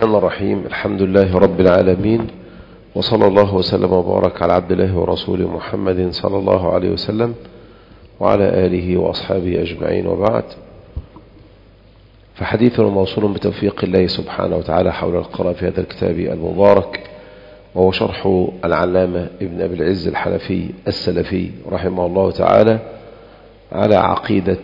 الرحمن الرحيم. الحمد لله رب العالمين، وصلى الله وسلم وبارك على عبد الله ورسوله محمد صلى الله عليه وسلم وعلى آله وأصحابه أجمعين، وبعد. فحديثنا موصول بتوفيق الله سبحانه وتعالى حول القراءة في هذا الكتاب المبارك، وهو شرح العلامة ابن أبي العز الحنفي السلفي رحمه الله تعالى على عقيدة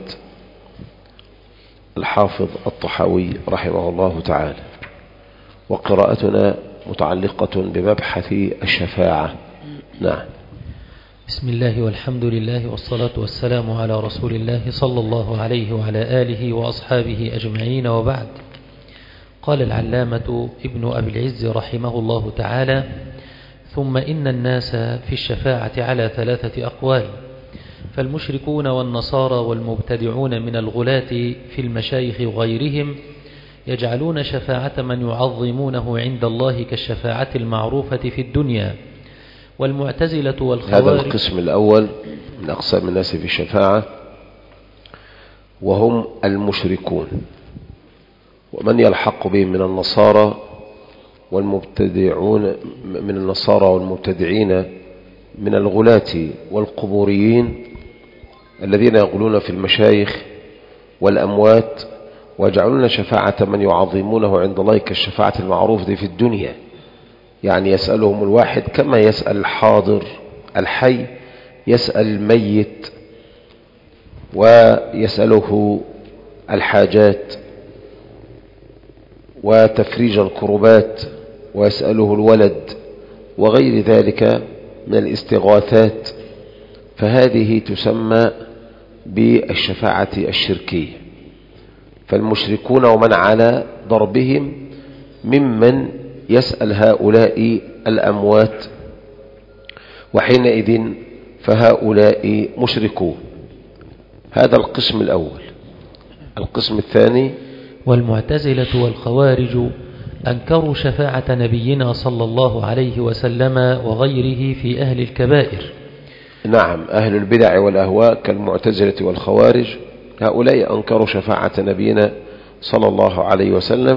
الحافظ الطحاوي رحمه الله تعالى. وقراءتنا متعلقة بمبحث الشفاعة. نعم. بسم الله والحمد لله والصلاة والسلام على رسول الله صلى الله عليه وعلى آله وأصحابه أجمعين، وبعد. قال العلامة ابن أبي العز رحمه الله تعالى: ثم إن الناس في الشفاعة على 3 أقوال، فالمشركون والنصارى والمبتدعون من الغلاة في المشايخ وغيرهم يجعلون شفاعة من يعظمونه عند الله كالشفاعة المعروفة في الدنيا، والمعتزلة والخوارج. هذا القسم الأول من أقسام الناس في الشفاعة، وهم المشركون ومن يلحق بهم من النصارى والمبتدعون من النصارى والمبتدعين من الغلاة والقبوريين الذين يغلون في المشايخ والأموات، ويجعلون شفاعة من يعظمونه عند الله كالشفاعة المعروفة في الدنيا. يعني يسألهم الواحد كما يسأل الحاضر الحي، يسأل الميت ويسأله الحاجات وتفريج الكربات، ويسأله الولد وغير ذلك من الاستغاثات، فهذه تسمى بالشفاعة الشركية. فالمشركون ومن على ضربهم ممن يسأل هؤلاء الأموات، وحينئذ فهؤلاء مشركون. هذا القسم الأول. القسم الثاني: والمعتزلة والخوارج أنكروا شفاعة نبينا صلى الله عليه وسلم وغيره في أهل الكبائر. نعم، أهل البدع والأهواء كالمعتزلة والخوارج، هؤلاء أنكروا شفاعة نبينا صلى الله عليه وسلم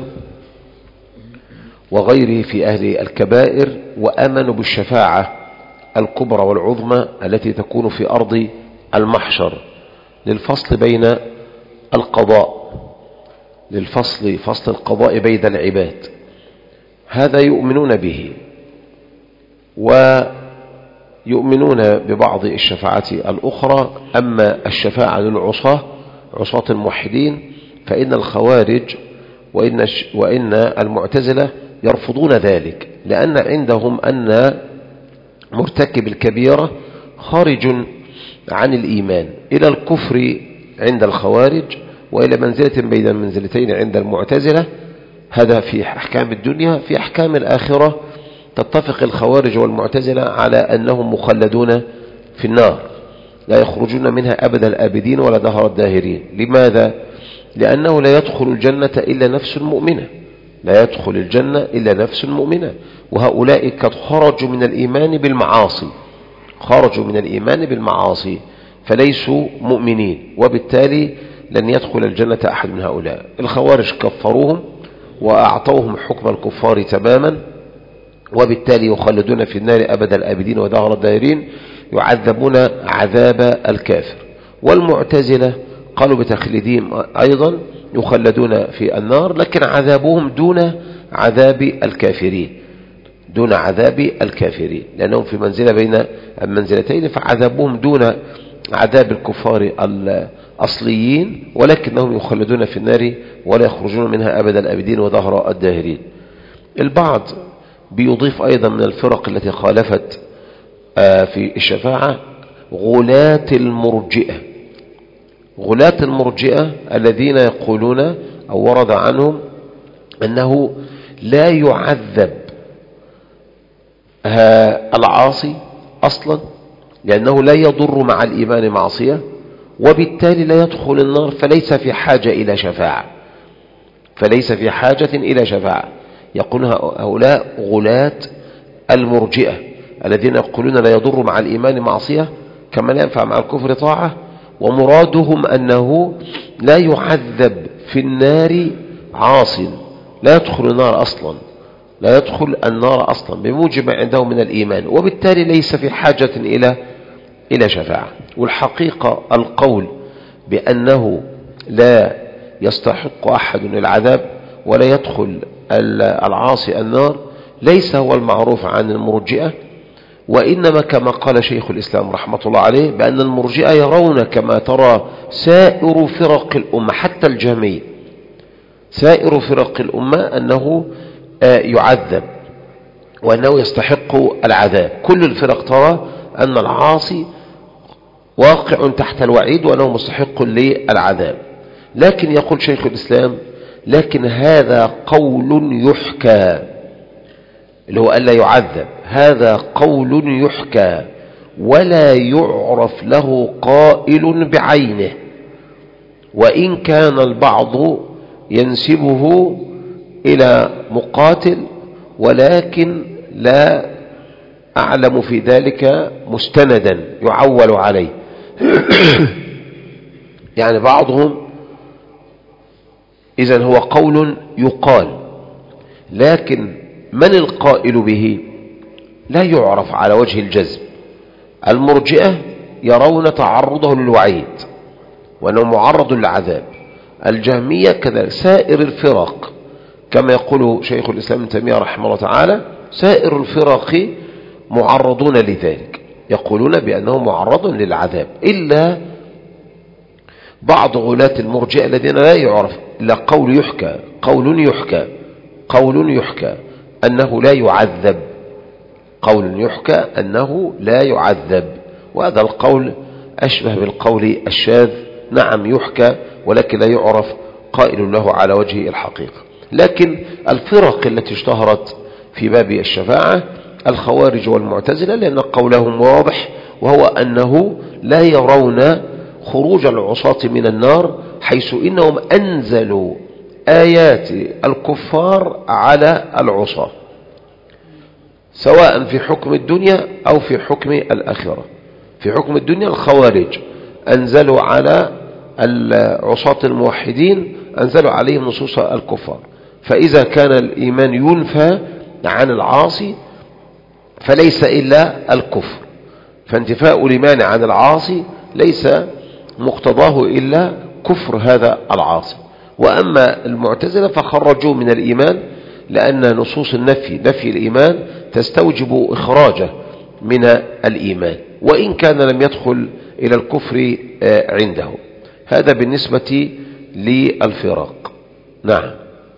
وغيره في أهل الكبائر، وآمنوا بالشفاعة الكبرى والعظمى التي تكون في أرض المحشر للفصل بين القضاء، فصل القضاء بين العباد. هذا يؤمنون به، ويؤمنون ببعض الشفاعات الأخرى. أما الشفاعة للعصاة، عصاة الموحدين، فإن الخوارج وإن المعتزلة يرفضون ذلك، لأن عندهم أن مرتكب الكبيرة خارج عن الإيمان إلى الكفر عند الخوارج، وإلى منزلة بين المنزلتين عند المعتزلة. هذا في أحكام الدنيا. في أحكام الآخرة تتفق الخوارج والمعتزلة على أنهم مخلدون في النار، لا يخرجون منها أبد الآبدين ولا دهر الداهرين. لماذا؟ لأنه لا يدخل الجنة إلا نفس مؤمنة، لا يدخل الجنة إلا نفس مؤمنة، وهؤلاء قد خرجوا من الإيمان بالمعاصي، خرجوا من الإيمان بالمعاصي فليسوا مؤمنين، وبالتالي لن يدخل الجنة أحد من هؤلاء. الخوارج كفروهم وأعطوهم حكم الكفار تماما، وبالتالي يخلدون في النار أبد الآبدين ودهر الداهرين، يعذبون عذاب الكافر. والمعتزلة قالوا بتخليدهم أيضا يخلدون في النار، لكن عذابهم دون عذاب الكافرين، دون عذاب الكافرين، لأنهم في منزلة بين المنزلتين، فعذابهم دون عذاب الكفار الأصليين، ولكنهم يخلدون في النار ولا يخرجون منها أبدا الآبدين ودهر الداهرين. البعض بيضيف أيضا من الفرق التي خالفت في الشفاعة غلاة المرجئة. غلاة المرجئة الذين يقولون أو ورد عنهم أنه لا يعذب العاصي أصلا، لأنه لا يضر مع الإيمان معصية، وبالتالي لا يدخل النار، فليس في حاجة إلى شفاعة، فليس في حاجة إلى شفاعة. يقول هؤلاء غلاة المرجئة الذين يقولون لا يضر مع الإيمان معصية كما لا ينفع مع الكفر طاعة، ومرادهم أنه لا يعذب في النار عاص لا يدخل النار أصلا، لا يدخل النار أصلا بموجب عنده من الإيمان، وبالتالي ليس في حاجة إلى شفاعة. والحقيقة القول بأنه لا يستحق أحد العذاب ولا يدخل العاصي النار ليس هو المعروف عن المرجئة، وإنما كما قال شيخ الإسلام رحمة الله عليه بأن المرجئة يرون كما ترى سائر فرق الأمة حتى الجهمية، سائر فرق الأمة أنه يعذب وأنه يستحق العذاب. كل الفرق ترى أن العاصي واقع تحت الوعيد وأنه مستحق للعذاب. لكن يقول شيخ الإسلام لكن هذا قول يحكى، اللي هو ألا يعذب، هذا قول يحكى ولا يعرف له قائل بعينه، وإن كان البعض ينسبه إلى مقاتل، ولكن لا أعلم في ذلك مستندا يعول عليه. يعني بعضهم إذن هو قول يقال، لكن من القائل به لا يعرف على وجه الجزم. المرجئة يرون تعرضه للوعيد وأنه معرض للعذاب، الجهمية كذلك، سائر الفرق كما يقول شيخ الإسلام ابن تيمية رحمه الله تعالى سائر الفرق معرضون لذلك، يقولون بأنه معرض للعذاب، إلا بعض غلاة المرجئة الذين لا يعرف إلا قول يحكى، قول يحكى أنه لا يعذب، قول يحكى أنه لا يعذب، وهذا القول أشبه بالقول الشاذ، نعم يحكى ولكن لا يعرف قائل له على وجه الحقيقة. لكن الفرق التي اشتهرت في باب الشفاعة الخوارج والمعتزلة، لأن قولهم واضح، وهو أنه لا يرون خروج العصاة من النار، حيث إنهم أنزلوا آيات الكفار على العصاة سواء في حكم الدنيا أو في حكم الآخرة. في حكم الدنيا الخوارج أنزلوا على العصاة الموحدين، أنزلوا عليهم نصوص الكفار، فإذا كان الإيمان ينفى عن العاصي فليس إلا الكفر، فانتفاء الإيمان عن العاصي ليس مقتضاه إلا كفر هذا العاصي. وأما المعتزلة فخرجوا من الإيمان، لأن نصوص نفي الإيمان تستوجب إخراجه من الإيمان، وإن كان لم يدخل إلى الكفر عنده. هذا بالنسبة للفرق. نعم.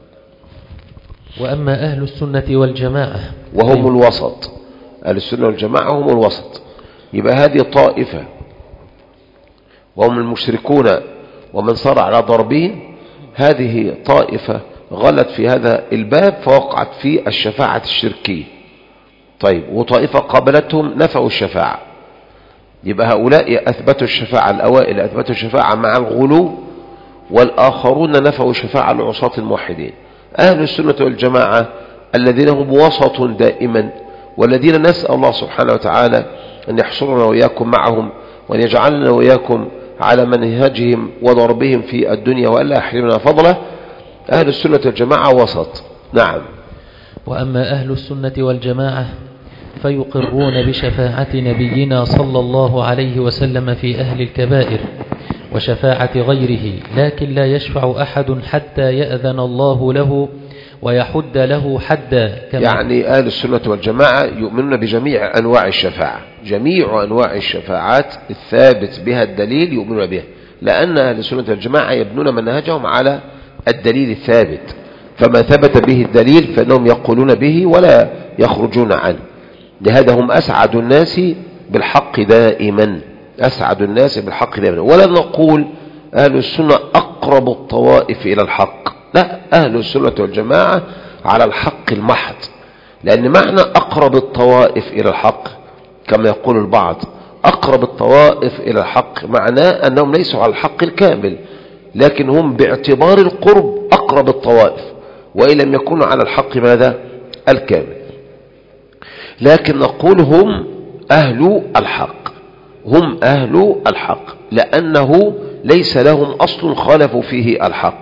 وأما أهل السنة والجماعة وهم الوسط، أهل السنة والجماعة هم الوسط، يبقى هذه طائفة وهم المشركون ومن صار على ضربهم، هذه طائفة غلت في هذا الباب فوقعت في الشفاعة الشركية. طيب، وطائفة قابلتهم نفوا الشفاعة، يبقى هؤلاء أثبتوا الشفاعة، الأوائل أثبتوا الشفاعة مع الغلو، والآخرون نفوا الشفاعة لعصاة الموحدين. أهل السنة والجماعة الذين هم وسط دائما، والذين نسأل الله سبحانه وتعالى أن يحصرنا وإياكم معهم، وأن يجعلنا وإياكم على منهجهم وضربهم في الدنيا، وألا يحرمنا فضله. أهل السنة والجماعة وسط. نعم. وأما أهل السنة والجماعة فيقرون بشفاعة نبينا صلى الله عليه وسلم في أهل الكبائر وشفاعة غيره، لكن لا يشفع أحد حتى يأذن الله له ويحد له حدا. يعني أهل السنة والجماعة يؤمنون بجميع أنواع الشفاعة، جميع أنواع الشفاعات الثابت بها الدليل يؤمنون بها، لأن أهل السنة والجماعة يبنون منهجهم على الدليل الثابت، فما ثبت به الدليل فإنهم يقولون به ولا يخرجون عنه. لهذا هم أسعد الناس بالحق دائما، أسعد الناس بالحق دائما. ولا نقول أهل السنة أقرب الطوائف إلى الحق، لا، أهل السنة والجماعة على الحق المحض، لأن معنى أقرب الطوائف إلى الحق كما يقول البعض أقرب الطوائف إلى الحق معناه أنهم ليسوا على الحق الكامل، لكن هم باعتبار القرب أقرب الطوائف، وإن لم يكونوا على الحق ماذا؟ الكامل. لكن نقول هم أهل الحق، هم أهل الحق، لأنه ليس لهم أصل خالفوا فيه الحق.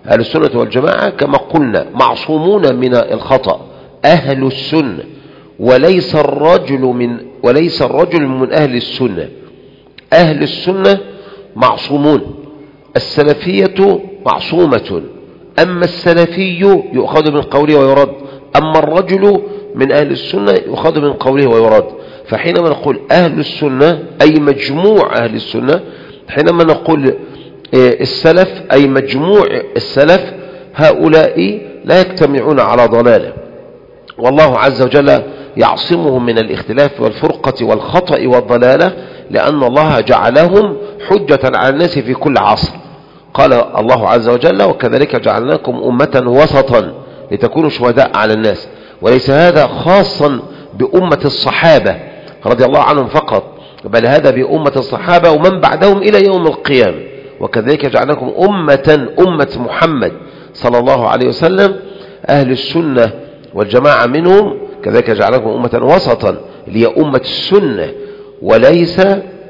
أهل السنة والجماعة كما قلنا معصومون من الخطأ، أهل السنة، وليس الرجل من أهل السنة. أهل السنة معصومون، السلفية معصومة، أما السلفي يؤخذ من قوله ويرد، أما الرجل من أهل السنة يؤخذ من قوله ويرد. فحينما نقول أهل السنة أي مجموع أهل السنة، حينما نقول السلف أي مجموع السلف، هؤلاء لا يجتمعون على ضلالة، والله عز وجل يعصمهم من الاختلاف والفرقة والخطأ والضلالة، لأن الله جعلهم حجة على الناس في كل عصر. قال الله عز وجل: وكذلك جعلناكم أمة وسطا لتكونوا شهداء على الناس. وليس هذا خاصا بأمة الصحابة رضي الله عنهم فقط، بل هذا بأمة الصحابة ومن بعدهم إلى يوم القيامة. وكذلك جعلناكم أمة محمد صلى الله عليه وسلم، أهل السنة والجماعة منهم، كذلك جعلناكم أمة وسطا اللي هي أمة السنة، وليس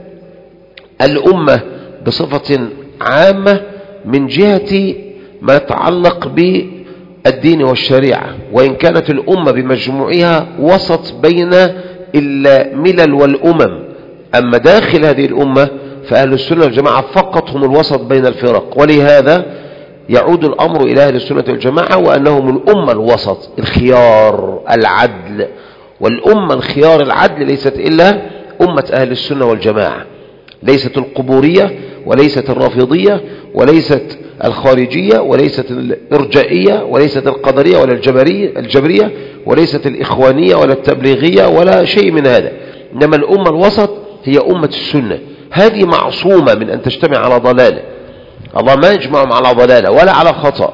الأمة بصفة عامة من جهة ما يتعلق بالدين والشريعة، وإن كانت الأمة بمجموعها وسط بين الملل والأمم، أما داخل هذه الأمة فأهل السنة والجماعة فقط هم الوسط بين الفرق. ولهذا يعود الأمر إلى أهل السنة والجماعة وأنهم الأمة الوسط الخيار العدل، والأمة الخيار العدل ليست إلا أمة أهل السنة والجماعة، ليست القبورية وليست الرافضية وليست الخارجية وليست الإرجائية وليست القدرية ولا الجبرية وليست الإخوانية ولا التبليغية ولا شيء من هذا، إنما الأمة الوسط هي أمة السنة. هذه معصومة من أن تجتمع على ضلالة، الله ما يجمعهم على ضلالة ولا على خطأ.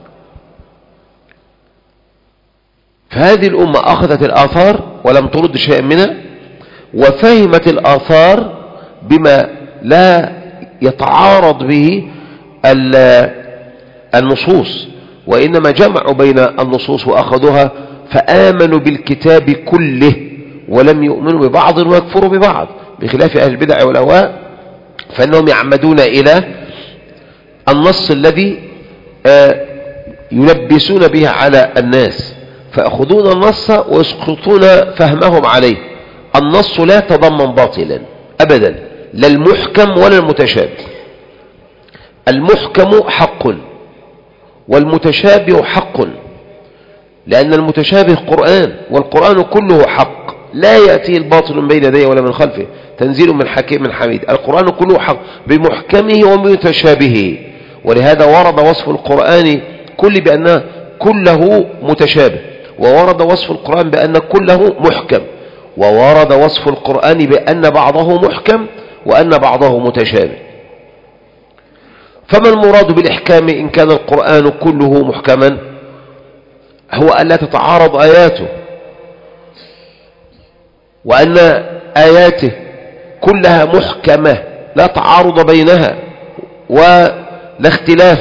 فهذه الأمة أخذت الآثار ولم ترد شيئا منها، وفهمت الآثار بما لا يتعارض به النصوص، وإنما جمعوا بين النصوص وأخذوها، فآمنوا بالكتاب كله ولم يؤمنوا ببعض ويكفروا ببعض، بخلاف أهل البدع والأهواء فإنهم يعمدون إلى النص الذي يلبسون به على الناس، فيأخذون النص ويسقطون فهمهم عليه. النص لا يتضمن باطلا أبدا، لا المحكم ولا المتشابه. المحكم حق والمتشابه حق، لأن المتشابه قرآن، والقرآن كله حق، لا يأتيه الباطل من بين يديه ولا من خلفه، تنزيل من حكيم حميد. القرآن كله حق بمحكمه ومتشابهه، ولهذا ورد وصف القرآن بأنه كله متشابه، وورد وصف القرآن بأن كله محكم، وورد وصف القرآن بأن بعضه محكم وأن بعضه متشابه. فما المراد بالإحكام إن كان القرآن كله محكما؟ هو أن لا تتعارض آياته، وأن آياته كلها محكمة لا تعارض بينها ولا اختلاف،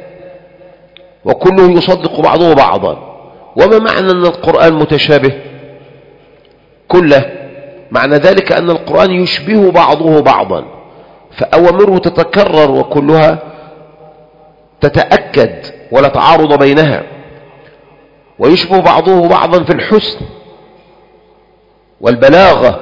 وكله يصدق بعضه بعضا. وما معنى أن القرآن متشابه كله؟ معنى ذلك أن القرآن يشبه بعضه بعضا، فأوامره تتكرر وكلها تتأكد ولا تعارض بينها، ويشبه بعضه بعضا في الحسن والبلاغة،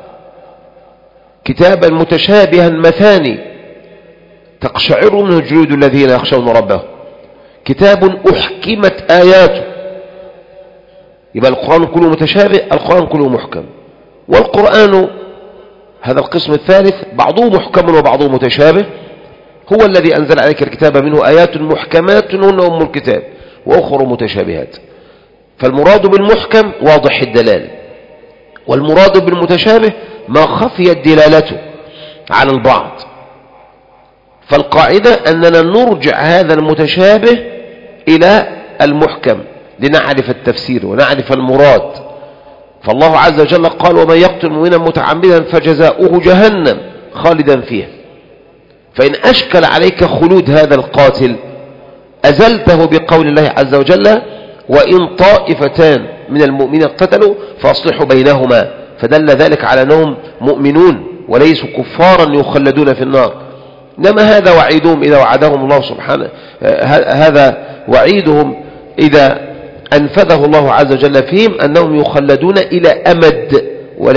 كتابا متشابها مثاني تقشعر منه جلود الذين يخشون ربهم، كتاب أحكمت آياته. يبقى القرآن كله متشابه، القرآن كله محكم. والقرآن هذا القسم الثالث بعضه محكم وبعضه متشابه، هو الذي أنزل عليك الكتاب منه آيات محكمات هن أم الكتاب وأخر متشابهات. فالمراد بالمحكم واضح الدلالة، والمراد بالمتشابه ما خفيت دلالته على البعض. فالقاعدة أننا نرجع هذا المتشابه إلى المحكم لنعرف التفسير ونعرف المراد. فالله عز وجل قال: ومن يقتل مؤمنا متعمدا فجزاؤه جهنم خالدا فيها. فإن أشكل عليك خلود هذا القاتل أزلته بقول الله عز وجل: وإن طائفتان من المؤمنين اقتتلوا فأصلحوا بينهما، فدل ذلك على أنهم مؤمنون وليسوا كفارا يخلدون في النار. إنما هذا وعيدهم إذا وعدهم الله سبحانه، هذا وعيدهم إذا أنفذه الله عز وجل فيهم أنهم يخلدون إلى أمد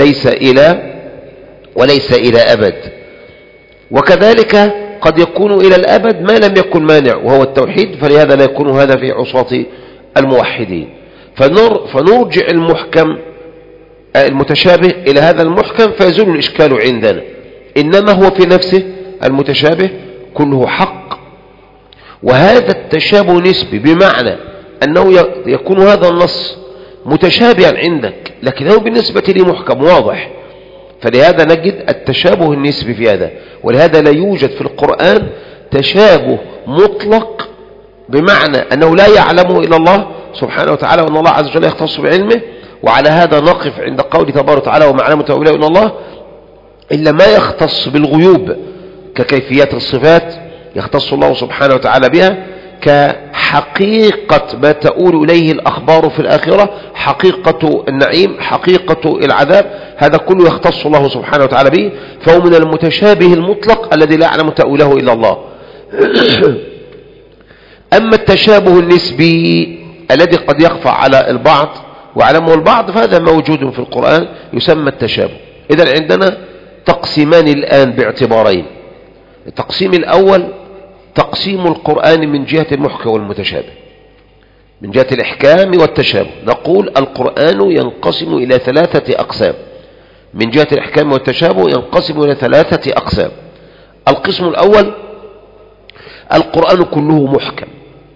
وليس إلى أبد. وكذلك قد يكون إلى الأبد ما لم يكن مانع وهو التوحيد، فلهذا لا يكون هذا في عصاة الموحدين. فنرجع المحكم المتشابه إلى هذا المحكم فيزول الإشكال عندنا. إنما هو في نفسه المتشابه كله حق، وهذا التشابه نسبي، بمعنى أنه يكون هذا النص متشابها عندك لكنه بالنسبة لي محكم واضح، فلهذا نجد التشابه النسبي في هذا. ولهذا لا يوجد في القرآن تشابه مطلق بمعنى أنه لا يعلمه إلا الله سبحانه وتعالى وأن الله عز وجل يختص بعلمه. وعلى هذا نقف عند قوله تبارك وتعالى وما يعلم تأويله إلا الله، إلا ما يختص بالغيوب ككيفيات الصفات يختص الله سبحانه وتعالى بها، كحقيقة ما تؤول إليه الأخبار في الآخرة، حقيقة النعيم، حقيقة العذاب، هذا كله يختص الله سبحانه وتعالى به، فهو من المتشابه المطلق الذي لا يعلم تأويله إلا الله. أما التشابه النسبي الذي قد يخفى على البعض ويعلمه البعض فهذا موجود في القرآن يسمى التشابه. إذن عندنا تقسيمان الآن باعتبارين. التقسيم الأول تقسيم القرآن من جهة المحكم والمتشابه، من جهة الإحكام والتشابه. نقول القرآن ينقسم إلى 3 أقسام، من جهة الإحكام والتشابه ينقسم إلى 3 أقسام. القسم الأول القرآن كله محكم،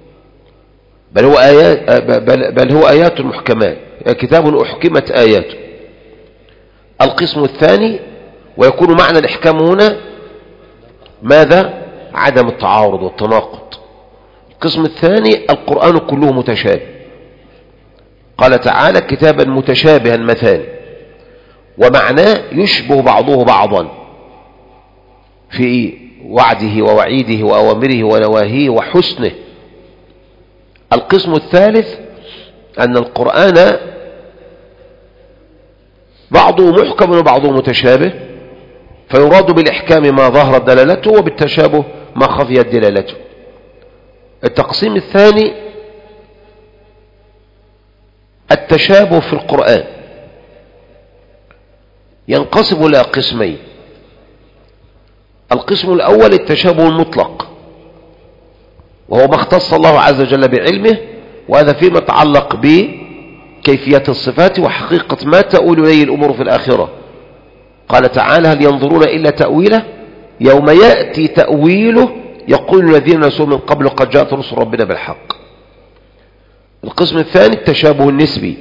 بل هو آيات محكمات، كتاب أحكمت آياته. القسم الثاني ويكون معنى الإحكام هنا ماذا؟ عدم التعارض والتناقض. القسم الثاني القرآن كله متشابه، قال تعالى كتابا متشابها مثاني، ومعناه يشبه بعضه بعضا في وعده ووعيده وأوامره ونواهيه وحسنه. القسم الثالث أن القرآن بعضه محكم وبعضه متشابه، فيراد بالإحكام ما ظهرت دلالته وبالتشابه ما خفيت دلالته. التقسيم الثاني التشابه في القرآن ينقسم إلى قسمين. القسم الأول التشابه المطلق، وهو ما اختص الله عز وجل بعلمه، وهذا فيما يتعلق بكيفية الصفات وحقيقة ما تؤول إليه الأمور في الآخرة. قال تعالى هل ينظرون إلا تأويله يوم يأتي تأويله يقول الذين نسوا من قبل قد جاءت رسل ربنا بالحق. القسم الثاني التشابه النسبي،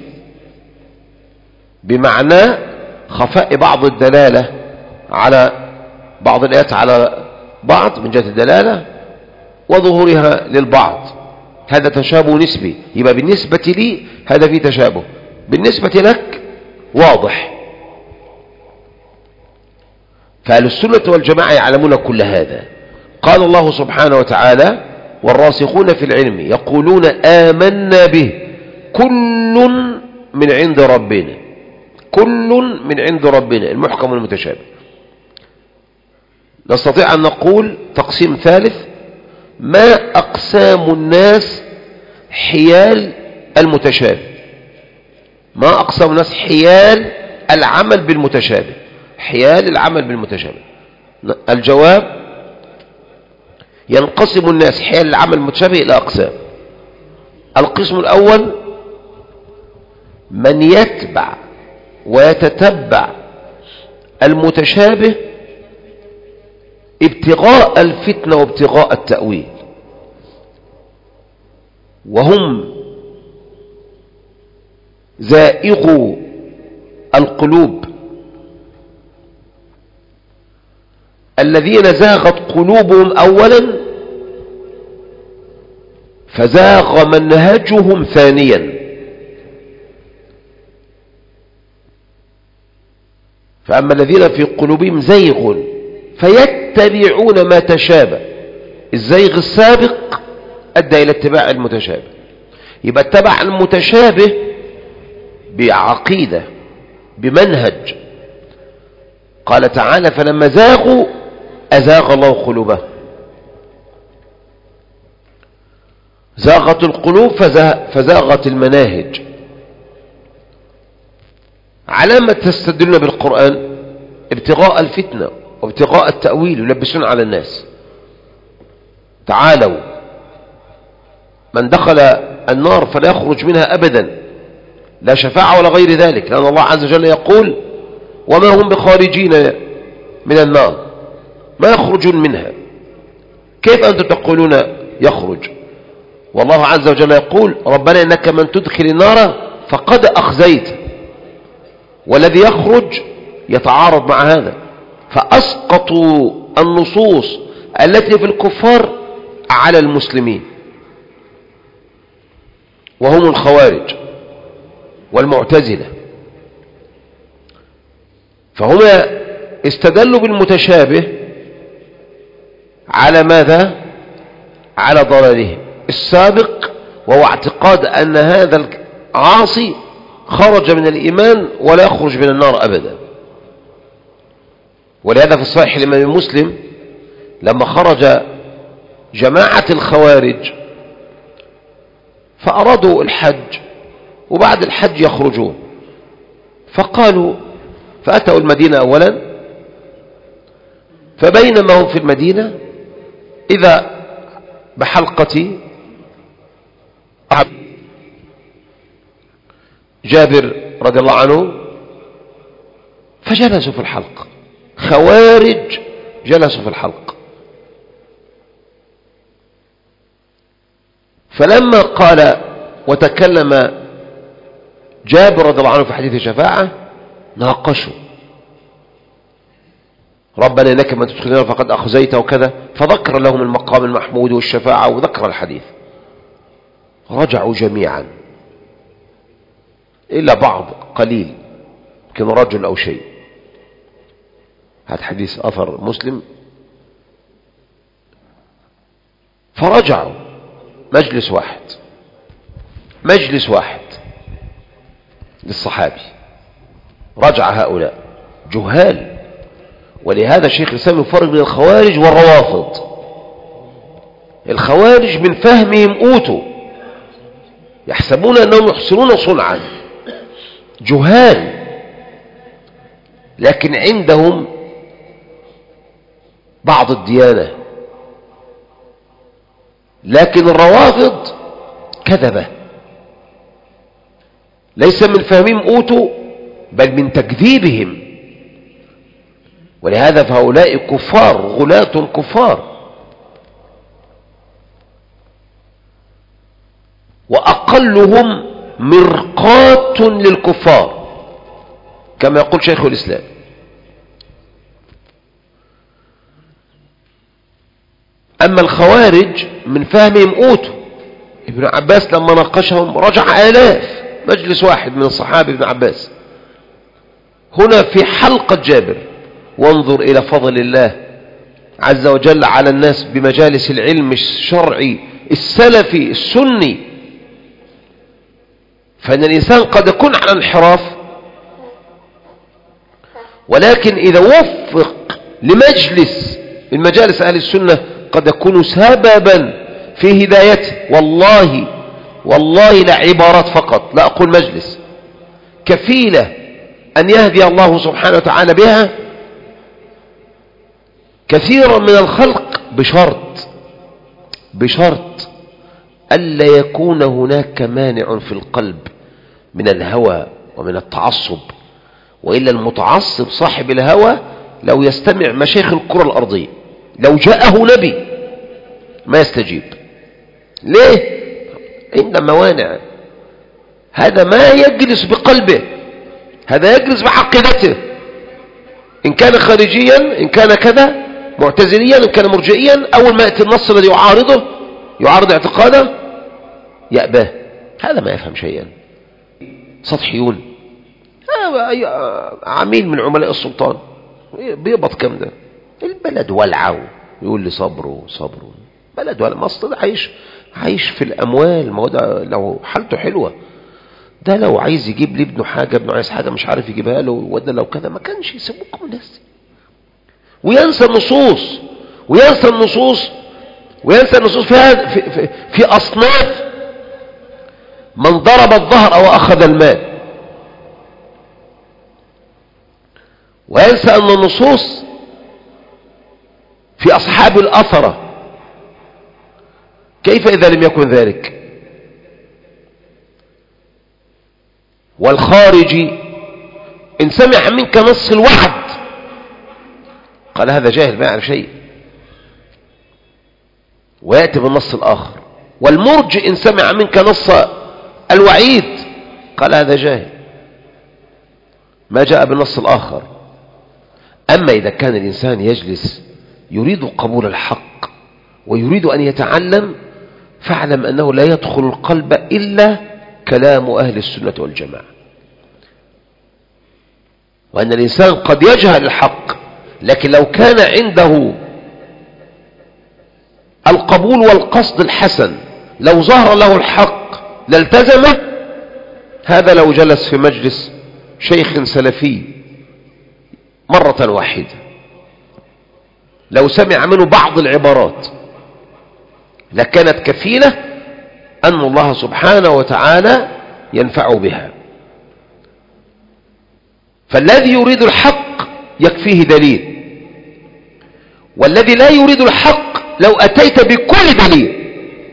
بمعنى خفاء بعض الدلالة على بعض الآيات على بعض من جهة الدلالة وظهورها للبعض، هذا تشابه نسبي. يبقى بالنسبة لي هذا فيه تشابه، بالنسبة لك واضح. فأهل السنة والجماعة يعلمون كل هذا. قال الله سبحانه وتعالى والراسخون في العلم يقولون آمنا به كل من عند ربنا، كل من عند ربنا، المحكم والمتشابه. نستطيع أن نقول تقسيم ثالث ما أقسام الناس حيال المتشابه، ما أقسام الناس حيال العمل بالمتشابه، حيال العمل بالمتشابه. الجواب ينقسم الناس حيال العمل المتشابه إلى أقسام. القسم الأول من يتبع ويتتبع المتشابه ابتغاء الفتنة وابتغاء التأويل، وهم زائغوا القلوب الذين زاغت قلوبهم أولا فزاغ منهجهم ثانيا. فأما الذين في قلوبهم زيغ فيتبعون ما تشابه، الزيغ السابق أدى إلى اتباع المتشابه. يبقى اتبع المتشابه بعقيدة بمنهج. قال تعالى فلما زاغوا أزاغ الله قلوبهم. زاغت القلوب فزاغت المناهج. على ما تستدلون بالقرآن؟ ابتغاء الفتنة وابتغاء التأويل، يلبسون على الناس. تعالوا، من دخل النار فلا يخرج منها أبدا، لا شفاعة ولا غير ذلك، لأن الله عز وجل يقول وما هم بخارجين من النار، ما يخرجون منها. كيف أنتم تقولون يخرج؟ والله عز وجل يقول ربنا إنك من تدخل النار فقد أخزيت، والذي يخرج يتعارض مع هذا، فأسقطوا النصوص التي في الكفار على المسلمين، وهم الخوارج والمعتزلة. فهما استدلوا بالمتشابه على ماذا؟ على ضلالهم السابق، وهو اعتقاد أن هذا العاصي خرج من الإيمان ولا يخرج من النار أبدا. ولهذا في الصحيح الإمام مسلم لما خرج جماعة الخوارج فأرادوا الحج، وبعد الحج يخرجون، فأتوا المدينة أولا، فبينما هم في المدينة إذا بحلقة جابر رضي الله عنه، فجلسوا في الحلقة، خوارج جلسوا في الحلقة. فلما قال وتكلم جابر رضي الله عنه في حديث الشفاعة ناقشوا، ربنا إنك من تدخل النار فقد أخزيت وكذا، فذكر لهم المقام المحمود والشفاعة وذكر الحديث. رجعوا جميعا إلا بعض قليل، يمكن رجل أو شيء. هذا حديث أثر مسلم. فرجعوا مجلس واحد للصحابي، رجع هؤلاء جهال. ولهذا الشيخ الإسلام يفرق بين الخوارج والروافض. الخوارج من فهمهم أوتوا، يحسبون أنهم يحسنون صنعا، جهال، لكن عندهم بعض الديانة. لكن الروافض كذبة، ليس من فهمهم أوتوا بل من تكذيبهم. ولهذا فهؤلاء كفار، غلاة كفار، وأقلهم مرقاة للكفار كما يقول شيخ الإسلام. أما الخوارج من فهمهم أوتوا. ابن عباس لما ناقشهم رجع آلاف، مجلس واحد من الصحابة ابن عباس. هنا في حلقة جابر. وانظر إلى فضل الله عز وجل على الناس بمجالس العلم الشرعي السلفي السني. فإن الإنسان قد يكون على انحراف، ولكن إذا وفق لمجلس من مجالس أهل السنة قد يكون سببا في هدايته. والله لا عبارات فقط، لا أقول مجلس، كفيلة أن يهدي الله سبحانه وتعالى بها كثيرا من الخلق، بشرط ألا يكون هناك مانع في القلب من الهوى ومن التعصب. وإلا المتعصب صاحب الهوى لو يستمع مشايخ الكرة الأرضية، لو جاءه نبي ما يستجيب. ليه؟ عند موانع. هذا ما يجلس بقلبه، هذا يجلس بعقيدته، إن كان خارجيا، إن كان كذا معتزليا، إن كان مرجئيا، أول ما يأتي النص الذي يعارض اعتقاده يأباه. هذا ما يفهم شيئا، سطحيون. عميل من عملاء السلطان بيقبض كم ده؟ البلد ولعه، يقول لي صبروا بلد ولع. مصر عايش في الأموال. ما هو ده لو حالته حلوة، ده لو عايز يجيب لابنه حاجة، ابنه عايز حاجة مش عارف يجيبها له، وده لو كذا ما كانش يسيبوكم الناس. وينسى النصوص وينسى النصوص في أصناف من ضرب الظهر أو أخذ المال، وينسى أن النصوص في أصحاب الأثرة. كيف إذا لم يكن ذلك؟ والخارجي إن سمع منك نص الوعد قال هذا جاهل ما يعرف شيء، ويأتي بالنص الآخر. والمرجئ إن سمع منك نص الوعيد قال هذا جاهل ما جاء بالنص الآخر. أما إذا كان الإنسان يجلس يريد قبول الحق ويريد أن يتعلم، فاعلم أنه لا يدخل القلب إلا كلام أهل السنة والجماعة، وأن الإنسان قد يجهل الحق، لكن لو كان عنده القبول والقصد الحسن لو ظهر له الحق لالتزمه. هذا لو جلس في مجلس شيخ سلفي مرة واحدة لو سمع منه بعض العبارات لكانت كفيلة أن الله سبحانه وتعالى ينفع بها. فالذي يريد الحق يكفيه دليل، والذي لا يريد الحق لو أتيت بكل دليل.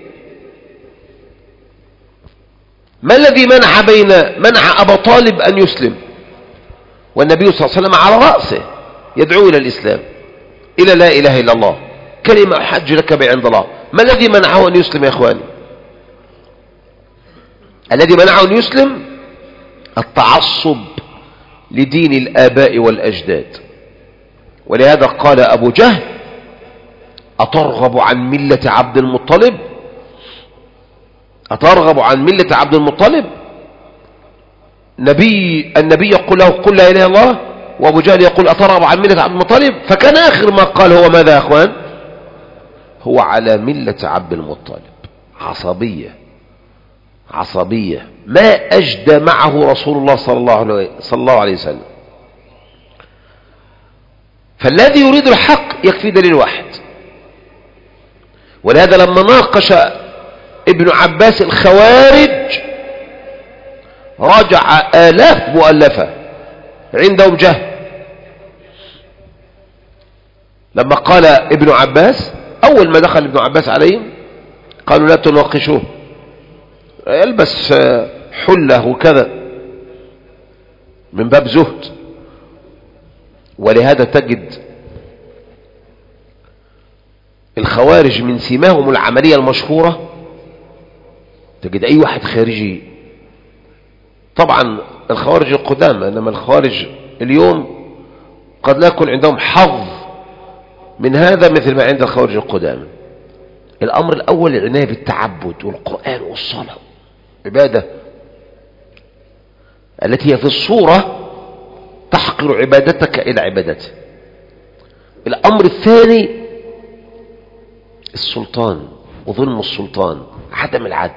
ما الذي منع أبا طالب أن يسلم والنبي صلى الله عليه وسلم على رأسه يدعو إلى الإسلام، إلى لا إله إلا الله، كلمة أحج لك بعند الله؟ ما الذي منعه أن يسلم يا إخواني؟ الذي منعه أن يسلم التعصب لدين الآباء والأجداد. ولهذا قال أبو جهل أترغب عن ملة عبد المطلب؟ أترغب عن ملة عبد المطلب؟ النبي يقول له قل لا إله إلا الله، وأبو جهل يقول أترغب عن ملة عبد المطلب. فكان آخر ما قال هو ماذا يا أخوان؟ هو على ملة عبد المطلب. عصبية ما أجدى معه رسول الله صلى الله عليه وسلم. فالذي يريد الحق يكفي دليل واحد. ولهذا لما ناقش ابن عباس الخوارج رجع آلاف مؤلفة عندهم جهل. لما قال ابن عباس أول ما دخل ابن عباس عليهم قالوا لا تناقشوه، يلبس حلة وكذا من باب زهد. ولهذا تجد الخوارج من سماهم العملية المشهورة، تجد أي واحد خارجي، طبعا الخوارج القدامى، إنما الخوارج اليوم قد لا يكون عندهم حظ من هذا مثل ما عند الخوارج القدامى. الأمر الأول العناية بالتعبد والقرآن والصلاة، عبادة التي هي في الصورة تحقر عبادتك إلى عبادته. الأمر الثاني السلطان وظلم السلطان، عدم العدل.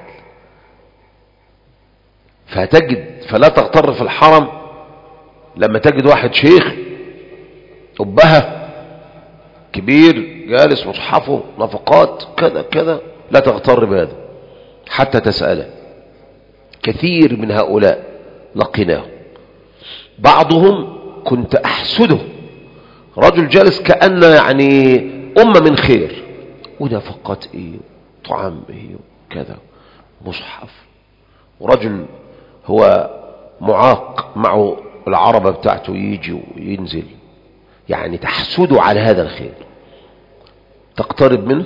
فلا تغتر في الحرم لما تجد واحد شيخ أبهة كبير جالس مصحفه نفقات كذا كذا، لا تغتر بهذا حتى تسأله. كثير من هؤلاء لقناه، بعضهم كنت أحسده، رجل جالس كأنه يعني أمة من خير، ونفقات إيه طعام إيه كذا مصحف، ورجل هو معاق معه العربة بتاعته يجي وينزل، يعني تحسده على هذا الخير. تقترب منه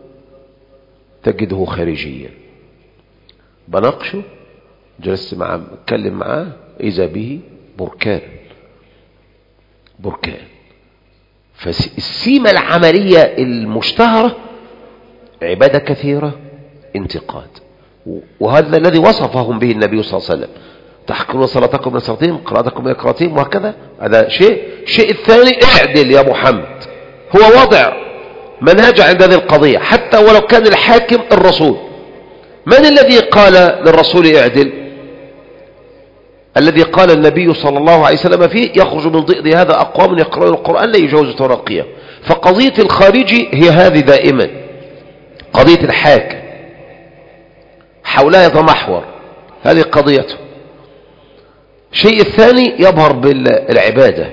تجده خارجيا. بناقشه، جلست معه اتكلم معاه، إذا به بركان. فالسيمة العملية المشتهرة عبادة كثيرة، انتقاد، وهذا الذي وصفهم به النبي صلى الله عليه وسلم. تحقرون صلاتكم من صلاتهم، قراءتكم من قراءتهم، وهكذا. هذا شيء الثاني اعدل يا محمد. هو وضع منهج عند هذه القضية، حتى ولو كان الحاكم الرسول. من الذي قال للرسول اعدل؟ الذي قال النبي صلى الله عليه وسلم فيه يخرج من ضئض هذا أقوام يقرؤون القرآن لا يجوز ترقيه. فقضية الخارجي هي هذه دائما، قضية الحاكم حولها يتمحور، هذه قضيته. الشيء الثاني يظهر بالعبادة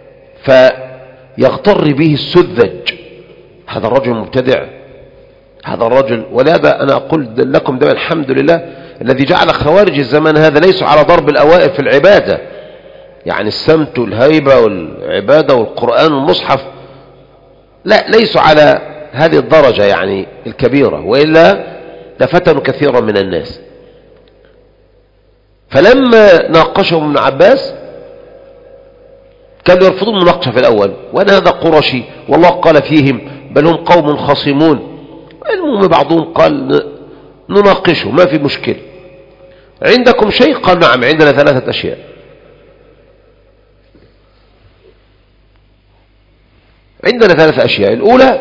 فيغتر به السذج، هذا الرجل مبتدع، هذا الرجل. ولهذا أنا أقول لكم دائما الحمد لله الذي جعل خوارج الزمان هذا ليسوا على ضرب الأوائل في العبادة، يعني السمت والهيبة والعبادة والقرآن والمصحف، لا، ليسوا على هذه الدرجة يعني الكبيرة، وإلا لفتنوا كثيرا من الناس. فلما ناقشهم ابن عباس كانوا يرفضون المناقشة في الأول، وأنا هذا قرشي والله قال فيهم بل هم قوم خصمون. المهم بعضهم قال نناقشه ما في مشكلة، عندكم شيء؟ قال نعم عندنا 3 أشياء. عندنا 3 أشياء. الأولى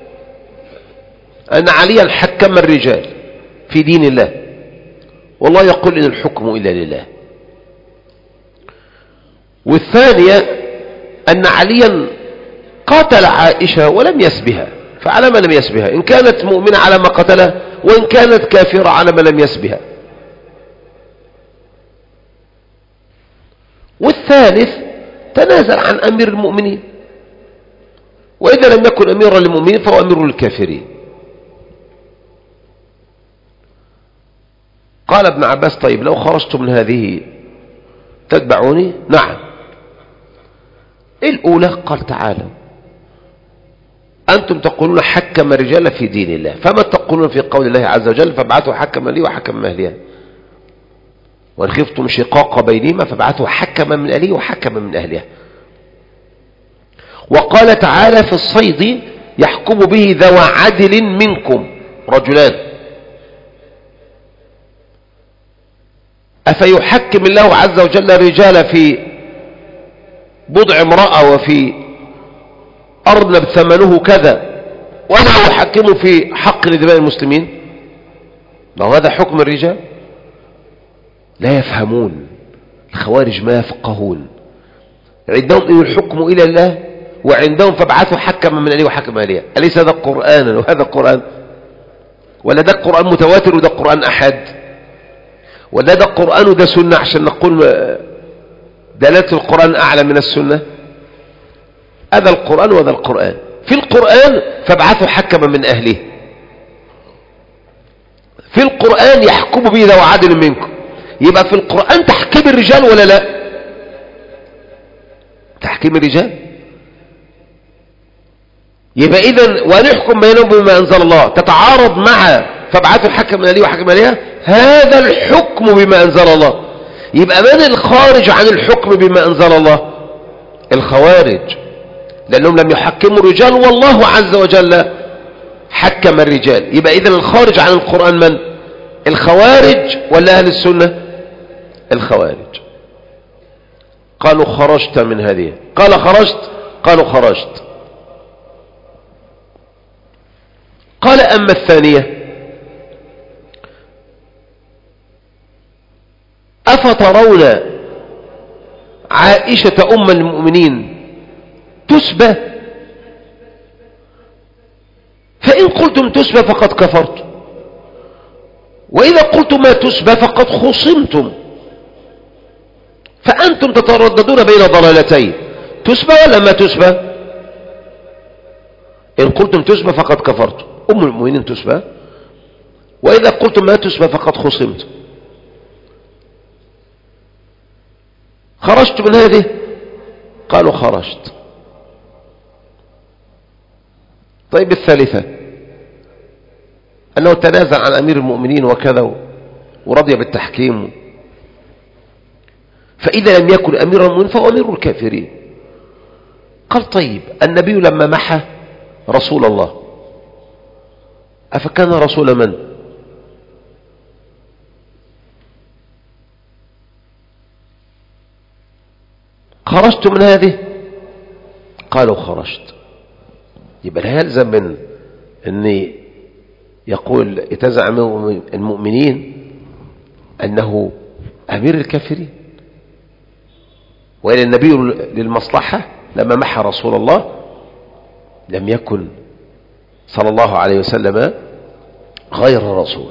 أن عليا حكم الرجال في دين الله، والله يقول إن الحكم إلا لله. والثانية أن عليا قاتل عائشة ولم يسبها، فعلى ما لم يسبها؟ إن كانت مؤمنة على ما قتلها، وإن كانت كافرة على ما لم يسبها. والثالث تنازل عن أمير المؤمنين، وإذا لم يكن أميرا للمؤمنين فهو أمير للكافرين. قال ابن عباس طيب لو خرجت من هذه تتبعوني؟ نعم. الأولى قال تعالى أنتم تقولون حكم الرجال في دين الله، فما تقولون في قول الله عز وجل فابعثوا حكما لي وحكما من أهلها، وإن خفتم شقاق بينهما فابعثوا حكما من أهله وحكما من أهلها. وقال تعالى في الصيد يحكم به ذو عدل منكم، رجلان. أفيحكم الله عز وجل الرجال في بضع امرأة وفي أرنب ثمنه كذا، ولا يحكم في حق لدماء المسلمين؟ ما هذا حكم الرجال؟ لا يفهمون الخوارج، ما يفقهون. عندهم إن الحكم إلى الله، وعندهم فابعثوا حكما من أهله وحكما من أهلها. أليس هذا قرآن وهذا قرآن؟ ولا ده قرآن متواتر وده قرآن أحد؟ ولا ده قرآن وده سنة عشان نقول دلالة القرآن أعلى من السنة؟ هذا القرآن وهذا القرآن. في القرآن فابعثوا حكما من أهله، في القرآن يحكم به ذو عدل منكم. يبقى في القرآن تحكيم الرجال ولا لا؟ تحكيم الرجال. يبقى إذن ونحكم بينهم بما أنزل الله تتعارض مع فابعثوا حكما من أهله وحكما من أهلها، هذا الحكم بما أنزل الله. يبقى من الخارج عن الحكم بما أنزل الله؟ الخوارج، لأنهم لم يحكموا الرجال والله عز وجل حكم الرجال. يبقى إذن الخارج عن القرآن من؟ الخوارج ولا أهل السنة؟ الخوارج. قالوا خرجت من هذه، قال خرجت، قالوا خرجت. قال أما الثانية أفترون عائشة أم المؤمنين تسبى؟ فإن قلتم تسبى فقد كفرتم، وإذا قلتم ما تسبى فقد خصمتم، فأنتم تترددون بين ضلالتين، تسبى ولا ما تسبى؟ إن قلتم تسبى فقد كفرتم، أم المؤمنين تسبى، وإذا قلتم ما تسبى فقد خصمتم. خرجت من هذه؟ قالوا خرجت. طيب الثالثة أنه تنازع عن أمير المؤمنين وكذا ورضي بالتحكيم، فإذا لم يكن أمير المؤمنين فهو أمير الكافرين. قال طيب النبي لما محى رسول الله أفكان رسول من؟ خرجت من هذه؟ قالوا خرجت. يبقى لا يلزم من أن يقول يتزع المؤمنين أنه أمير الكافرين، وإلى النبي للمصلحة لما محى رسول الله لم يكن صلى الله عليه وسلم غير رسول.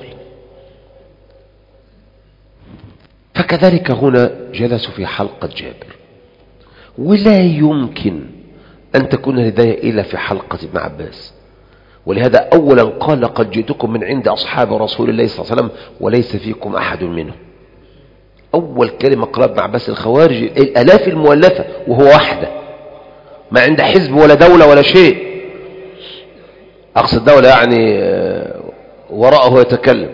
فكذلك هنا جلسوا في حلقة جابر، ولا يمكن أن تكون الهداية إلا في حلقة ابن عباس. ولهذا أولا قال لقد جئتكم من عند أصحاب رسول الله صلى الله عليه وسلم وليس فيكم أحد منهم. أول كلمة قال ابن عباس الخوارج الآلاف المؤلفة وهو وحده، ما عند حزب ولا دولة ولا شيء. أقصد دولة يعني وراءه يتكلم،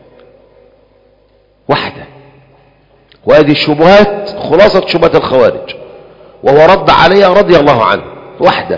وحده. وهذه الشبهات خلاصة شبهة الخوارج، وهو رد عليها رضي الله عنه وحده.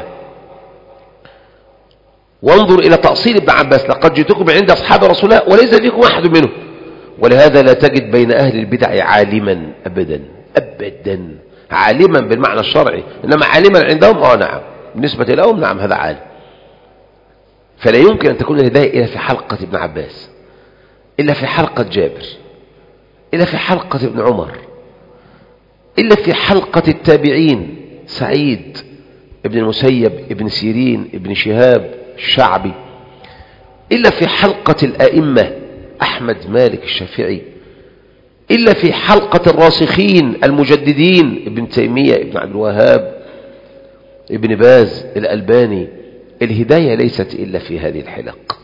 وانظر إلى تأصيل ابن عباس لقد جئتكم عند أصحاب رسول الله وليس فيكم أحد منهم. ولهذا لا تجد بين أهل البدع عالما أبدا أبدا، عالما بالمعنى الشرعي، إنما عالما عندهم نعم، بالنسبة لهم نعم هذا عالم. فلا يمكن أن تكون الهداية إلا في حلقة ابن عباس، إلا في حلقة جابر، إلا في حلقة ابن عمر، إلا في حلقة التابعين سعيد ابن المسيب ابن سيرين ابن شهاب الشعبي، إلا في حلقة الأئمة أحمد مالك الشافعي، إلا في حلقة الراسخين المجددين ابن تيمية ابن عبد الوهاب ابن باز الألباني. الهداية ليست إلا في هذه الحلق.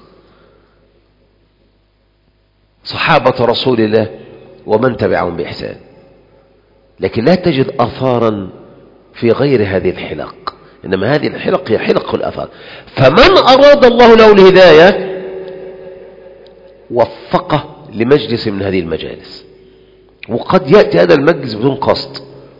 صحابة رسول الله ومن تبعهم بإحسان، لكن لا تجد أثارا في غير هذه الحلق، إنما هذه الحلق هي حلق الأثار. فمن أراد الله له الهداية وفقه لمجلس من هذه المجالس. وقد يأتي هذا المجلس بدون قصد،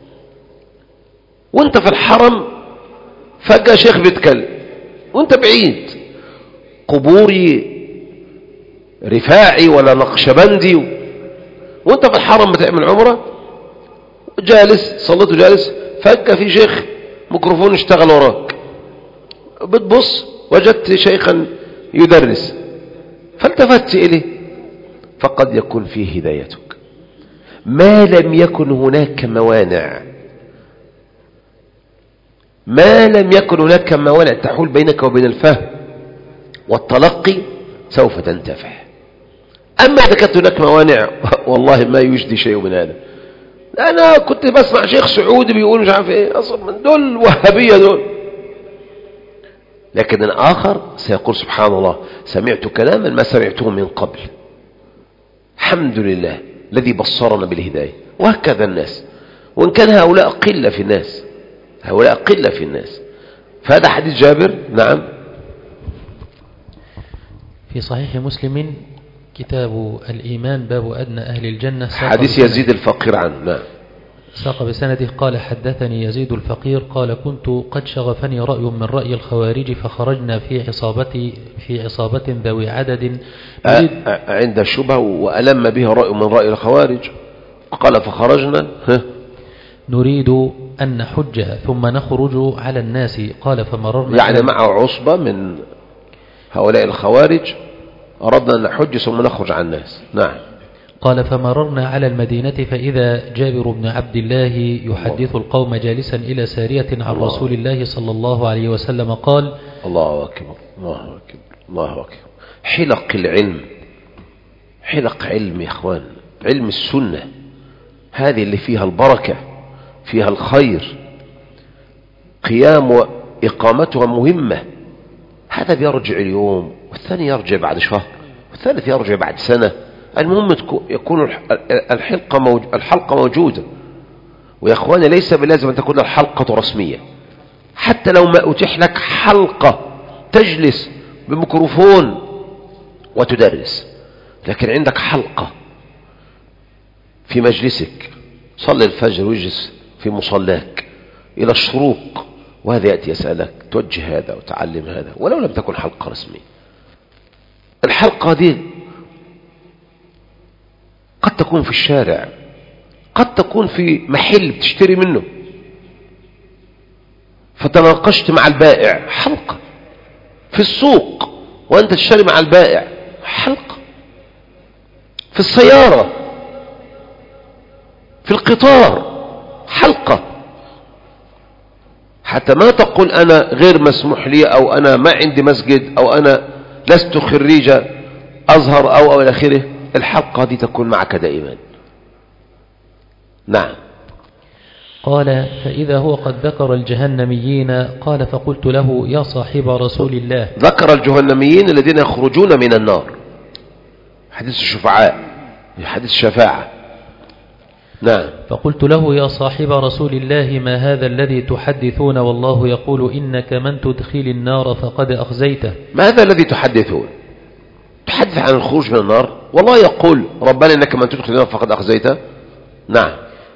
وانت في الحرم فجأة شيخ بيتكلم وانت بعيد، قبوري رفاعي ولا نقشبندي، وانت في الحرم بتعمل عمرة جالس صليت جالس، فجأة في شيخ ميكروفون اشتغل وراك، بتبص وجدت شيخا يدرس فالتفت إليه، فقد يكون فيه هدايتك ما لم يكن هناك موانع، ما لم يكن هناك موانع تحول بينك وبين الفهم والتلقي سوف تنتفع. أما إذا كانت هناك موانع والله ما يجدي شيء من هذا. أنا كنت بسمع شيخ سعودي بيقول مش عارف إيه، أصلا من دول وهابية دول، لكن الآخر سيقول سبحان الله سمعت كلاما ما سمعته من قبل، الحمد لله الذي بصرنا بالهداية. وهكذا الناس، وإن كان هؤلاء قلة في الناس، هؤلاء قلة في الناس. فهذا حديث جابر. نعم. في صحيح مسلم كتاب الإيمان باب أدنى أهل الجنة، حديث يزيد الفقير عنه. نعم. ساق بسنده قال حدثني يزيد الفقير قال كنت قد شغفني رأي من رأي الخوارج فخرجنا في عصابة ذوي عدد عند شبه وألم به رأي من رأي الخوارج، قال فخرجنا نريد أن نحج ثم نخرج على الناس، قال فمررنا يعني مع عصبة من هؤلاء الخوارج أردنا أن نحج ثم نخرج على الناس. نعم. قال فمررنا على المدينة فإذا جابر بن عبد الله يحدث القوم جالسا إلى سارية عن رسول الله صلى الله عليه وسلم قال الله أكبر الله أكبر الله أكبر. حلق العلم، حلق علم يا إخوان، علم السنة هذه اللي فيها البركة فيها الخير، قيام وإقامتها مهمة. هذا بيرجع اليوم، والثاني يرجع بعد شهر، والثالث يرجع بعد سنة. المهم يكون الحلقة موجودة. ويا أخواني ليس بلازم أن تكون الحلقة رسمية، حتى لو ما أتيح لك حلقة تجلس بميكروفون وتدرس، لكن عندك حلقة في مجلسك، صلي الفجر واجلس في مصلاك إلى الشروق، وهذا يأتي يسألك توجه هذا وتعلم هذا، ولو لم تكن حلقة رسمية. الحلقة دي قد تكون في الشارع، قد تكون في محل بتشتري منه فتناقشت مع البائع، حلقة في السوق وأنت تشتري مع البائع، حلقة في السيارة، في القطار، حلقة. حتى ما تقول أنا غير مسموح لي، أو أنا ما عندي مسجد، أو أنا لست خريجة، أزهر أو إلى آخره، الحلقة دي تكون معك دائما. نعم. قال: فإذا هو قد ذكر الجهنميين قال: فقلت له: يا صاحب رسول الله. ذكر الجهنميين الذين يخرجون من النار، حديث الشفعاء، حديث الشفاعة. نعم. فقلت له: يا صاحب رسول الله، ما هذا الذي تحدثون والله يقول إنك من تدخل النار فقد أخزيته؟ ما هذا الذي تحدثون؟ تحدث عن الخروج من النار، والله يقول ربنا إنك من تدخل النار فقد أخزيته. نعم.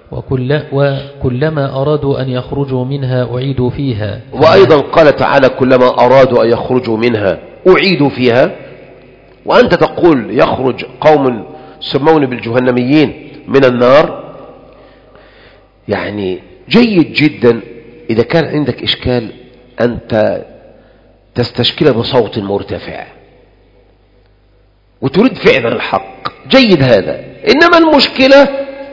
وكلما أرادوا أن يخرجوا منها أعيدوا فيها. وأيضا قال تعالى: كلما أرادوا أن يخرجوا منها أعيدوا فيها. وأنت تقول يخرج قوم سمون بالجهنميين من النار. يعني جيد جدا إذا كان عندك إشكال أنت تستشكل بصوت مرتفع وتريد فعلا الحق، جيد هذا. إنما المشكلة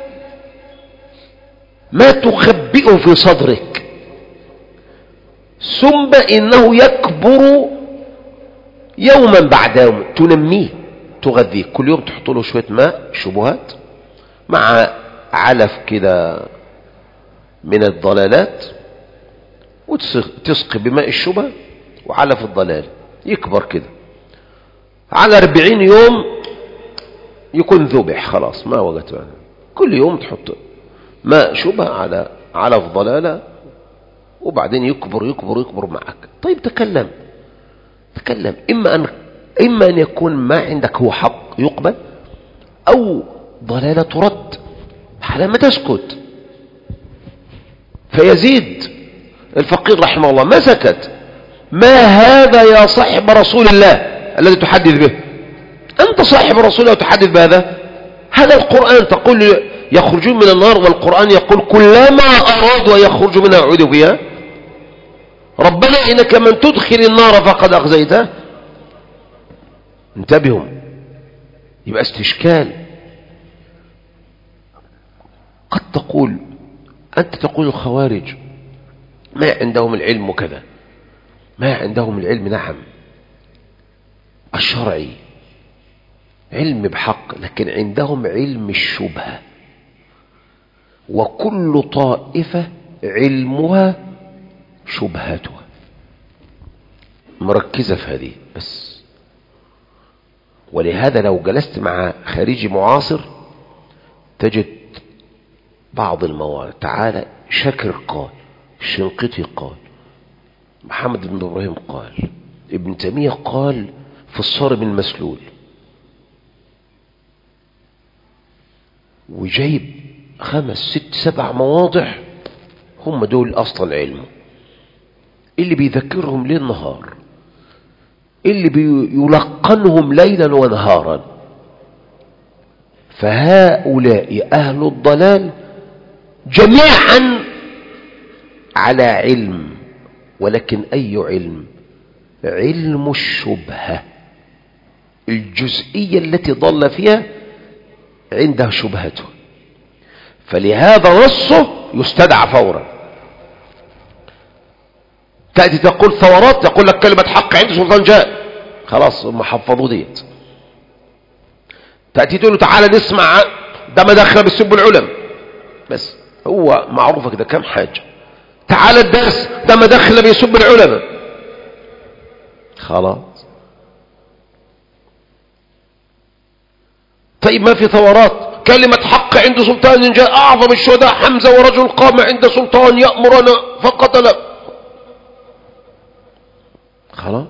ما تخبئه في صدرك، ثم إنه يكبر يوما بعد يوم، تنميه تغذيه، كل يوم تحط له شوية ماء شبهات مع علف كده من الضلالات، وتسقي بماء الشبه وعلف الضلال، يكبر كده على 40 يوم يكون ذبح خلاص ما وجدت معنا. كل يوم تحط ماء شبه على علف ضلالة، وبعدين يكبر يكبر يكبر معك. طيب تكلم، إما أن يكون ما عندك هو حق يقبل، أو ضلالة ترد على ما تسكت. فيزيد الفقير رحمه الله ما سكت. ما هذا يا صاحب رسول الله الذي تحدث به؟ أنت صاحب رسول الله وتحدث بهذا؟ هذا القرآن تقول يخرجون من النار، والقرآن يقول كلما أرادوا أن يخرجوا منها أعيدوا فيها. ربنا إنك من تدخل النار فقد أخزيته. انتبهوا، يبقى استشكال. قد تقول أنت تقول الخوارج ما عندهم العلم وكذا، ما عندهم العلم، نعم الشرعي علم بحق، لكن عندهم علم الشبهة. وكل طائفة علمها شبهتها، مركزة في هذه بس. ولهذا لو جلست مع خارجي معاصر تجد بعض المواضع. تعالى شاكر قال، الشنقيطي قال، محمد بن إبراهيم قال، ابن تيمية قال في الصارم المسلول، وجايب 5 6 7 مواضع هم دول أصلا علمه، اللي بيذكرهم ليل نهار، اللي بيلقنهم ليلا ونهارا. فهؤلاء أهل الضلال جميعا على علم، ولكن أي علم؟ علم الشبهة، الجزئية التي ضل فيها عنده شبهته، فلهذا نصه يستدعى فورا. تأتي تقول ثورات، يقول لك كلمة حق عند سلطان جاء، خلاص هم حفظوا ديت. تأتي تقول له تعالى نسمع، ده مداخل بيسب العلم، بس هو معروفة كده كم حاجة. تعالى الدرس، ده مداخل بيسب العلماء، خلاص. طيب ما في ثورات، كلمة حق عند سلطان جاء، أعظم الشهداء حمزة ورجل قام عند سلطان يأمرنا فقتل، خلاص.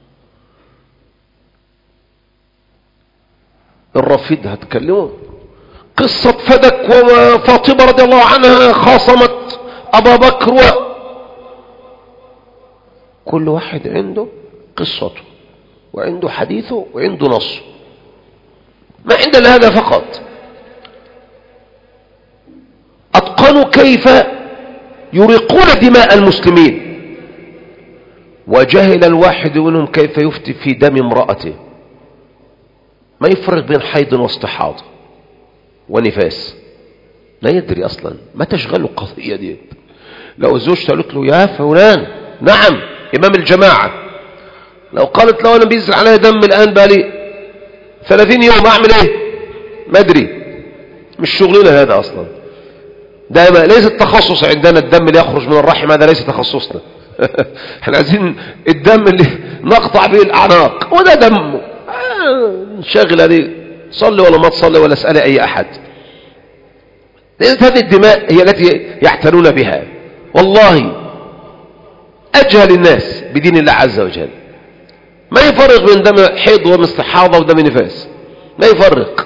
الرفيد هتكلمه قصة فدك وفاطمة رضي الله عنها خاصمت أبا بكر، كل واحد عنده قصته وعنده حديثه وعنده نصه، ما عندنا هذا فقط. أتقنوا كيف يريقون دماء المسلمين، وجهل الواحد منهم كيف يفتي في دم امرأته، ما يفرق بين حيض واستحاضة ونفاس، لا يدري أصلا، ما تشغله القضية دي. لو زوجته قالت له يا فلان، نعم إمام الجماعة، لو قالت له أنا بينزل علي دم الآن بالي 30 يوم أعمل إيه؟ ما أدري، مش شغلنا هذا أصلا. ده ليس التخصص عندنا الدم اللي يخرج من الرحم، هذا ليس تخصصنا. احنا عايزين الدم اللي نقطع به الأعناق، وده دم نشغل هذه، صلي ولا ما تصلي ولا اسأل أي أحد. لأن هذه الدماء هي التي يعتنون بها. والله أجهل الناس بدين الله عز وجل، ما يفرق بين دم حيض ومستحاضة ودم نفاس، ما يفرق.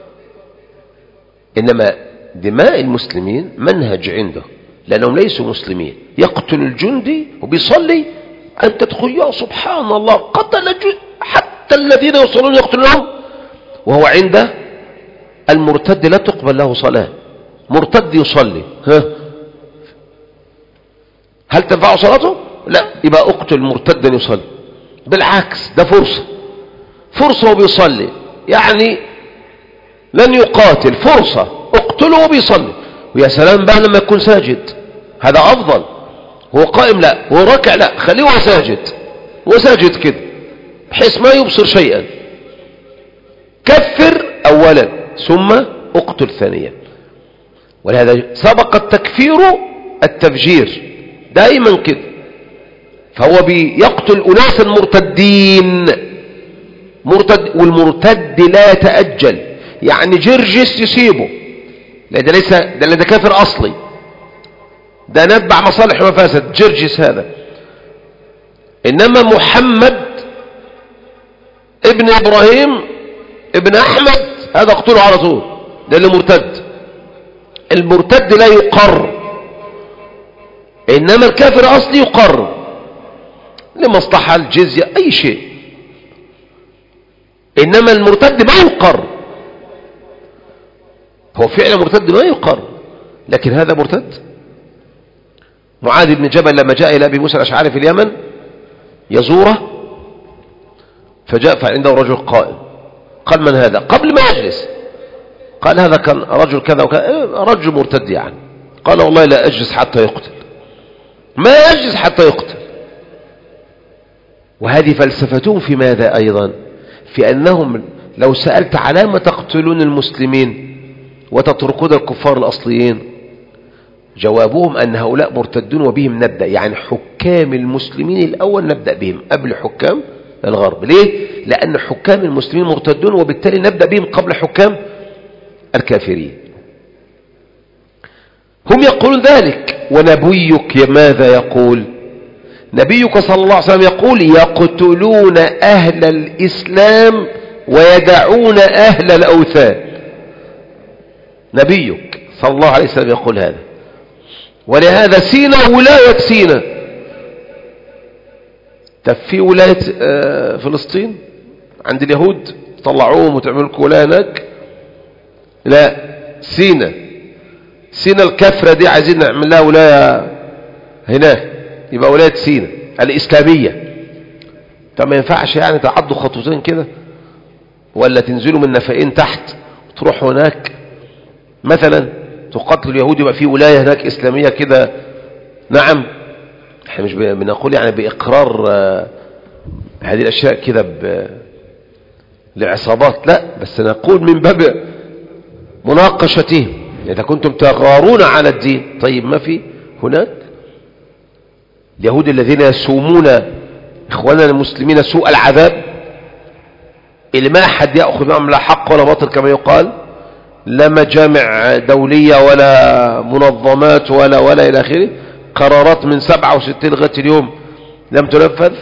إنما دماء المسلمين منهج عنده، لأنهم ليسوا مسلمين. يقتل الجندي وبيصلي، أنت تقول يا سبحان الله، قتل حتى الذين يصلون يقتلونهم، وهو عنده المرتد لا تقبل له صلاة. مرتد يصلي، هل تنفع صلاته؟ لا، يبقى اقتل مرتدا يصلي. بالعكس، ده فرصة وبيصلي، يعني لن يقاتل، فرصة اقتله وبيصلي. ويا سلام بقى لما يكون ساجد، هذا أفضل. هو قائم لا، هو راكع لا، خليه هو ساجد كده بحيث ما يبصر شيئا. كفر أولا ثم اقتل ثانيا. ولهذا سبق التكفير التفجير دائما كده. فهو بيقتل أناسا مرتدين، والمرتد لا يتأجل. يعني جرجس يسيبه، لأن ده كافر أصلي، ده نتبع مصالح ومفاسد جرجس هذا. إنما محمد ابن إبراهيم ابن أحمد هذا اقتله على طول، ده اللي مرتد. المرتد لا يقر، إنما الكافر أصلي يقر لمصلحة الجزية أي شيء. إنما المرتد ما يقر، هو فعلا مرتد ما يقر، لكن هذا مرتد. معاذ بن جبل لما جاء إلى أبي موسى الأشعري في اليمن يزوره، فجاء فعنده رجل قائم، قال من هذا؟ قبل ما يجلس قال هذا كان رجل كذا وكذا، رجل مرتد يعني. قال والله لا أجلس حتى يقتل، ما يجلس حتى يقتل. وهذه فلسفتهم في ماذا أيضا؟ في أنهم لو سألت على ما تقتلون المسلمين وتتركون الكفار الأصليين، جوابهم أن هؤلاء مرتدون وبهم نبدأ، يعني حكام المسلمين الأول نبدأ بهم قبل حكام الغرب. ليه؟ لأن حكام المسلمين مرتدون، وبالتالي نبدأ بهم قبل حكام الكافرين. هم يقولون ذلك. ونبيك ماذا يقول؟ نبيك صلى الله عليه وسلم يقول يقتلون أهل الإسلام ويدعون أهل الأوثان. نبيك صلى الله عليه وسلم يقول هذا. ولهذا سينا ولاية سينا، في ولاية فلسطين عند اليهود طلعوهم وتعملوا لكم ولاية هناك. لا، سينا الكفرة دي عايزين نعمل لها ولاية هناك، يبقى ولاية سينا الإسلامية. طب ما ينفعش يعني تعدوا خطوتين كده، ولا تنزلوا من نفقين تحت وتروحوا هناك مثلا تقتل اليهود، يبقى في ولاية هناك إسلامية كده. نعم، احنا مش بنقول يعني بإقرار هذه الأشياء كده لعصابات، لا، بس نقول من باب مناقشتهم. إذا كنتم تغارون على الدين، طيب ما في هناك اليهود الذين يسومون إخواننا المسلمين سوء العذاب، اللي ما أحد يأخذ معهم لا حق ولا باطل كما يقال، لا مجامع دولية ولا منظمات ولا إلى آخره. قرارات من 67 لغاية اليوم لم تنفذ.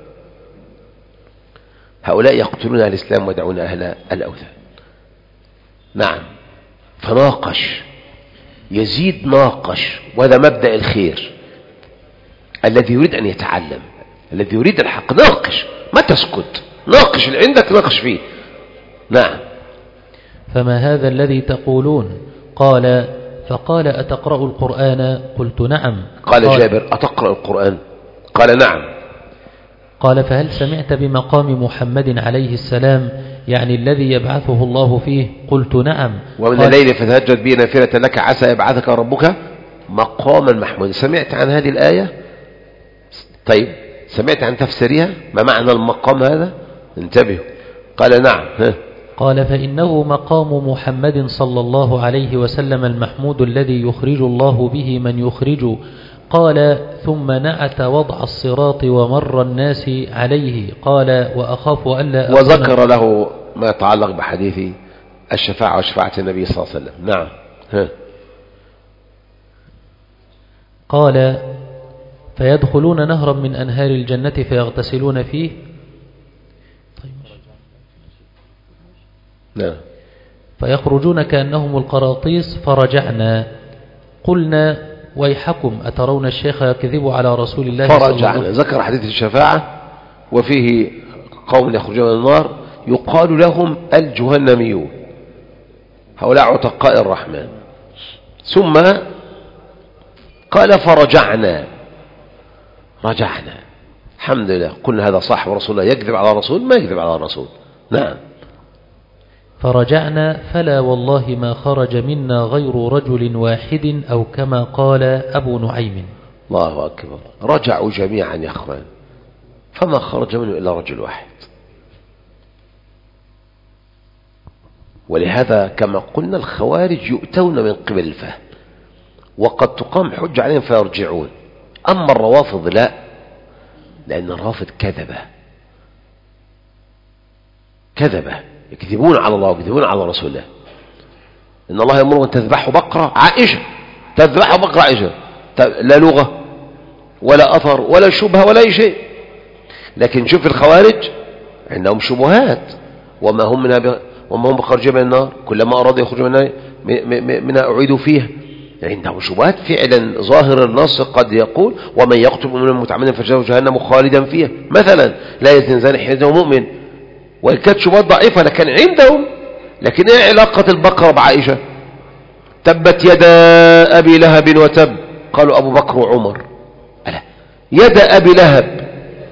هؤلاء يقتلون أهل الإسلام ويدعون أهل الأوثان. نعم، فناقش يزيد، ناقش، وهذا مبدأ الخير. الذي يريد أن يتعلم، الذي يريد الحق، ناقش، ما تسكت، ناقش اللي عندك، ناقش فيه. نعم. فما هذا الذي تقولون؟ قال فقال أتقرأ القرآن؟ قلت نعم. قال جابر أتقرأ القرآن؟ قال نعم. قال فهل سمعت بمقام محمد عليه السلام، يعني الذي يبعثه الله فيه؟ قلت نعم. ومن الليل فتهجد به نافلة لك عسى يبعثك ربك مقاما محمودا. سمعت عن هذه الآية؟ طيب، سمعت عن تفسيرها؟ ما معنى المقام هذا؟ انتبهوا. قال نعم. قال فإنه مقام محمد صلى الله عليه وسلم المحمود الذي يخرج الله به من يخرج. قال ثم نعت وضع الصراط ومر الناس عليه. قال وأخاف ألا وذكر له ما يتعلق بحديث الشفاعة وشفاعة النبي صلى الله عليه وسلم. نعم. قال فيدخلون نهرا من أنهار الجنة فيغتسلون فيه. نعم. فيخرجون كأنهم القراطيس فرجعنا. قلنا ويحكم أترون الشيخ يكذب على رسول الله صلى الله عليه وسلم. فرجعنا ذكر حديث الشفاعة وفيه قوم يخرجون من النار يقال لهم الجهنميون، هؤلاء عتقاء الرحمن. ثم قال فرجعنا، رجعنا الحمد لله. قلنا هذا صح ورسول الله يكذب على الرسول؟ ما يكذب على الرسول. نعم. فرجعنا فلا والله ما خرج منا غير رجل واحد أو كما قال أبو نعيم. الله أكبر. رجعوا جميعا يا أخوان، فما خرج منه إلا رجل واحد. ولهذا كما قلنا الخوارج يؤتون من قبل الفهم، وقد تقام حج عليهم فيرجعون. أما الروافض لا، لأن الرافض كذبة يكذبون على الله ويكذبون على رسول الله. إن الله يأمر أن تذبحوا بقرة عائشة، تذبحوا بقرة عائشة، لا لغة ولا أثر ولا شبهة ولا أي شيء. لكن شوف الخوارج عندهم شبهات، وما هم بخارجين من النار، كلما أرادوا يخرجوا منها أعيدوا فيها. عندهم شبهات فعلا. ظاهر النص قد يقول ومن يقتل مؤمنا متعمدا فجزاؤه جهنم خالدا فيها مثلا، لا يزني زاني حين يزني مؤمن. وكانت شبهات ضعيفة لكن عندهم. لكن ايه علاقة البقرة بعائشة؟ تبت يدا أبي لهب وتب. قالوا أبو بكر وعمر. ألا يد أبي لهب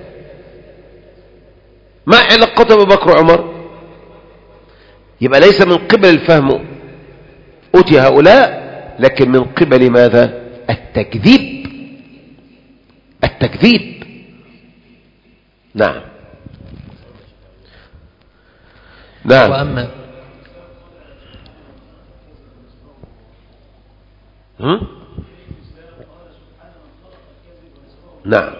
ما علاقة أبو بكر وعمر؟ يبقى ليس من قبل الفهم أتي هؤلاء، لكن من قبل ماذا؟ التكذيب. نعم. وأما نعم.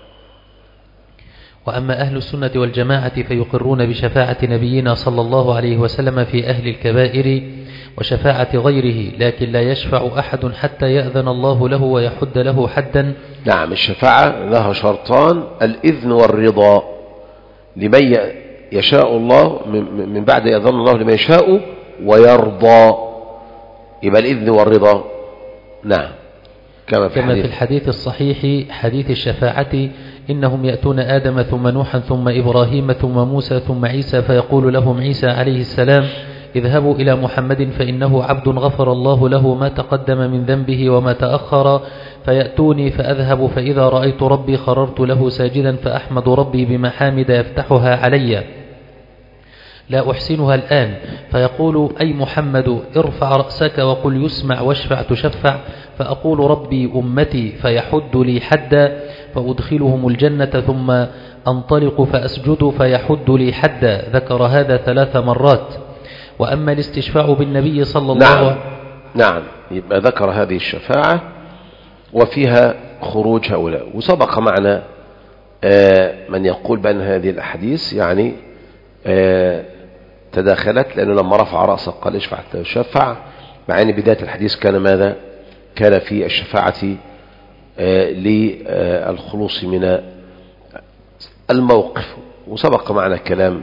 وأما أهل السنة والجماعة فيقرون بشفاعة نبينا صلى الله عليه وسلم في أهل الكبائر وشفاعة غيره، لكن لا يشفع أحد حتى يأذن الله له ويحد له حدا. نعم. الشفاعة لها شرطان: الإذن والرضا لمن يشاء الله، من بعد يأذن الله لمن يشاء ويرضى. يبقى الإذن والرضا. نعم. كما في الحديث الصحيح حديث الشفاعة: إنهم يأتون آدم ثم نوحا ثم إبراهيم ثم موسى ثم عيسى، فيقول لهم عيسى عليه السلام: اذهبوا إلى محمد فإنه عبد غفر الله له ما تقدم من ذنبه وما تأخر. فيأتوني فأذهب، فإذا رأيت ربي خررت له ساجدا فأحمد ربي بمحامد يفتحها علي لا أحسنها الآن. فيقول: أي محمد ارفع رأسك وقل يسمع واشفع تشفع. فأقول: ربي أمتي، فيحد لي حدا فأدخلهم الجنة، ثم أنطلق فأسجد فيحد لي حدا. ذكر هذا 3 مرات. وأما الاستشفاع بالنبي صلى الله عليه وسلم. نعم. يبقى ذكر هذه الشفاعة وفيها خروج هؤلاء. وسبق معنا من يقول بأن هذه الأحاديث يعني تداخلت، لأنه لما رفع رأسه قال اشفع تشفع، مع أن بداية الحديث كان ماذا؟ كان في الشفاعة للخلوص من الموقف. وسبق معنا كلام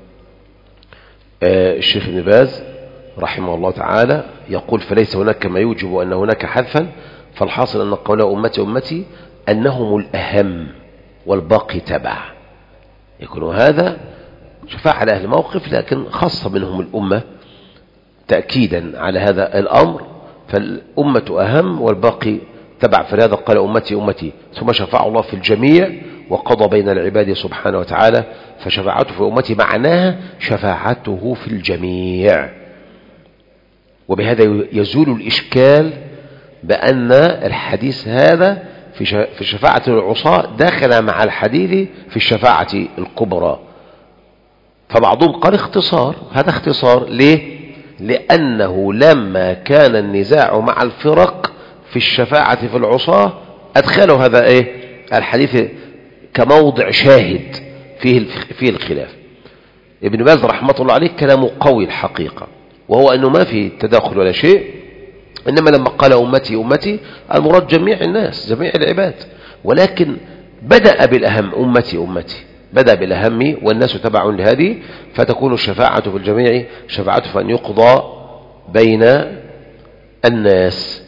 الشيخ ابن باز رحمه الله تعالى يقول: فليس هناك ما يوجب أن هناك حذفا، فالحاصل أن قول أمتي أنهم الأهم والباقي تبع. يكون هذا شفاعة على أهل الموقف، لكن خاصة منهم الأمة تأكيدا على هذا الأمر، فالأمة أهم والباقي تبع. فلهذا قال أمتي، ثم شفاع الله في الجميع وقضى بين العباد سبحانه وتعالى، فشفاعته في أمتي معناها شفاعته في الجميع. وبهذا يزول الإشكال بأن الحديث هذا في شفاعة العصاة داخل مع الحديث في الشفاعة الكبرى. فبعضهم قال اختصار. هذا اختصار ليه؟ لأنه لما كان النزاع مع الفرق في الشفاعة في العصاة أدخلوا هذا الحديث كموضع شاهد فيه الخلاف. ابن باز رحمة الله عليه كلامه قوي الحقيقة، وهو أنه ما في تداخل ولا شيء، إنما لما قال أمتي أمتي المراد جميع الناس جميع العباد، ولكن بدأ بالأهم أمتي أمتي، بدأ بالأهم والناس تبع لهذه، فتكون الشفاعة في الجميع شفاعة فأن يقضى بين الناس.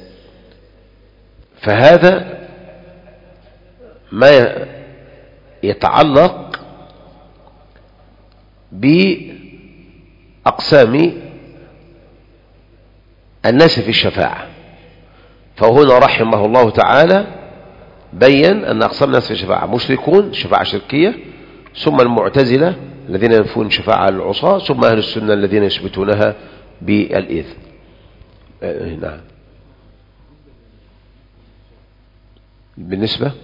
فهذا ما يتعلق بأقسام الناس في الشفاعة. فهنا رحمه الله تعالى بين أن أقسام الناس في الشفاعة مشركون شفاعة شركية، ثم المعتزلة الذين ينفون شفاعة العصاة، ثم أهل السنة الذين يثبتونها بالإذن. نعم. بالنسبة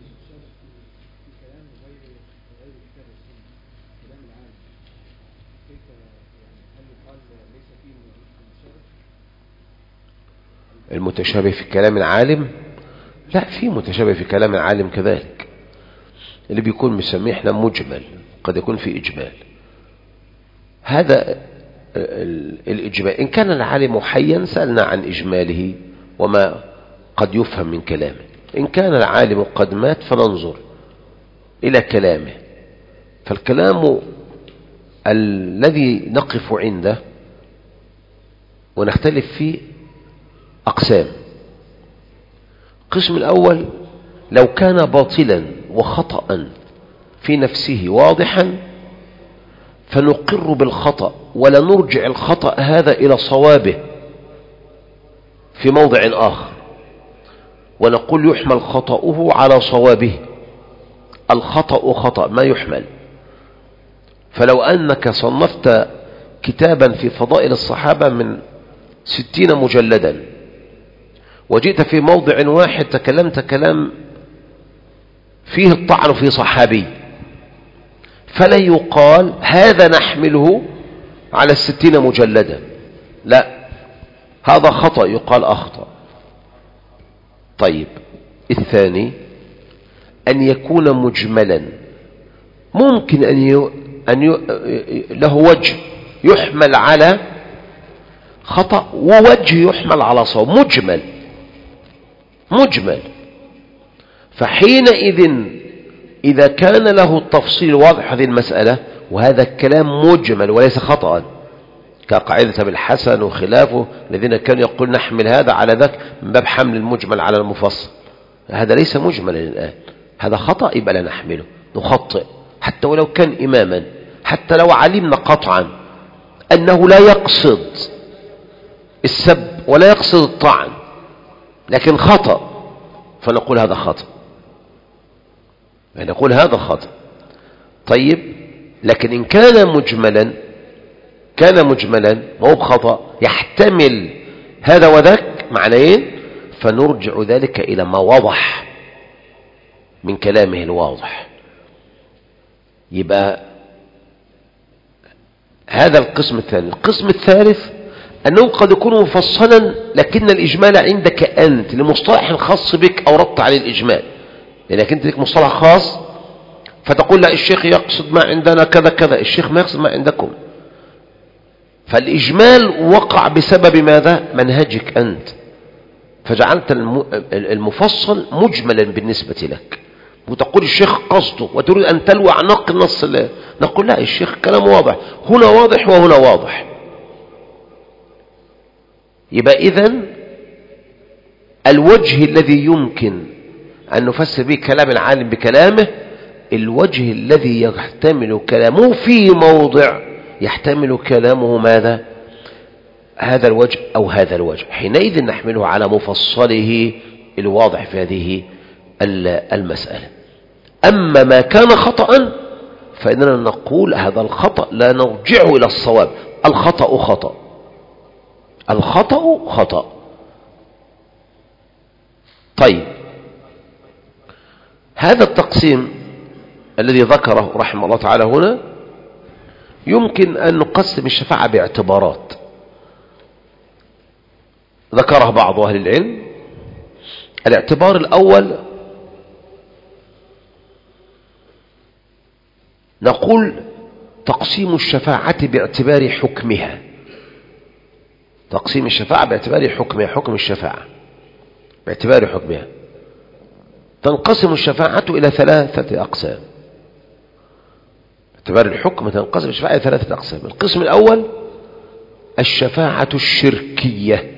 المتشابه في كلام العالم، لا، في متشابه في كلام العالم كذلك، اللي بيكون مسميه احنا مجمل، قد يكون في إجمال. هذا الإجمال إن كان العالم حيا سألنا عن إجماله وما قد يفهم من كلامه، إن كان العالم قد مات فننظر إلى كلامه. فالكلام الذي نقف عنده ونختلف فيه أقسام. القسم الأول لو كان باطلا وخطأ في نفسه واضحا فنقر بالخطأ ولا نرجع الخطأ هذا إلى صوابه في موضع آخر، ونقول يحمل خطأه على صوابه. الخطأ خطأ ما يحمل. فلو أنك صنفت كتابا في فضائل الصحابة من 60 مجلدا وجئت في موضع واحد تكلمت كلام فيه الطعن في صحابي، فلا يقال هذا نحمله على 60 مجلدا، لا، هذا خطأ يقال أخطأ. طيب، الثاني أن يكون مجملا، ممكن له وجه يحمل على خطأ ووجه يحمل على صواب، مجمل. فحينئذ إذا كان له التفصيل واضح هذه المسألة وهذا الكلام مجمل وليس خطأ، كقاعدة بالحسن وخلافه الذين كانوا يقول نحمل هذا على ذاك من باب حمل المجمل على المفصل، هذا ليس مجملا الآن، هذا خطأ، يبقى لا نحمله، نخطئ حتى ولو كان إماما، حتى لو علمنا قطعا أنه لا يقصد السب ولا يقصد الطعن لكن خطأ، فنقول هذا خطأ، نقول هذا خطأ. طيب، لكن إن كان مجملا وهو بخطأ يحتمل هذا وذاك معنيين، فنرجع ذلك إلى ما وضح من كلامه الواضح. يبقى هذا القسم الثاني. القسم الثالث أنه قد يكون مفصلا لكن الإجمال عندك أنت لمصطلح خاص بك أوردت عليه الإجمال، لأنك أنت لك مصطلح خاص فتقول لا الشيخ يقصد ما عندنا كذا كذا، الشيخ ما يقصد ما عندكم. فالإجمال وقع بسبب ماذا؟ منهجك أنت، فجعلت المفصل مجملا بالنسبة لك، وتقول الشيخ قصده وتريد أن تلوى عن نقل نص الله، نقول لا، الشيخ كلام واضح، هنا واضح وهنا واضح. يبقى إذن الوجه الذي يمكن أن نفسر به كلام العالم بكلامه الوجه الذي يحتمل كلامه في موضع يحتمل كلامه ماذا؟ هذا الوجه أو هذا الوجه، حينئذ نحمله على مفصله الواضح في هذه المسألة. أما ما كان خطأ فإننا نقول هذا الخطأ لا نرجعه إلى الصواب، الخطأ خطأ، الخطأ خطأ. طيب، هذا التقسيم الذي ذكره رحمه الله تعالى هنا يمكن أن نقسم الشفاعة باعتبارات ذكرها بعض أهل العلم. الاعتبار الأول نقول تقسيم الشفاعة باعتبار حكمها. تقسيم الشفاعة باعتبار حكمها، حكم الشفاعة باعتبار حكمها. تنقسم الشفاعة إلى 3 أقسام. باعتبار الحكم تنقسم الشفاعة إلى 3 أقسام. القسم الأول الشفاعة الشركية.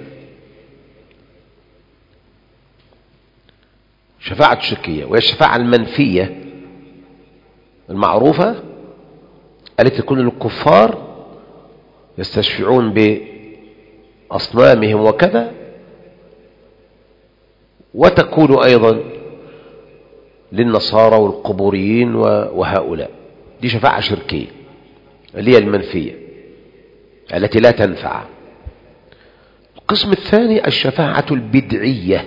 شفاعة الشركية وهي الشفاعة المنفية المعروفة التي تكون للكفار يستشفعون بأصنامهم وكذا، وتكون أيضا للنصارى والقبوريين وهؤلاء. دي شفاعة شركية اللي هي المنفية التي لا تنفع. القسم الثاني الشفاعة البدعية.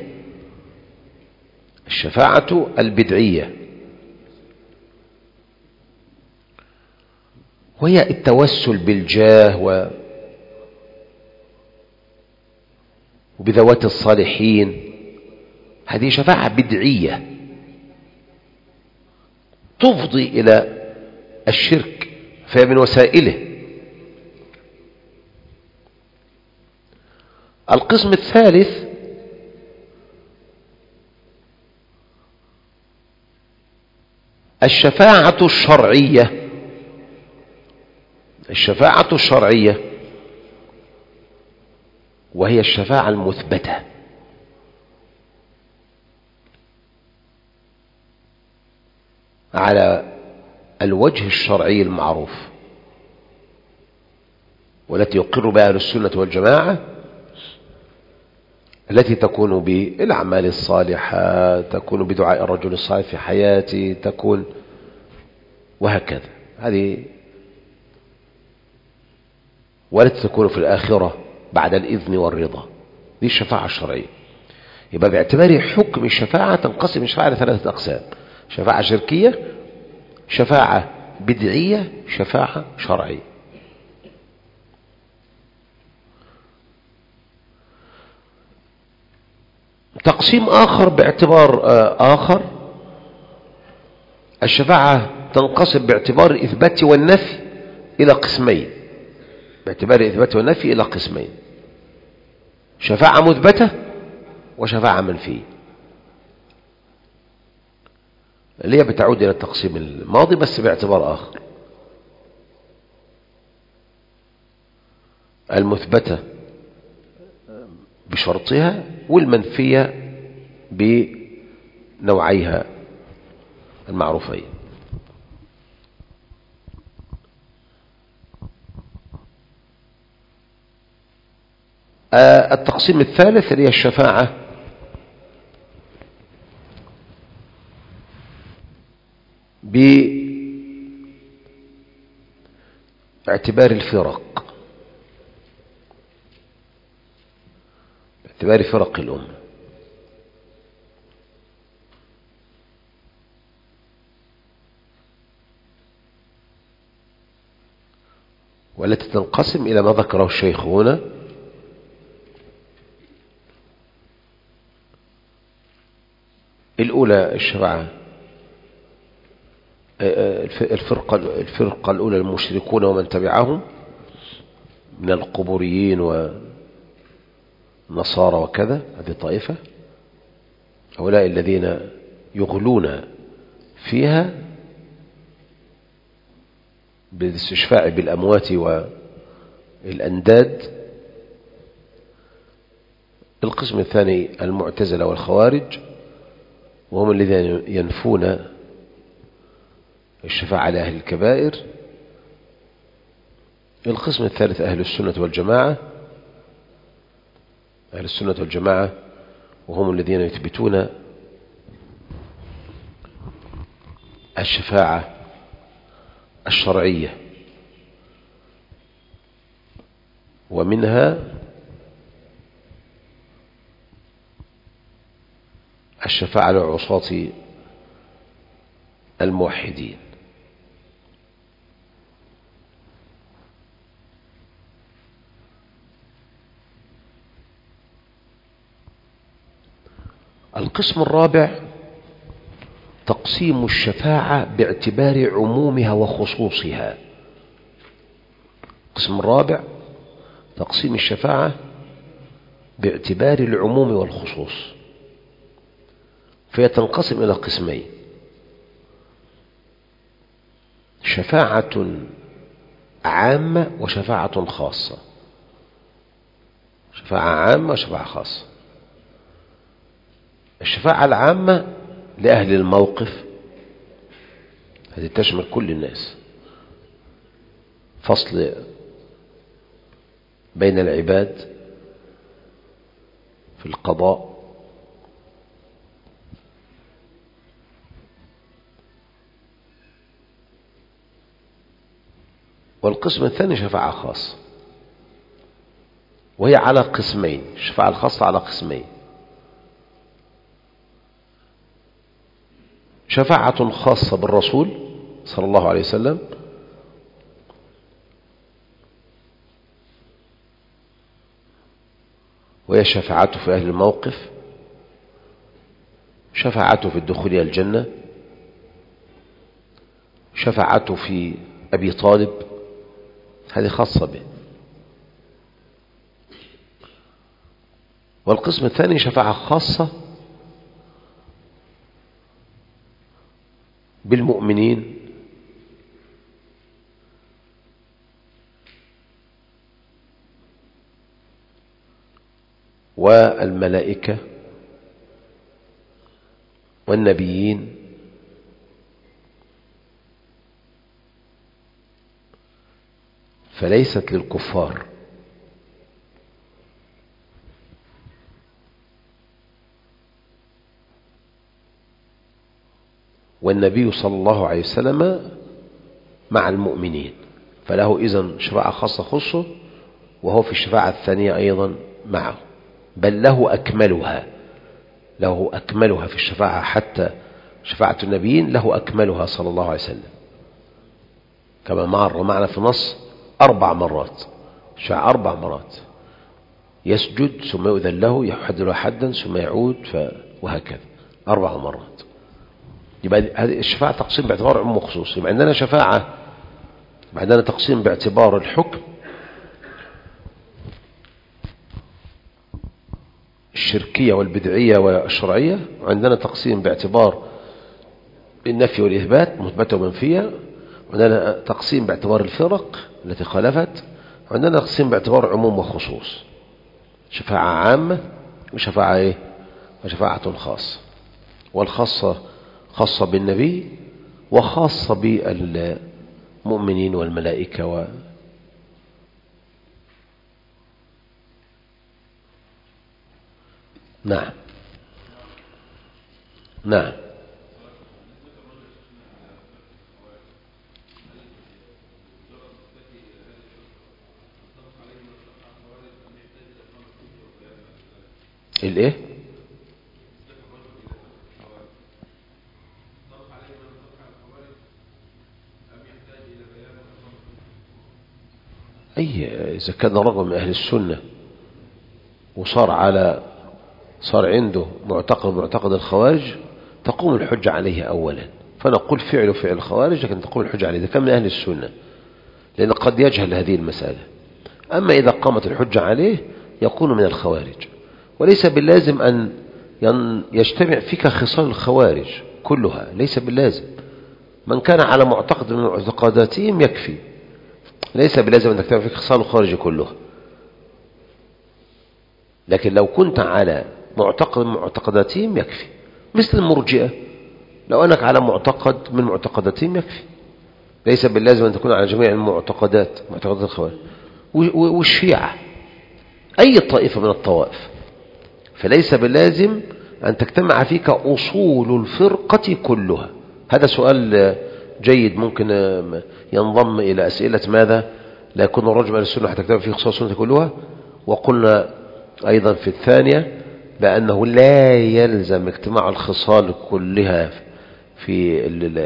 الشفاعة البدعية وهي التوسل بالجاه وبذوات الصالحين. هذه شفاعة بدعية تفضي إلى الشرك، فهي من وسائله. القسم الثالث الشفاعة الشرعية. الشفاعة الشرعية وهي الشفاعة المثبتة على الوجه الشرعي المعروف، والتي يقر بها أهل السنة والجماعة، التي تكون بالأعمال الصالحة، تكون بدعاء الرجل الصالح في حياته، تكون وهكذا. هذه والتي تكون في الآخرة بعد الإذن والرضا. دي الشفاعة الشرعية. يبقى باعتبار حكم الشفاعة تنقسم الشفاعة إلى 3 أقسام: شفاعة شركية، شفاعة بدعية، شفاعة شرعية. تقسيم آخر باعتبار آخر الشفاعة تنقسم باعتبار الإثبات والنفي إلى قسمين. باعتبار الإثبات والنفي إلى قسمين: شفاعة مثبتة وشفاعة منفية، اللي هي بتعود إلى التقسيم الماضي بس باعتبار آخر. المثبتة بشرطها والمنفية بنوعيها المعروفين. التقسيم الثالث اللي هي الشفاعة باعتبار الفرق، باعتبار فرق الأمة. والتي تنقسم إلى ما ذكره الشيخ هنا: الأولى الشفاعة الفرقة الأولى المشركون ومن تبعهم من القبوريين ونصارى وكذا، هذه طائفة. هؤلاء الذين يغلون فيها بالاستشفاع بالأموات والأنداد. القسم الثاني المعتزلة والخوارج، وهم الذين ينفون الشفاعة على أهل الكبائر. القسم الثالث أهل السنة والجماعة. أهل السنة والجماعة وهم الذين يثبتون الشفاعة الشرعية، ومنها الشفاعة للعصاة الموحدين. القسم الرابع تقسيم الشفاعة باعتبار عمومها وخصوصها. القسم الرابع تقسيم الشفاعة باعتبار العموم والخصوص، فهي تنقسم إلى قسمين: شفاعة عامة وشفاعة خاصة. شفاعة عامة وشفاعة خاصة. الشفاعة العامة لأهل الموقف، هذه تشمل كل الناس، فصل بين العباد في القضاء، والقسم الثاني شفاعة خاصة، وهي على قسمين. الشفاعة الخاصة على قسمين: شفاعة خاصة بالرسول صلى الله عليه وسلم، وهي شفاعته في أهل الموقف، شفاعته في الدخول إلى الجنة، شفاعته في أبي طالب، هذه خاصة به. والقسم الثاني شفاعة خاصة بالمؤمنين والملائكة والنبيين فليست للكفار. والنبي صلى الله عليه وسلم مع المؤمنين، فله إذن شفاعة خاصة خصه، وهو في الشفاعة الثانية أيضا معه، بل له أكملها في الشفاعة، حتى شفاعة النبيين له أكملها صلى الله عليه وسلم، كما مر معنا في النص 4 مرات، شفاعة 4 مرات، يسجد ثم يؤذن له، يحد له حدا ثم يعود، وهكذا 4 مرات. يبقى هذه الشفاعة تقسيم باعتبار عموم وخصوص. يبقى عندنا شفاعة، عندنا تقسيم باعتبار الحكم الشركية والبدعية والشرعية، وعندنا تقسيم باعتبار النفي والإثبات، مثبتة ومنفية، وعندنا تقسيم باعتبار الفرق التي خالفت، وعندنا تقسيم باعتبار عموم وخصوص: شفاعة عامة وشفاعة وشفاعة خاصة. والخاصة خاصة بالنبي، وخاصة بالمؤمنين والملائكة نعم نعم. الايه؟ إذا كان رجل من أهل السنة وصار عنده معتقد الخوارج، تقوم الحجة عليه أولا، فنقول فعل الخوارج، لكن تقوم الحجة عليه إذا كان من أهل السنة، لأن قد يجهل هذه المسألة. أما إذا قامت الحجة عليه يكون من الخوارج، وليس باللازم أن يجتمع فيك خصال الخوارج كلها، ليس باللازم. من كان على معتقد من معتقداتهم يكفي، ليس بلازم أن تجتمع فيك خصال الخوارج كلها. لكن لو كنت على معتقد من معتقداتهم يكفي، مثل المرجئة، لو أنك على معتقد من معتقداتهم يكفي، ليس باللازم أن تكون على جميع معتقدات الخوارج. والشيعة أي طائفة من الطوائف، فليس باللازم أن تجتمع فيك أصول الفرقة كلها. هذا سؤال جيد ممكن ينضم إلى أسئلة ماذا لا يكون الرجل من السنة حتى تجتمع فيه خصال السنة كلها. وقلنا أيضا في الثانية بأنه لا يلزم اجتماع الخصال كلها في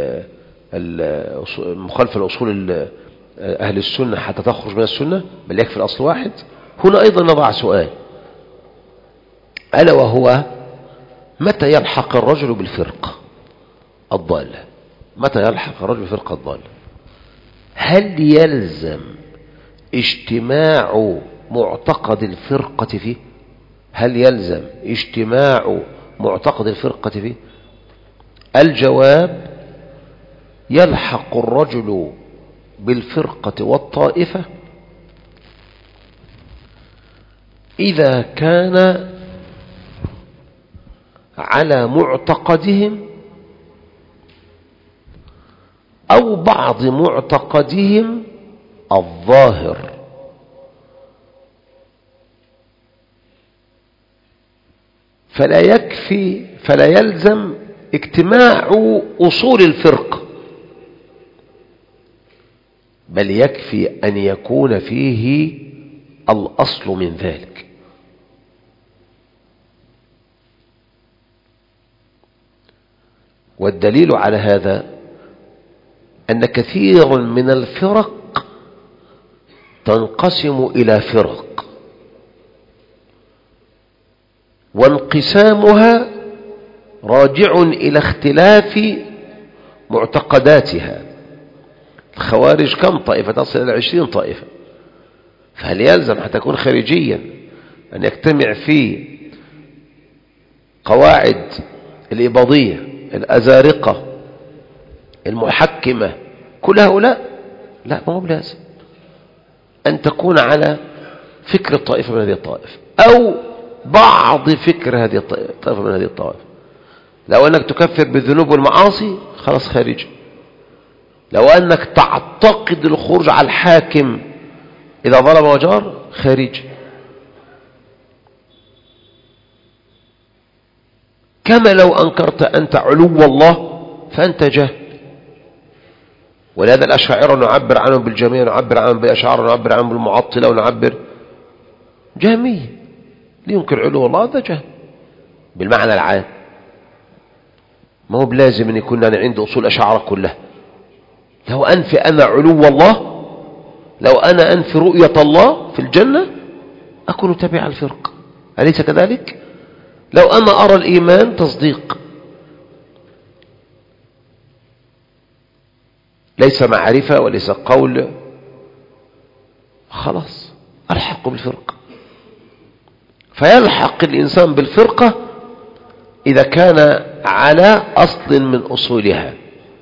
مخالفة الأصول أهل السنة حتى تخرج من السنة، بل يكفي الأصل واحد. هنا أيضا نضع سؤال، ألا وهو متى يلحق الرجل بالفرقة الضالة؟ متى يلحق الرجل بالفرقة الضالة؟ هل يلزم اجتماع معتقد الفرقة فيه؟ هل يلزم اجتماع معتقد الفرقة فيه؟ الجواب: يلحق الرجل بالفرقة والطائفة إذا كان على معتقدهم أو بعض معتقدهم الظاهر، فلا يلزم اجتماع أصول الفرقة، بل يكفي أن يكون فيه الأصل من ذلك. والدليل على هذا أن كثير من الفرق تنقسم إلى فرق، وانقسامها راجع إلى اختلاف معتقداتها. الخوارج كم طائفة؟ تصل إلى 20 طائفة. فهل يلزم حتى يكون خارجيا أن يجتمع في قواعد الإباضية، الأزارقة، المحكمة، كل هؤلاء؟ لا، ما هو لازم أن تكون على فكر الطائفة من هذه الطائفة أو بعض فكر هذه الطائفة من هذه الطائفة. لو أنك تكفر بالذنوب والمعاصي خلاص خارج. لو أنك تعتقد الخروج على الحاكم إذا ظلم وجار خارج. كما لو أنكرت أنت علو الله فأنت جاهل. ولهذا الأشاعرة نعبر عنهم بالجميع، نعبر عنهم بالأشاعرة، نعبر عنهم بالمعطلة، ونعبر جهمية. لينكر علو الله هذا جهل بالمعنى العام. ما هو بلازم أن يكون أنا عندي أصول أشاعرة كلها. لو أنفي أنا علو الله، لو أنا أنفي رؤية الله في الجنة أكون تابع الفرق، أليس كذلك؟ لو أنا أرى الإيمان تصديق ليس معرفة وليس قول، خلاص ألحق بالفرقة. فيلحق الإنسان بالفرقة إذا كان على أصل من أصولها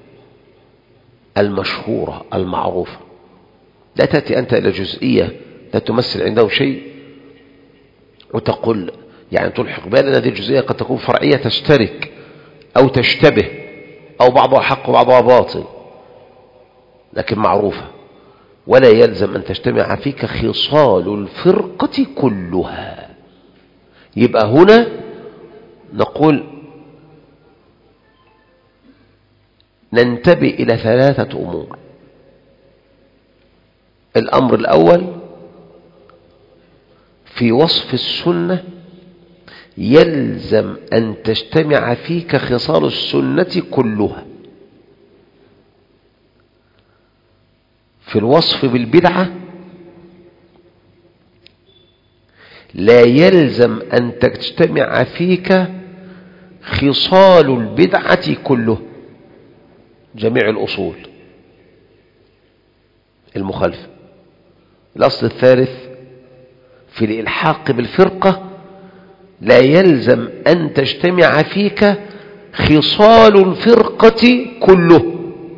المشهورة المعروفة. لا تأتي أنت إلى جزئية لا تمثل عنده شيء وتقول يعني تلحق بها، لأن هذه الجزئية قد تكون فرعية تشترك أو تشتبه أو بعضها حق وبعضها باطل، لكن معروفة. ولا يلزم أن تجتمع فيك خصال الفرقة كلها. يبقى هنا نقول ننتبه إلى 3 أمور. الأمر الأول في وصف السنة يلزم أن تجتمع فيك خصال السنة كلها. في الوصف بالبدعة لا يلزم أن تجتمع فيك خصال البدعة كله، جميع الأصول المخالفة. الأصل الثالث في الإلحاق بالفرقة لا يلزم أن تجتمع فيك خصال الفرقة كله.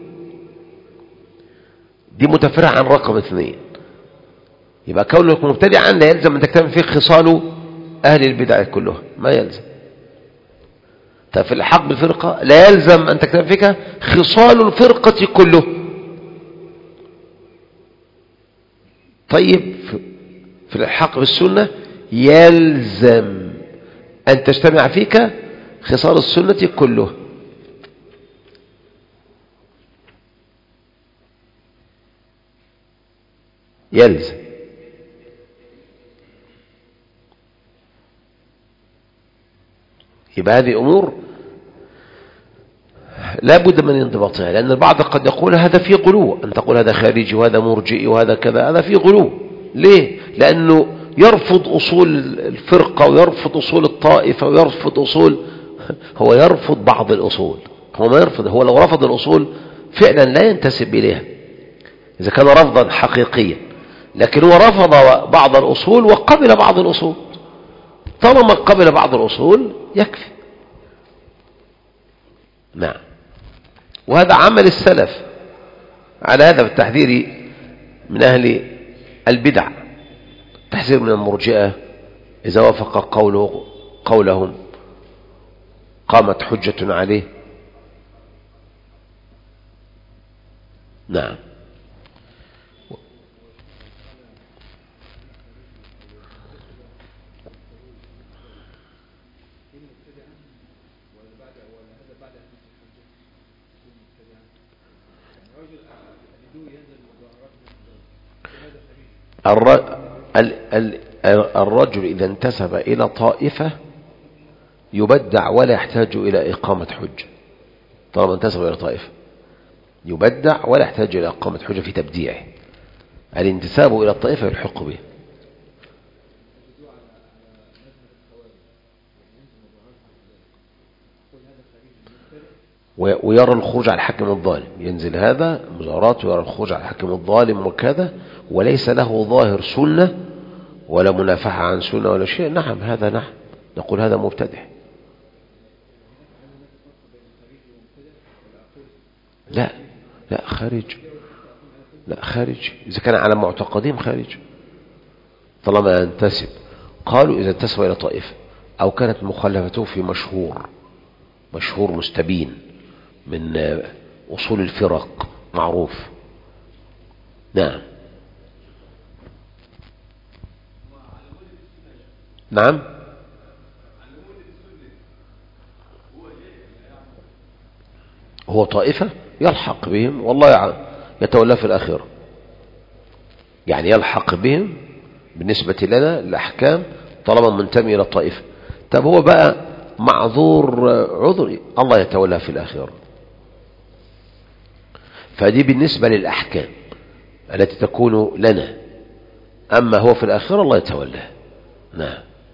دي متفرع عن رقم 2. يبقى كونك مبتدعا لا يلزم أن تجتمع فيك خصال أهل البدع كلها، ما يلزم. طيب في الإلحاق بالفرقة لا يلزم أن تجتمع فيك خصال الفرقة كله. طيب في الإلحاق بالسنة يلزم أن تجتمع فيك خصال السنة كله. يلزم. يبقى هذه أمور لا بد من انضباطها، لأن البعض قد يقول هذا فيه غلو، أن تقول هذا خارجي وهذا مرجئي وهذا كذا، هذا فيه غلو. ليه؟ لأنه يرفض أصول الفرقة ويرفض أصول الطائفة ويرفض أصول هو يرفض بعض الأصول. هو ما يرفض، هو لو رفض الأصول فعلا لا ينتسب إليها إذا كان رفضا حقيقيا، لكن هو رفض بعض الأصول وقبل بعض الأصول. طالما قبل بعض الأصول يكفي. نعم. وهذا عمل السلف على هذا، في التحذير من أهل البدع، تحذير من المرجئة إذا وافق قولهم قامت حجة عليه. نعم. الرجل إذا انتسب إلى طائفة يبدع ولا يحتاج إلى إقامة حجة. طالما انتسب إلى طائفة يبدع ولا يحتاج إلى إقامة حجة في تبديعه. الانتساب إلى الطائفة يلحق به. ويرى الخروج على الحاكم الظالم، ينزل هذا مظاهرات ويرى الخروج على الحاكم الظالم وكذا، وليس له ظاهر سنة ولا منافحة عن سنة ولا شيء. نعم هذا نعم نقول هذا مبتدع. لا خارج. لا خارج إذا كان على معتقدهم خارج. طالما ينتسب، قالوا إذا انتسب إلى طائفة أو كانت مخالفته في مشهور مستبين من أصول الفرق معروف. نعم. نعم. هو طائفة يلحق بهم والله يتولى في الآخرة، يعني يلحق بهم بالنسبة لنا الأحكام طالما منتمي إلى الطائفة. طب هو بقى معذور عذري، الله يتولى في الآخرة. فدي بالنسبة للأحكام التي تكون لنا، أما هو في الآخرة الله يتولى. نعم.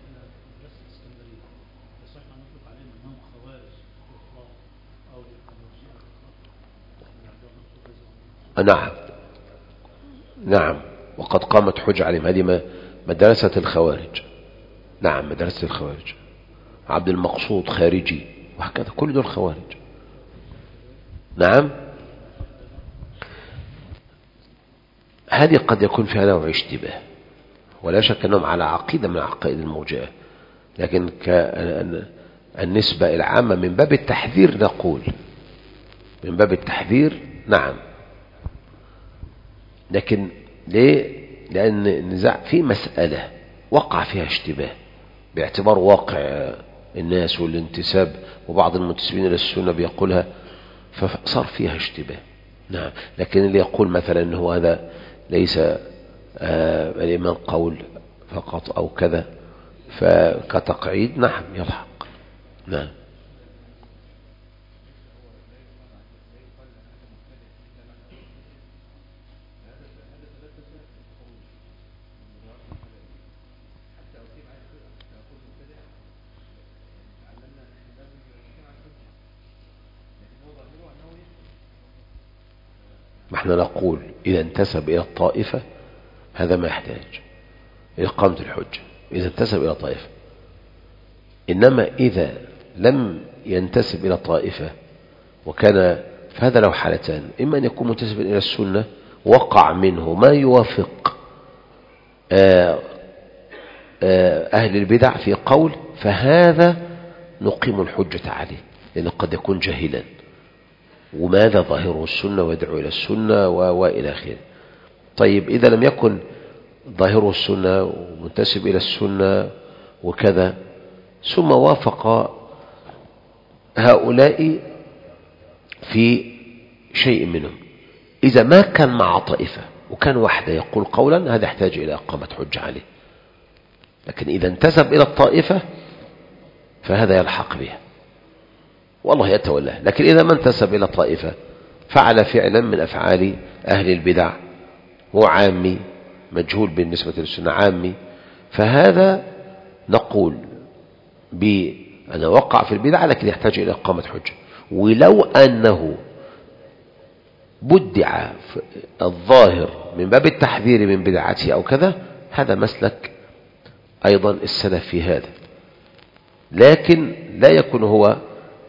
نعم وقد قامت حجة عليهم. هذه مدرسة الخوارج. نعم مدرسة الخوارج. عبد المقصود خارجي وهكذا، كل دول خوارج. نعم. هذه قد يكون فيها نوع اشتباه، ولا شك أنهم على عقيدة من عقائد المرجئة، لكن النسبة العامة من باب التحذير نقول من باب التحذير. نعم. لكن ليه؟ لأن النزاع في مسألة وقع فيها اشتباه باعتبار واقع الناس والانتساب، وبعض المنتسبين إلى السنة بيقولها، فصار فيها اشتباه. نعم. لكن اللي يقول مثلا أنه هذا ليس الإيمان قول فقط أو كذا، فكتقعيد نعم يلحق. نعم. ما احنا نقول إذا انتسب إلى الطائفة هذا ما يحتاج إلى إقامة الحجة إذا انتسب إلى طائفة. إنما إذا لم ينتسب إلى طائفة وكان، فهذا له حالتان: إما أن يكون منتسبا إلى السنة وقع منه ما يوافق أهل البدع في قول، فهذا نقيم الحجة عليه، لأنه قد يكون جاهلا وماذا ظاهره السنة ويدعو إلى السنة وإلى آخره. طيب إذا لم يكن ظاهره السنة ومنتسب إلى السنة وكذا، ثم وافق هؤلاء في شيء منهم، إذا ما كان مع طائفة وكان وحده يقول قولا، هذا يحتاج إلى إقامة حجة عليه. لكن إذا انتسب إلى الطائفة فهذا يلحق بها والله يتولاه. لكن إذا ما انتسب إلى طائفة فعل فعلا من أفعال أهل البدع، هو عامي مجهول بالنسبة للسنة، عامي، فهذا نقول أنا وقع في البدعة لكن يحتاج إلى إقامة حجة. ولو أنه بدع الظاهر من باب التحذير من بدعته أو كذا، هذا مسلك أيضا السلف في هذا، لكن لا يكون هو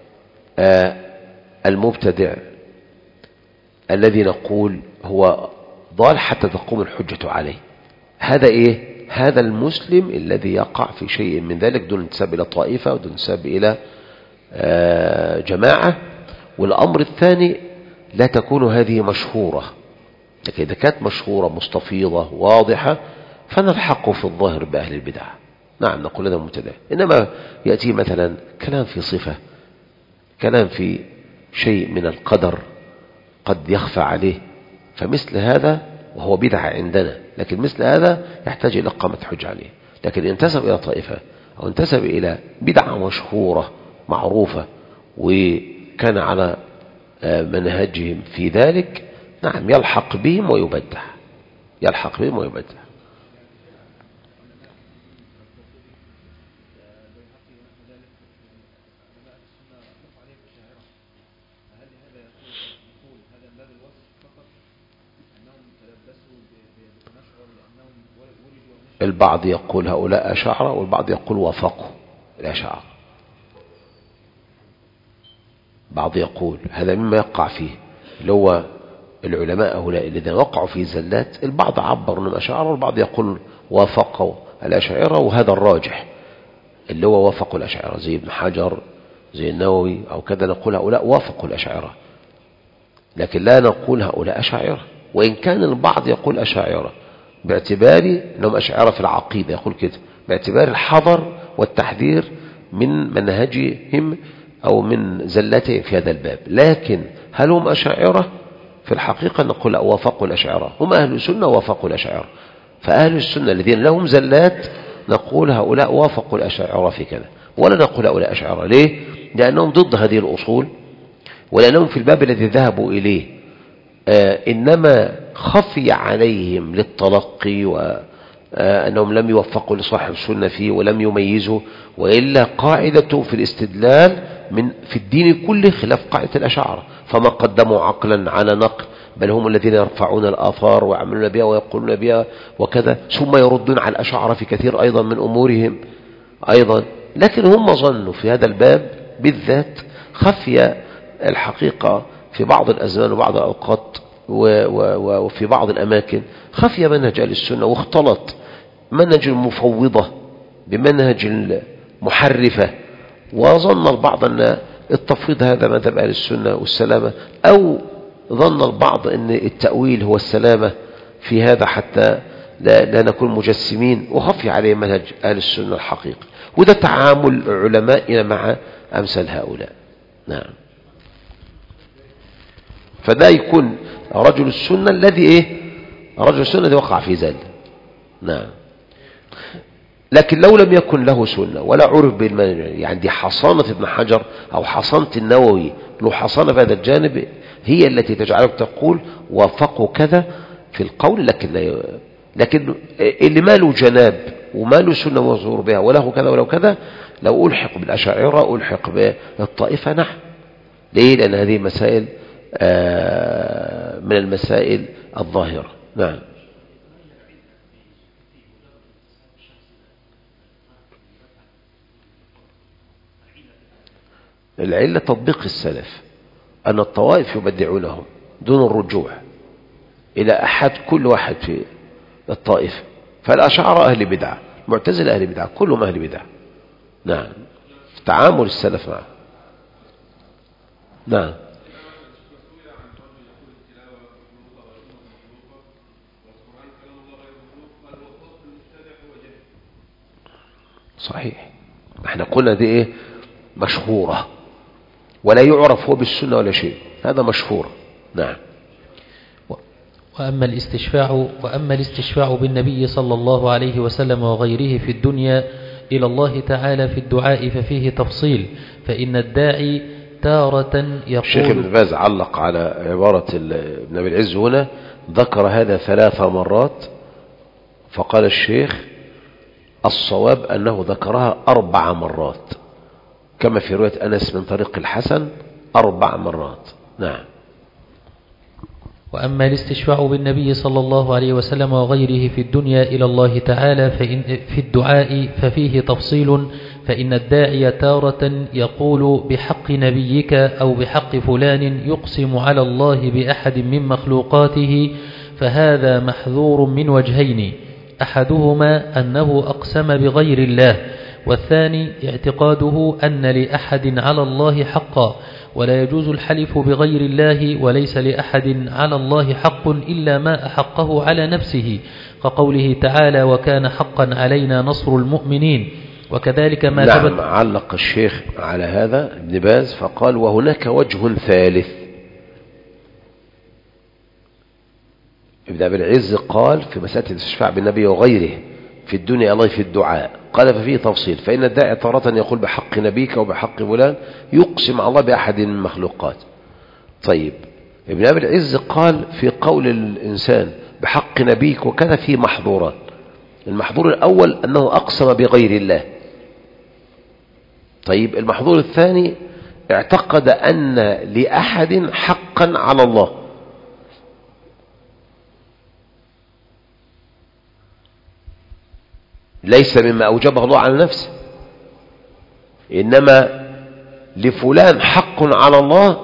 المبتدع الذي نقول هو ضال حتى تقوم الحجة عليه. هذا إيه؟ هذا المسلم الذي يقع في شيء من ذلك دون انتساب إلى طائفة ودون انتساب إلى جماعة. والأمر الثاني، لا تكون هذه مشهورة، لكن إذا كانت مشهورة مستفيضة واضحة فنلحق في الظاهر بأهل البدع. نعم نقول هذا مبتدع. إنما يأتي مثلا كلام في صفة، كلام في شيء من القدر قد يخفى عليه، فمثل هذا وهو بدعة عندنا، لكن مثل هذا يحتاج إلى إقامة حجة عليه. لكن إن انتسب إلى طائفة أو انتسب إلى بدعة مشهورة معروفة وكان على منهجهم في ذلك، نعم يلحق بهم ويبدع، يلحق بهم ويبدع. البعض يقول هؤلاء أشاعرة، والبعض يقول وافقوا الأشاعرة. بعض يقول هذا مما يقع فيه، اللي هو العلماء هؤلاء الذين وقعوا في زلات، البعض عبر من الأشاعرة والبعض يقول وافقوا الأشاعرة، وهذا الراجح اللي هو وافقوا الأشاعرة، زي ابن حجر زي النووي أو كذا، نقول هؤلاء وافقوا الأشاعرة، لكن لا نقول هؤلاء أشاعرة. وإن كان البعض يقول أشاعرة باعتبار أنهم أشاعرة في العقيدة، يقول كده باعتبار الحذر والتحذير من منهجهم أو من زلتهم في هذا الباب، لكن هل هم أشاعرة؟ في الحقيقة نقول وافقوا الأشاعرة، هم أهل السنة وافقوا الأشاعرة. فأهل السنة الذين لهم زلات نقول هؤلاء وافقوا الأشاعرة في كذا، ولا نقول هؤلاء أشاعرة. ليه؟ لأنهم ضد هذه الأصول، ولأنهم في الباب الذي ذهبوا إليه إنما خفي عليهم للتلقي، وأنهم لم يوفقوا لصاحب السنة فيه ولم يميزوا، وإلا قاعدة في الاستدلال في الدين كله خلاف قاعدة الأشاعرة، فما قدموا عقلا على نقل، بل هم الذين يرفعون الآثار ويعملون بها ويقولون بها وكذا، ثم يردون على الأشاعرة في كثير أيضا من أمورهم أيضا. لكن هم ظنوا في هذا الباب بالذات خفي الحقيقة في بعض الأزمان وبعض الأوقات وفي بعض الأماكن خفي منهج أهل السنة، واختلط منهج المفوضة بمنهج المحرفة، وظن البعض أن التفويض هذا مذهب أهل السنة والسلامة، أو ظن البعض أن التأويل هو السلامة في هذا حتى لا نكون مجسمين، وخفي عليه منهج أهل السنة الحقيقة. وده تعامل علمائنا مع أمثال هؤلاء. نعم. فده يكون رجل السنة الذي رجل السنة الذي وقع في ذلك. نعم. لكن لو لم يكن له سنة ولا عرف بالمنهج، يعني دي حصانة ابن حجر أو حصانة النووي له حصانة في هذا الجانب، هي التي تجعلك تقول وافقوا كذا في القول، لكن اللي ما له جناب وما له سنة مظهور بها وله كذا ولو كذا، لو ألحق بالأشاعرة ألحق بالطائفة. نعم. ليه؟ لأن هذه مسائل من المسائل الظاهرة. نعم. العلة تطبيق السلف، أن الطوائف يبدعونهم دون الرجوع إلى أحد كل واحد في الطائفة. فالأشاعرة أهل بدعة، المعتزلة أهل بدعة، كلهم أهل بدعة. نعم. تعامل السلف معه. نعم. صحيح. احنا قلنا دي مشهورة، ولا يعرف هو بالسنة ولا شيء، هذا مشهور. نعم. وأما الاستشفاع بالنبي صلى الله عليه وسلم وغيره في الدنيا إلى الله تعالى في الدعاء ففيه تفصيل، فإن الداعي تارة يقول. الشيخ ابن باز علق على عبارة ابن أبي العز هنا، ذكر هذا 3 مرات، فقال الشيخ الصواب أنه ذكرها 4 مرات، كما في رواية أنس من طريق الحسن 4 مرات. نعم. وأما الاستشفاع بالنبي صلى الله عليه وسلم وغيره في الدنيا إلى الله تعالى في الدعاء ففيه تفصيل، فإن الداعي تارة يقول بحق نبيك أو بحق فلان يقسم على الله بأحد من مخلوقاته، فهذا محذور من وجهين: أحدهما أنه أقسم بغير الله، والثاني اعتقاده أن لأحد على الله حقا، ولا يجوز الحلف بغير الله، وليس لأحد على الله حق إلا ما أحقه على نفسه، كقوله تعالى: وكان حقا علينا نصر المؤمنين. وكذلك ما نعم. علق الشيخ على هذا ابن باز فقال: وهناك وجه ثالث. ابن أبي العز قال في مسألة الاستشفاع بالنبي وغيره في الدنيا الله في الدعاء، قال ففيه تفصيل، فإن الداعي تارة يقول بحق نبيك وبحق فلان يقسم على الله بأحد من المخلوقات. طيب، ابن أبي العز قال في قول الإنسان بحق نبيك وكذا في محظورات. المحظور الأول أنه أقسم بغير الله. طيب، المحظور الثاني اعتقد أن لأحد حقا على الله. ليس مما أوجبه الله على نفسه، إنما لفلان حق على الله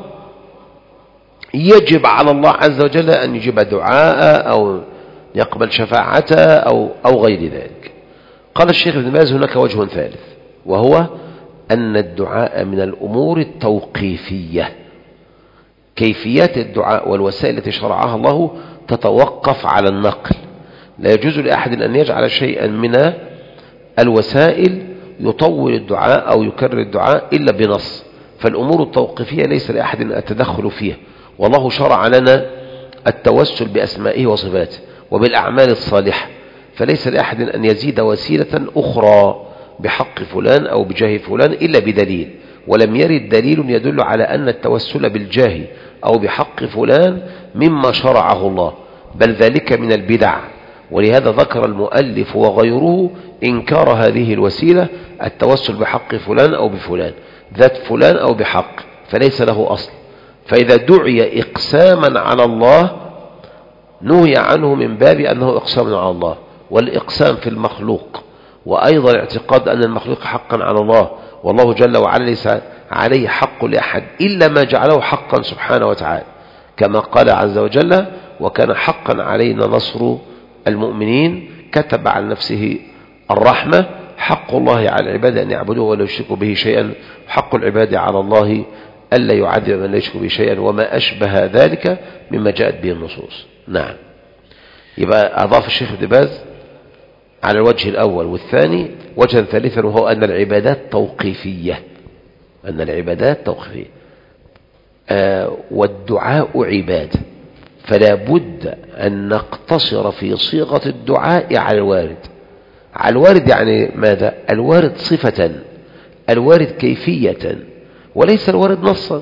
يجب على الله عز وجل أن يجيب دعاء أو يقبل شفاعته أو غير ذلك. قال الشيخ ابن باز: هناك وجه ثالث، وهو أن الدعاء من الأمور التوقيفية. كيفيات الدعاء والوسائل التي شرعها الله تتوقف على النقل. لا يجوز لأحد أن يجعل شيئا من الوسائل يطول الدعاء أو يكرر الدعاء إلا بنص. فالأمور التوقيفية ليس لأحد التدخل فيها، والله شرع لنا التوسل بأسمائه وصفاته وبالأعمال الصالحة، فليس لأحد أن يزيد وسيلة أخرى بحق فلان أو بجاه فلان إلا بدليل، ولم يرد دليل يدل على أن التوسل بالجاه أو بحق فلان مما شرعه الله، بل ذلك من البدع. ولهذا ذكر المؤلف وغيره إنكار هذه الوسيلة، التوسل بحق فلان أو بفلان، ذات فلان أو بحق، فليس له أصل. فإذا دعي إقساما على الله نهي عنه من باب أنه إقسام على الله. والإقسام في المخلوق، وأيضا اعتقاد أن المخلوق حقا على الله، والله جل وعلا ليس عليه حق لأحد إلا ما جعله حقا سبحانه وتعالى، كما قال عز وجل: وكان حقا علينا نصر المؤمنين، كتب على نفسه الرحمة. حق الله على العباد أن يعبدوه ولا يشركوا به شيئا، حق العباد على الله ألا يعذب من لا يشرك به شيئا، وما أشبه ذلك مما جاءت به النصوص. نعم. يبقى أضاف الشيخ ابن باز على الوجه الأول والثاني وجها ثالثا، وهو أن العبادات توقيفية. أن العبادات توقيفية، والدعاء عبادة، فلا بد أن نقتصر في صيغة الدعاء على الوارد. على الوارد يعني ماذا؟ الوارد صفة، الوارد كيفية، وليس الوارد نصا،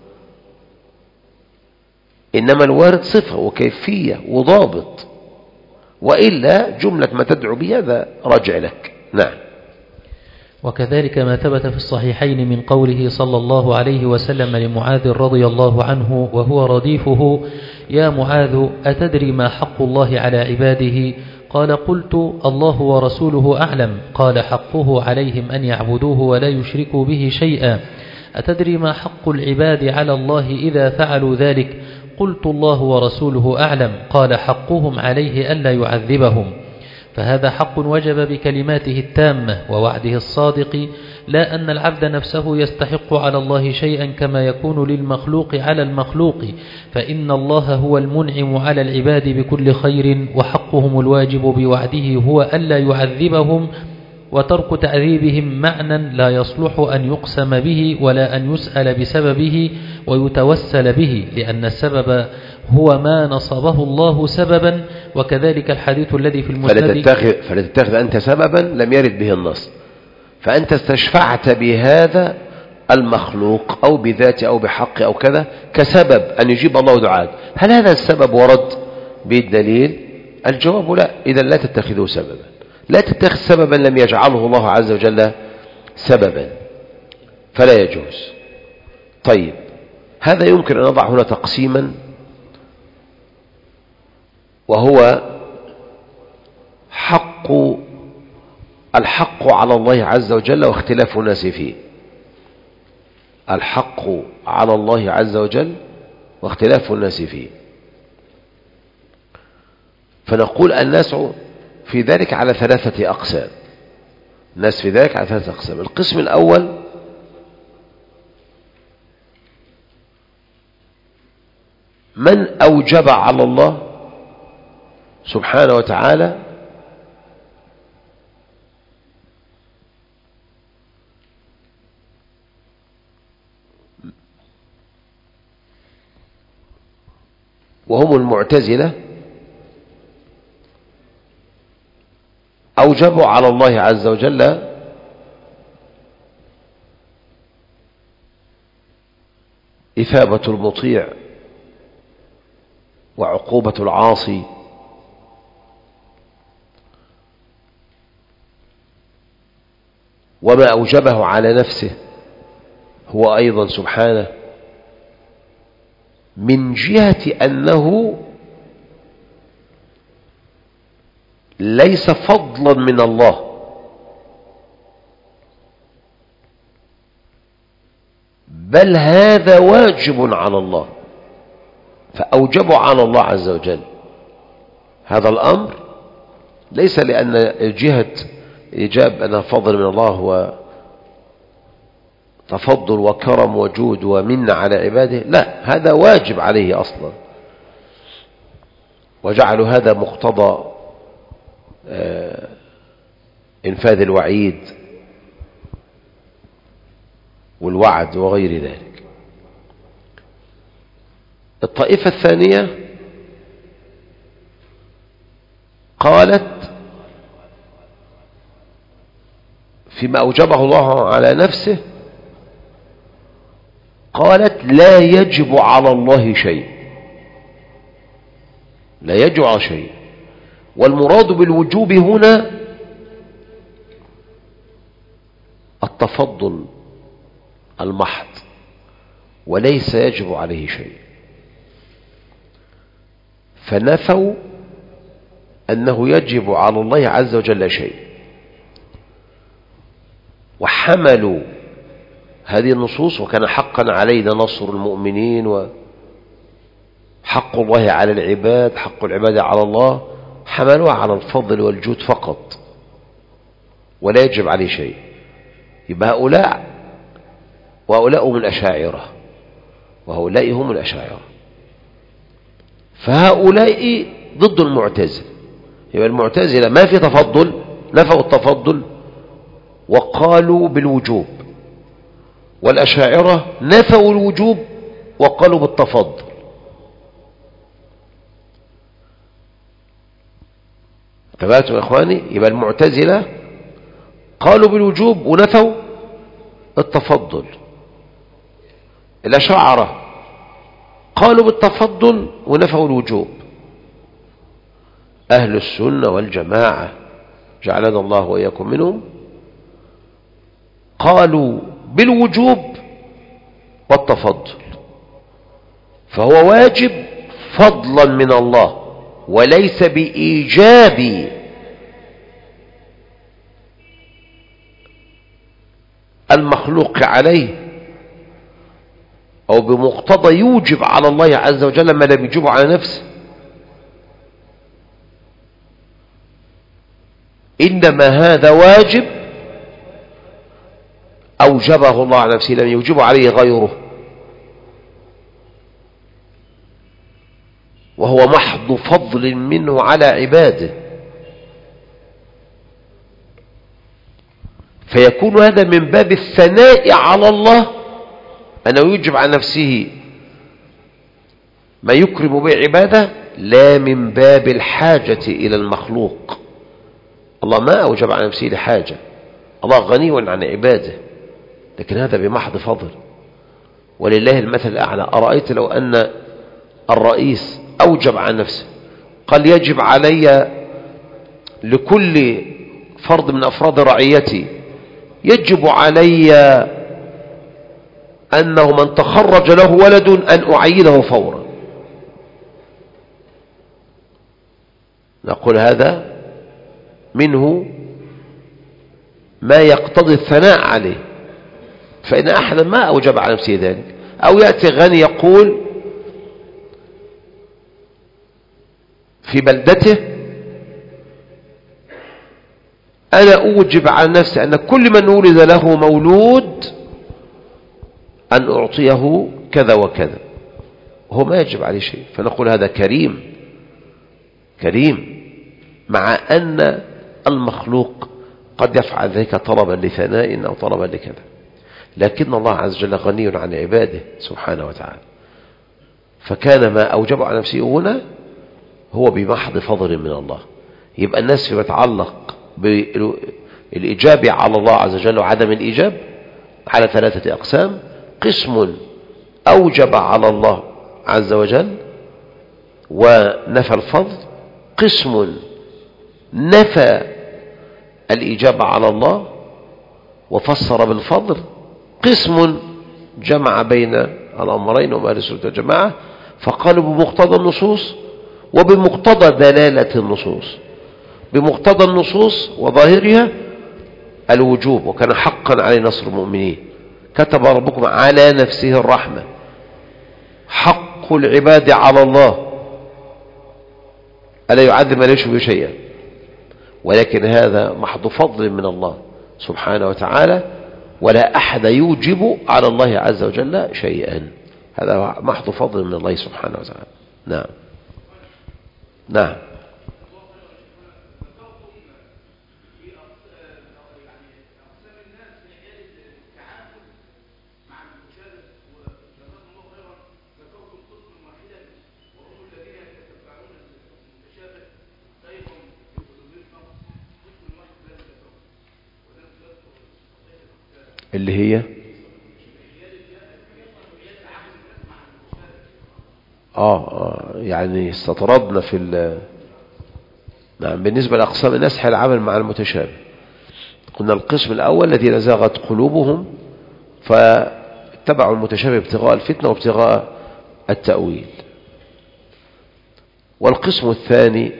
إنما الوارد صفة وكيفية وضابط، وإلا جملة ما تدعو به هذا راجع لك. نعم. وكذلك ما ثبت في الصحيحين من قوله صلى الله عليه وسلم لمعاذ رضي الله عنه وهو رديفه: يا معاذ، أتدري ما حق الله على عباده؟ قال: قلت: الله ورسوله أعلم. قال: حقه عليهم أن يعبدوه ولا يشركوا به شيئا. أتدري ما حق العباد على الله إذا فعلوا ذلك؟ قلت: الله ورسوله أعلم. قال: حقهم عليه ألا يعذبهم. فهذا حق وجب بكلماته التامة ووعده الصادق، لا أن العبد نفسه يستحق على الله شيئا كما يكون للمخلوق على المخلوق، فإن الله هو المنعم على العباد بكل خير، وحقهم الواجب بوعده هو ألا يعذبهم، وترك تعذيبهم معنى لا يصلح أن يقسم به ولا أن يسأل بسببه ويتوسل به، لأن السبب هو ما نصبه الله سببا. وكذلك الحديث الذي في المسند: فلا تتخذ أنت سببا لم يرد به النص، فأنت استشفعت بهذا المخلوق أو بذاته أو بحق أو كذا كسبب أن يجيب الله دعاءك. هل هذا السبب ورد بالدليل؟ الجواب لا. إذا لا تتخذه سببا، لا تتخذ سببا لم يجعله الله عز وجل سببا. فلا يجوز. طيب، هذا يمكن أن نضع هنا تقسيما، وهو الحق على الله عز وجل واختلاف الناس فيه. الحق على الله عز وجل واختلاف الناس فيه. فنقول الناس في ذلك على 3 أقسام. الناس في ذلك على 3 أقسام. القسم الأول من أوجب على الله سبحانه وتعالى وهم المعتزلة، أوجبوا على الله عز وجل إثابة المطيع وعقوبة العاصي، وما أوجبه على نفسه هو أيضا سبحانه من جهة أنه ليس فضلا من الله، بل هذا واجب على الله، فأوجبوا على الله عز وجل هذا الأمر، ليس لأن جهة إيجاب أنها فضل من الله هو تفضل وكرم وجود ومن على عباده، لا، هذا واجب عليه أصلا، وجعلوا هذا مقتضى إنفاذ الوعيد والوعد وغير ذلك. الطائفة الثانية قالت فيما أوجبه الله على نفسه، قالت لا يجب على الله شيء، لا يجب على شيء. والمراد بالوجوب هنا التفضل المحض، وليس يجب عليه شيء. فنفوا أنه يجب على الله عز وجل شيء، وحملوا هذه النصوص، وكان حقا علينا نصر المؤمنين، وحق الله على العباد، حق العباد على الله، حملوها على الفضل والجود فقط، ولا يجب عليه شيء. يبقى وهؤلاء هم الأشاعرة، وهؤلاء هم الأشاعرة. فهؤلاء ضد المعتزلة. يبقى المعتزلة ما في تفضل، نفوا التفضل وقالوا بالوجوب، والأشاعرة نفوا الوجوب وقالوا بالتفضل. تبعتم يا إخواني؟ يبقى المعتزلة قالوا بالوجوب ونفوا التفضل، الأشاعرة قالوا بالتفضل ونفوا الوجوب. أهل السنة والجماعة جعلنا الله وإياكم منهم قالوا بالوجوب والتفضل، فهو واجب فضلا من الله، وليس بإيجاب المخلوق عليه، أو بمقتضى يوجب على الله عز وجل ما لم يجب على نفسه، إنما هذا واجب أوجبه الله على نفسه، لم يوجب عليه غيره، وهو محض فضل منه على عباده. فيكون هذا من باب الثناء على الله، أنه يوجب على نفسه ما يكرم به عباده، لا من باب الحاجة إلى المخلوق. الله ما أوجب على نفسه لحاجة، الله غني عن عباده، لكن هذا بمحض فضل، ولله المثل الأعلى. أرأيت لو أن الرئيس أوجب على نفسه، قال يجب علي لكل فرد من أفراد رعيتي، يجب علي أنه من تخرج له ولد أن أعينه فورا. نقول هذا منه ما يقتضي الثناء عليه، فإن أحدا ما أوجب على نفسه ذلك. أو يأتي غني يقول في بلدته أنا أوجب على نفسي أن كل من ولد له مولود أن أعطيه كذا وكذا، هو ما يجب عليه شيء. فنقول هذا كريم كريم، مع أن المخلوق قد يفعل ذلك طلبا لثناء أو طلبا لكذا، لكن الله عز وجل غني عن عباده سبحانه وتعالى. فكان ما أوجب على نفسه هنا هو بمحض فضل من الله. يبقى الناس فيما يتعلق بالإجابة على الله عز وجل وعدم الإجاب على 3 أقسام: قسم أوجب على الله عز وجل ونفى الفضل، قسم نفى الإجابة على الله وفسر بالفضل، قسم جمع بين الأمرين وما أهل السنة والجماعة فقالوا بمقتضى النصوص وبمقتضى دلالة النصوص. بمقتضى النصوص وظاهرها الوجوب، وكان حقا عليه نصر المؤمنين. كتب ربكم على نفسه الرحمة، حق العباد على الله ألا يعذب من يشرك به شيئا، ولكن هذا محض فضل من الله سبحانه وتعالى، ولا أحد يوجب على الله عز وجل شيئا، هذا محض فضل من الله سبحانه وتعالى. نعم نعم. اللي هي يعني استطردنا في نعم. بالنسبة لأقسام الناس حال العمل مع المتشابه، قلنا القسم الأول الذين زاغت قلوبهم فاتبعوا المتشابه ابتغاء الفتنة وابتغاء التأويل. والقسم الثاني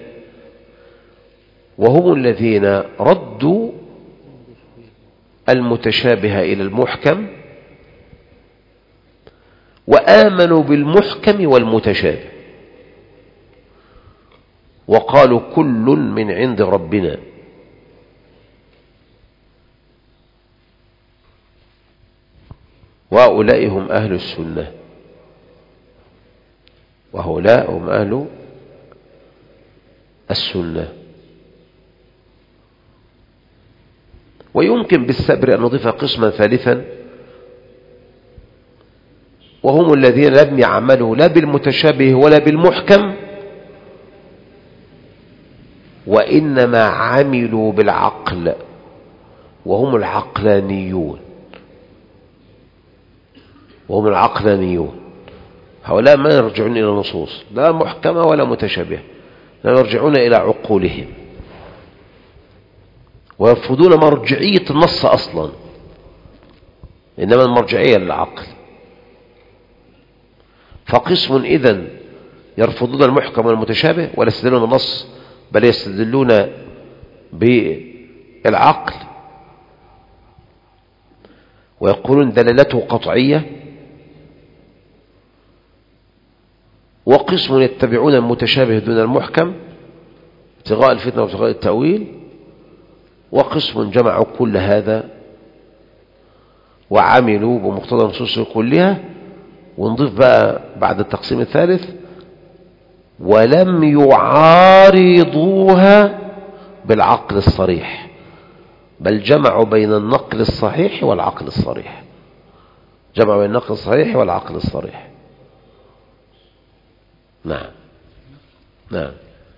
وهم الذين ردوا المتشابه إلى المحكم وآمنوا بالمحكم والمتشابه وقالوا كل من عند ربنا. وهؤلاء هم أهل السنة، وهؤلاء هم أهل السنة. ويمكن بالسبر أن نضيف قسما ثالثا وهم الذين لم يعملوا لا بالمتشابه ولا بالمحكم، وإنما عملوا بالعقل، وهم العقلانيون. وهم العقلانيون هؤلاء ما يرجعون إلى النصوص لا محكمة ولا متشابه، لا يرجعون إلى عقولهم ويرفضون مرجعية النص أصلا، إنما المرجعية للعقل. فقسم إذن يرفضون المحكم والمتشابه ولا يستدلون النص، بل يستدلون بالعقل ويقولون دلالته قطعية. وقسم يتبعون المتشابه دون المحكم ابتغاء الفتنة وابتغاء التأويل. وقسم جمعوا كل هذا وعملوا بمقتضى النصوص كلها. ونضيف بقى بعد التقسيم الثالث ولم يعارضوها بالعقل الصريح، بل جمعوا بين النقل الصحيح والعقل الصريح. جمعوا بين النقل الصحيح والعقل الصريح. نعم نعم.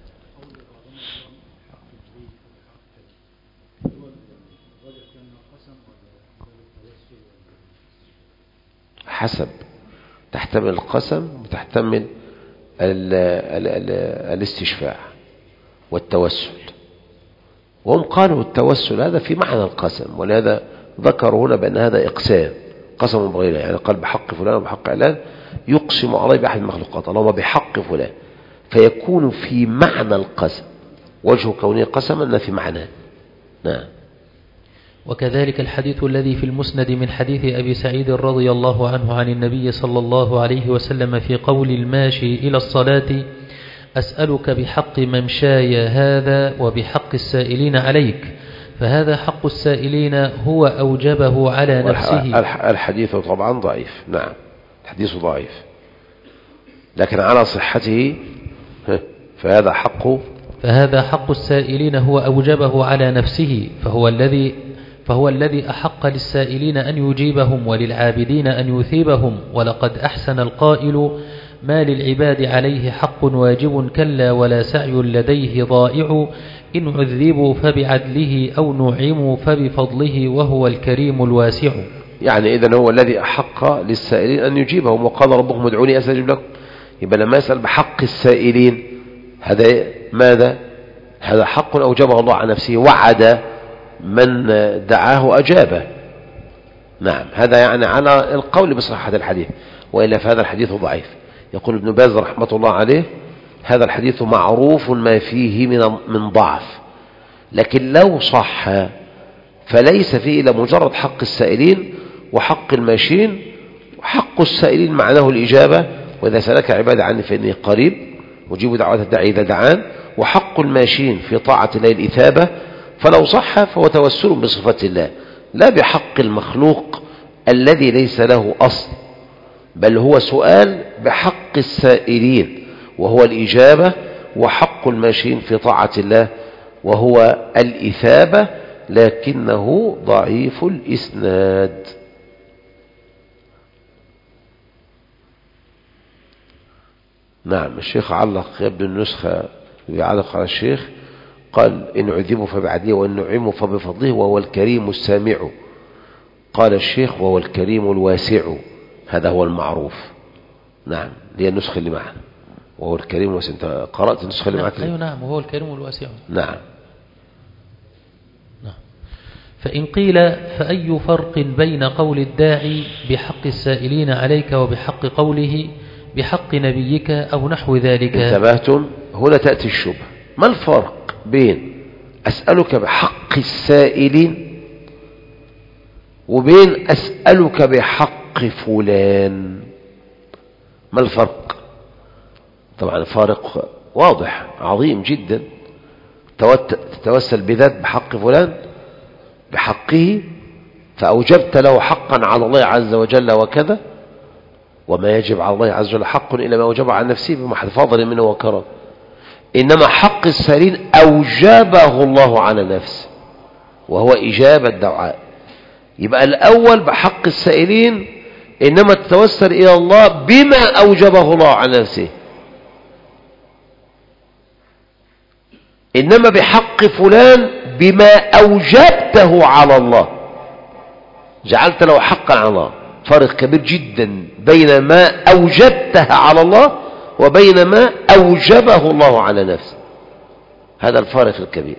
حسب، تحتمل القسم وتحتمل الاستشفاع والتوسل. وهم قالوا التوسل هذا في معنى القسم، ولهذا ذكروا هنا بأن هذا إقسام قسم بغيره، يعني قال بحق فلان وبحق علان، يقسم عليه بأحد المخلوقات، اللهم بحق فلان، فيكون في معنى القسم، وجه كونه قسما لا في معناه. نعم. وكذلك الحديث الذي في المسند من حديث أبي سعيد رضي الله عنه عن النبي صلى الله عليه وسلم في قول الماشي إلى الصلاة: أسألك بحق ممشاي هذا وبحق السائلين عليك، فهذا حق السائلين هو أوجبه على نفسه. الحديث طبعا ضعيف. نعم، الحديث ضعيف، لكن على صحته فهذا حق السائلين هو أوجبه على نفسه، فهو الذي أحق للسائلين أن يجيبهم وللعابدين أن يثيبهم. ولقد أحسن القائل: ما للعباد عليه حق واجب كلا ولا سعي لديه ضائع، إن عذبوا فبعدله أو نعموا فبفضله وهو الكريم الواسع. يعني إذن هو الذي أحق للسائلين أن يجيبهم، وقال ربكم ادعوني أستجب لكم. يبقى لما يسأل بحق السائلين، هذا ماذا؟ هذا حق أوجبه الله على نفسه، وعد من دعاه أجابه. نعم، هذا يعني على القول بصحة الحديث، وإلا فهذا الحديث ضعيف. يقول ابن باز رحمة الله عليه: هذا الحديث معروف ما فيه من ضعف، لكن لو صح فليس فيه إلا مجرد حق السائلين وحق الماشين. وحق السائلين معناه الإجابة: وإذا سألك عبادي عني فإني قريب أجيب دعوة الداعي إذا دعان. وحق الماشين في طاعة الله الإثابة، فلو صح فهو توسل بصفة الله لا بحق المخلوق الذي ليس له أصل، بل هو سؤال بحق السائلين وهو الإجابة. وحق الماشين في طاعة الله وهو الإثابة، لكنه ضعيف الإسناد. نعم. الشيخ علق، يبدو النسخة يعلق على الشيخ، قال: إن عذبوا فبعدله وإن نعموا فبفضله وهو الكريم السامع. قال الشيخ: وهو الكريم الواسع. هذا هو المعروف. نعم، هي النسخة اللي معنا، وهو الكريم الواسع. أنت قرأت النسخة اللي معك؟ أيوة نعم، وهو الكريم الواسع. نعم. فإن قيل: فأي فرق بين قول الداعي بحق السائلين عليك وبحق قوله بحق نبيك أو نحو ذلك؟ انتبهتم؟ هنا تأتي الشبهة. ما الفرق بين أسألك بحق السائلين وبين أسألك بحق فلان؟ ما الفرق؟ طبعا فارق واضح عظيم جدا. تتوسل بذات بحق فلان بحقه، فأوجبت له حقا على الله عز وجل وكذا، وما يجب على الله عز وجل حق إلا ما أوجب على نفسه بمحض فضل منه وكرم. إنما حق السائلين أوجبه الله على نفسه وهو إجابة الدعاء. يبقى الأول بحق السائلين إنما تتوسل إلى الله بما أوجبه الله على نفسه، إنما بحق فلان بما أوجبته على الله، جعلت له حقا على الله. فرق كبير جدا بين ما أوجبته على الله وبين ما أوجبه الله على نفسه. هذا الفارق الكبير.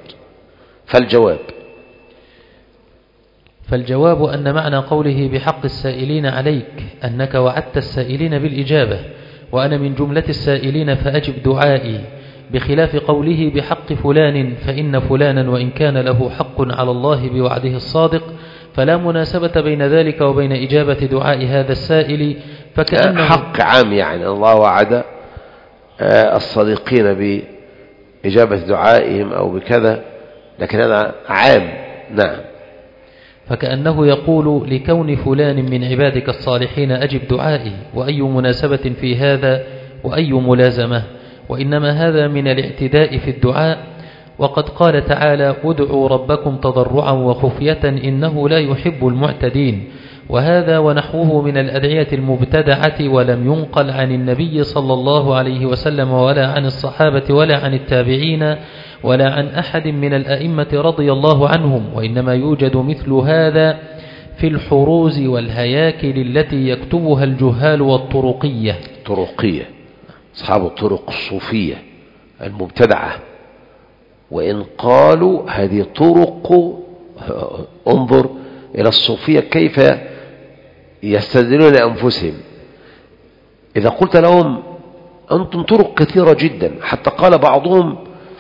فالجواب أن معنى قوله بحق السائلين عليك أنك وعدت السائلين بالإجابة، وأنا من جملة السائلين فأجب دعائي، بخلاف قوله بحق فلان، فإن فلانا وإن كان له حق على الله بوعده الصادق فلا مناسبة بين ذلك وبين إجابة دعاء هذا السائل. فكأنه حق عام، يعني الله وعد الصادقين بإجابة دعائهم أو بكذا، لكن هذا عام. نعم. فكأنه يقول لكون فلان من عبادك الصالحين أجب دعائي، وأي مناسبة في هذا وأي ملازمة؟ وإنما هذا من الاعتداء في الدعاء. وقد قال تعالى: ادعوا ربكم تضرعا وخفية إنه لا يحب المعتدين. وهذا ونحوه من الأدعية المبتدعة، ولم ينقل عن النبي صلى الله عليه وسلم ولا عن الصحابة ولا عن التابعين ولا عن أحد من الأئمة رضي الله عنهم، وإنما يوجد مثل هذا في الحروز والهياكل التي يكتبها الجهال والطرقية. أصحاب الطرق الصوفية المبتدعة، وإن قالوا هذه طرق، انظر إلى الصوفية كيف يستدلون لأنفسهم. إذا قلت لهم أنتم طرق كثيرة جدا، حتى قال بعضهم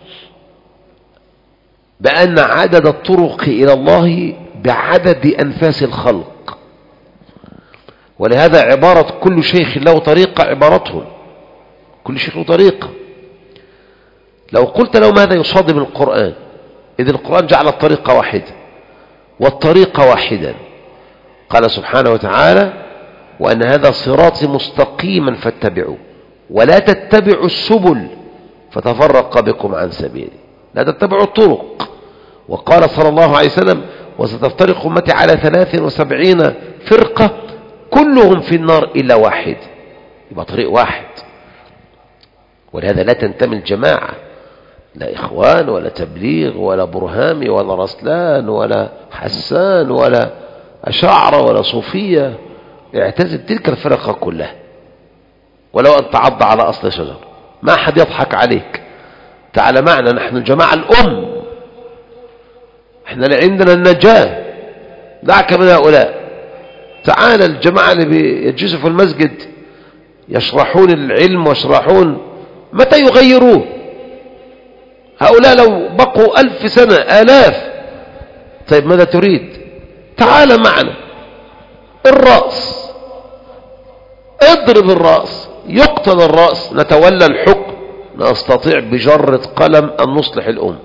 بأن عدد الطرق إلى الله بعدد أنفاس الخلق، ولهذا عبارة كل شيخ له طريقة عبارتهم، كل شيخ له طريقة. لو قلت لهم هذا يصادم القرآن، إذ القرآن جعل الطريقة واحدة والطريقة واحدا. قال سبحانه وتعالى: وأن هذا صراطي مستقيما فاتبعوه ولا تتبعوا السبل فتفرق بكم عن سبيله، لا تتبعوا الطرق. وقال صلى الله عليه وسلم: وستفترق أمتي على 73 فرقة كلهم في النار إلا واحد. يبقى طريق واحد. ولهذا لا تنتمي الجماعة، لا إخوان ولا تبليغ ولا برهامي ولا رسلان ولا حسان ولا أشاعرة ولا صوفية. اعتزل تلك الفرقة كلها، ولو أن تعض على أصل شجر، ما حد يضحك عليك. تعال معنا، نحن الجماعة الأم، احنا اللي عندنا النجاة، دعك من هؤلاء. تعال الجماعة اللي بيجلسوا في المسجد يشرحون العلم ويشرحون، متى يغيروه؟ هؤلاء لو بقوا 1000 سنة 1000. طيب ماذا تريد؟ تعال معنا. الرأس، اضرب الرأس، يقتل الرأس، نتولى الحكم، نستطيع بجرة قلم أن نصلح الأمة.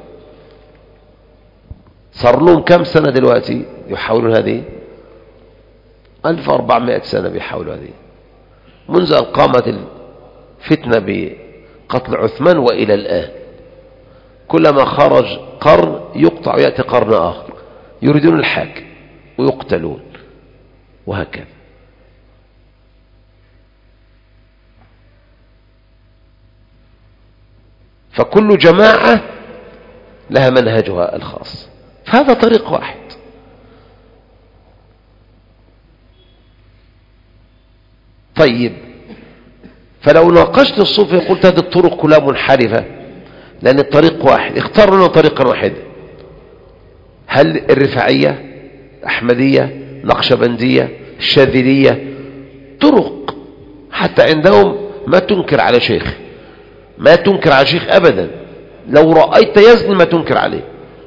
صار لهم كم سنة دلوقتي يحاولون هذه؟ 1400 سنة بيحاولوا هذه، منذ أن قامت الفتنة بقتل عثمان وإلى الآن. كلما خرج قرن يقطع ويأتي قرن آخر، يريدون الحاكم ويقتلون، وهكذا. فكل جماعة لها منهجها الخاص، فهذا طريق واحد. طيب، فلو ناقشت الصوفي قلت هذه الطرق كلها منحرفة، لأن الطريق واحد، اختار لنا طريقا واحدا. هل الرفاعية، أحمدية، نقشبندية، الشاذلية، طرق حتى عندهم ما تنكر على شيخ، ما تنكر على شيخ أبدا. لو رأيت يزني ما تنكر عليه.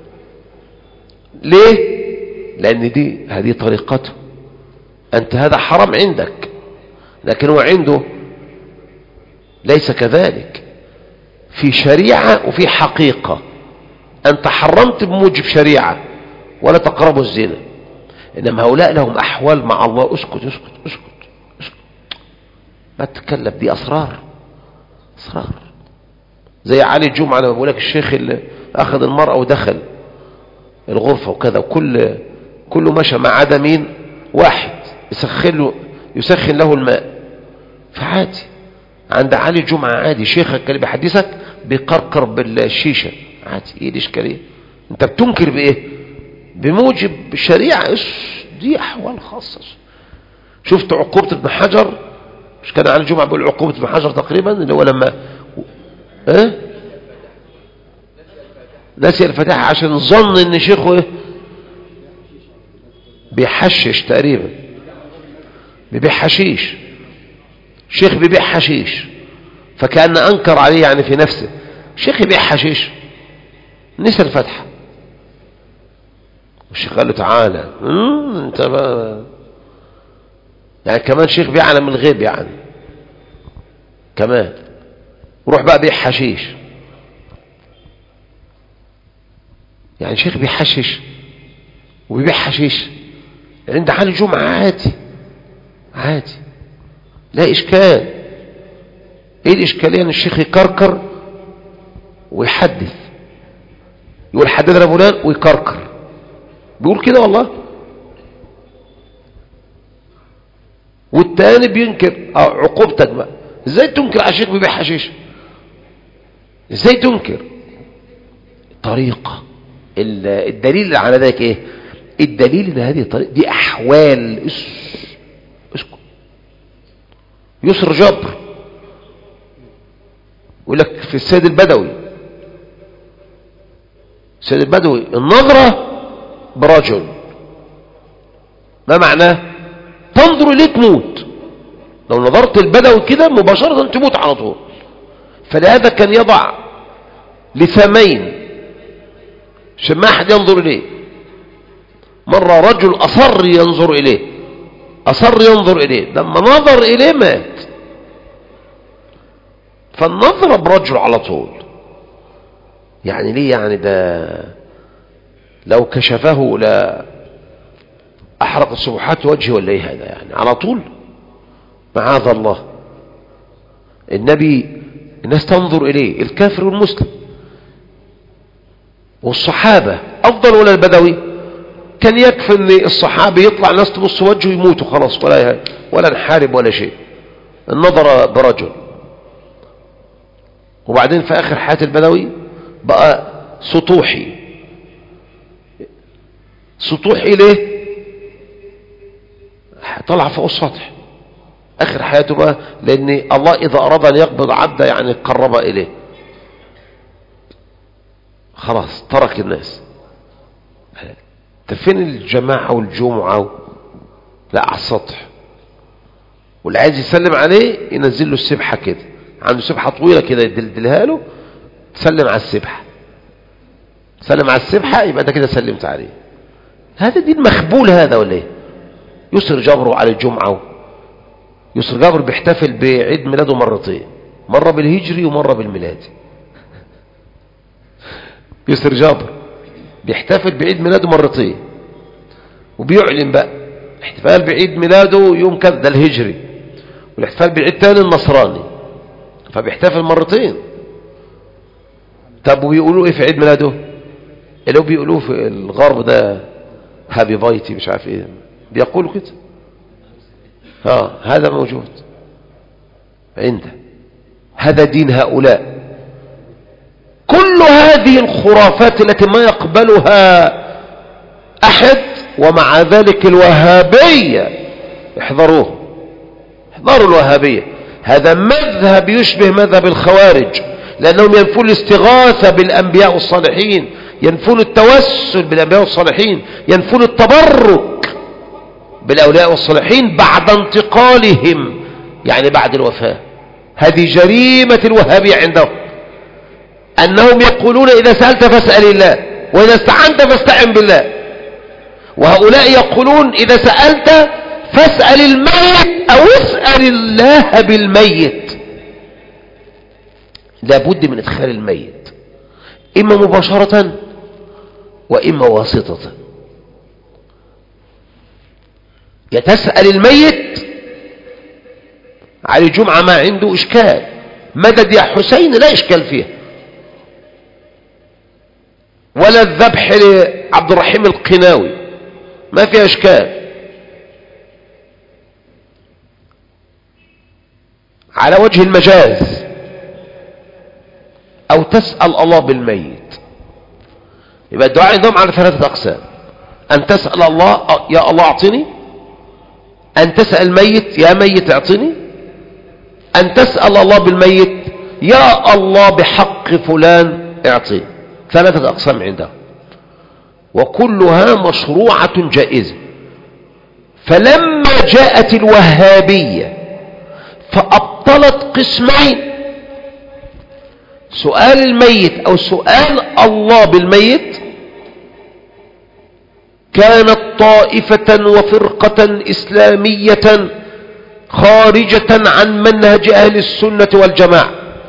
ليه؟ لأن هذه طريقته، أنت هذا حرام عندك، لكن هو عنده ليس كذلك. في شريعة وفي حقيقة. أنت حرمت بموجب شريعة ولا تقربوا الزنا، إنما هؤلاء لهم أحوال مع الله. اسكت اسكت اسكت اسكت، ما تتكلم، دي أسرار، أسرار. زي علي الجمعة لما بقول لك الشيخ اللي أخذ المرأة ودخل الغرفة وكذا، كله مشى ما عدا مين؟ واحد يسخن له الماء. فعادي عند علي الجمعة، عادي. شيخك اللي بيحدثك بيقرقر بالشيشة، عادي. ايه الاشكاليه؟ انت بتنكر بايه؟ بموجب الشريعة. دي احوال خاصة. شفت عقوبة ابن حجر؟ مش كان علي الجمعة بيقول عقوبة ابن حجر تقريبا، اللي هو لما نسي الفاتحة عشان ظن ان شيخه بيحشش تقريبا، بيبيع حشيش. شيخ بيبيع حشيش، فكأن أنكر عليه يعني في نفسه. شيخ يبيع حشيش، نسى الفتحة. الشيخ قال له تعالى انت بقى يعني كمان شيخ بيعلم الغيب يعني كمان، وروح بقى بيع حشيش. يعني شيخ بيحشش وبيبيع حشيش عند حال الجمعة، عادي عادي، لا إشكال. إيه الإشكالية؟ أن الشيخ يكركر ويحدث، يقول حدثنا فلان ويكركر، بيقول كده والله. والتاني بينكر. عقوبتك بقى ازاي تنكر على شيخ بيبيع حشيش؟ ازاي تنكر؟ طريقة. الدليل على ذلك ايه؟ الدليل ان هذه طريقة، دي احوال. اسكت. يسر جبر يقول لك في السيد البدوي، السيد البدوي النظرة برجل، ما معناه؟ تنظر إليه تموت، لو نظرت البدوي كده مباشرة تموت على طول. فلهذا كان يضع لثامين عشان ما أحد ينظر إليه. مرة رجل أصر ينظر إليه، أصر ينظر إليه، لما نظر إليه مات. فالنظر برجل على طول، يعني ليه؟ يعني ده لو كشفه لا أحرق سبحات وجهه ولا إيه هذا؟ يعني على طول معاذ الله. النبي الناس تنظر إليه، الكافر والمسلم. والصحابة أفضل ولا البدوي؟ كان يكفي ان الصحابي يطلع ناس تبص وجهه يموتوا خلاص، ولا نحارب ولا شيء. النظر برجل. وبعدين في آخر حياة البدوي بقى سطوحي. سطوحي ليه؟ طلع فوق السطح آخر حياته بقى، لأن الله إذا أراد أن يقبض عبدا يعني قرب إليه، خلاص ترك الناس. فين الجماعة والجمعة؟ لا، على السطح. واللي عايز يسلم عليه ينزل له السبحة كده، عنده سبحة طويلة كده يدلدلها له، تسلم على السبحة. سلم على السبحة يبقى ده كده سلمت عليه. هذا دين مخبول هذا ولا ايه؟ يسر جابر على الجمعة. يسر جابر بيحتفل بعيد ميلاده مرتين، مرة بالهجري ومرة بالميلادي. يسر جابر بيحتفل بعيد ميلاده مرتين، وبيعلن بقى احتفال بعيد ميلاده يوم كذا ده الهجري، والاحتفال بعيد تاني النصراني، فبيحتفل مرتين. طب وبيقولوا ايه في عيد ميلاده؟ اللي هو بيقولوه في الغرب ده هابي بايتي مش عارف ايه، بيقولوا كده. هذا موجود عنده، هذا دين هؤلاء. كل هذه الخرافات التي ما يقبلها أحد، ومع ذلك الوهابية احذروه، احذروا الوهابية. هذا مذهب يشبه مذهب الخوارج، لأنهم ينفون الاستغاثة بالأنبياء والصالحين، ينفون التوسل بالأنبياء والصالحين، ينفون التبرك بالأولياء والصالحين بعد انتقالهم، يعني بعد الوفاة. هذه جريمة الوهابية عندهم، أنهم يقولون إذا سألت فاسأل الله، وإذا استعنت فاستعن بالله. وهؤلاء يقولون إذا سألت فاسأل الميت أو اسأل الله بالميت. لابد من إدخال الميت، إما مباشرة وإما واسطة. يتسأل الميت. علي جمعة ما عنده إشكال، مدد يا حسين لا إشكال فيها، ولا الذبح لعبد الرحيم القناوي ما فيها إشكال. على وجه المجاز، أو تسأل الله بالميت. يبقى الدعاء عندهم على ثلاثة أقسام: أن تسأل الله يا الله أعطني، أن تسأل الميت يا ميت أعطني، أن تسأل الله بالميت يا الله بحق فلان اعطني. ثلاثة أقسام عندهم، وكلها مشروعة جائزة. فلما جاءت الوهابية فأبطلت قسمين: سؤال الميت أو سؤال الله بالميت، كانت طائفة وفرقة إسلامية خارجة عن منهج أهل السنة والجماعة،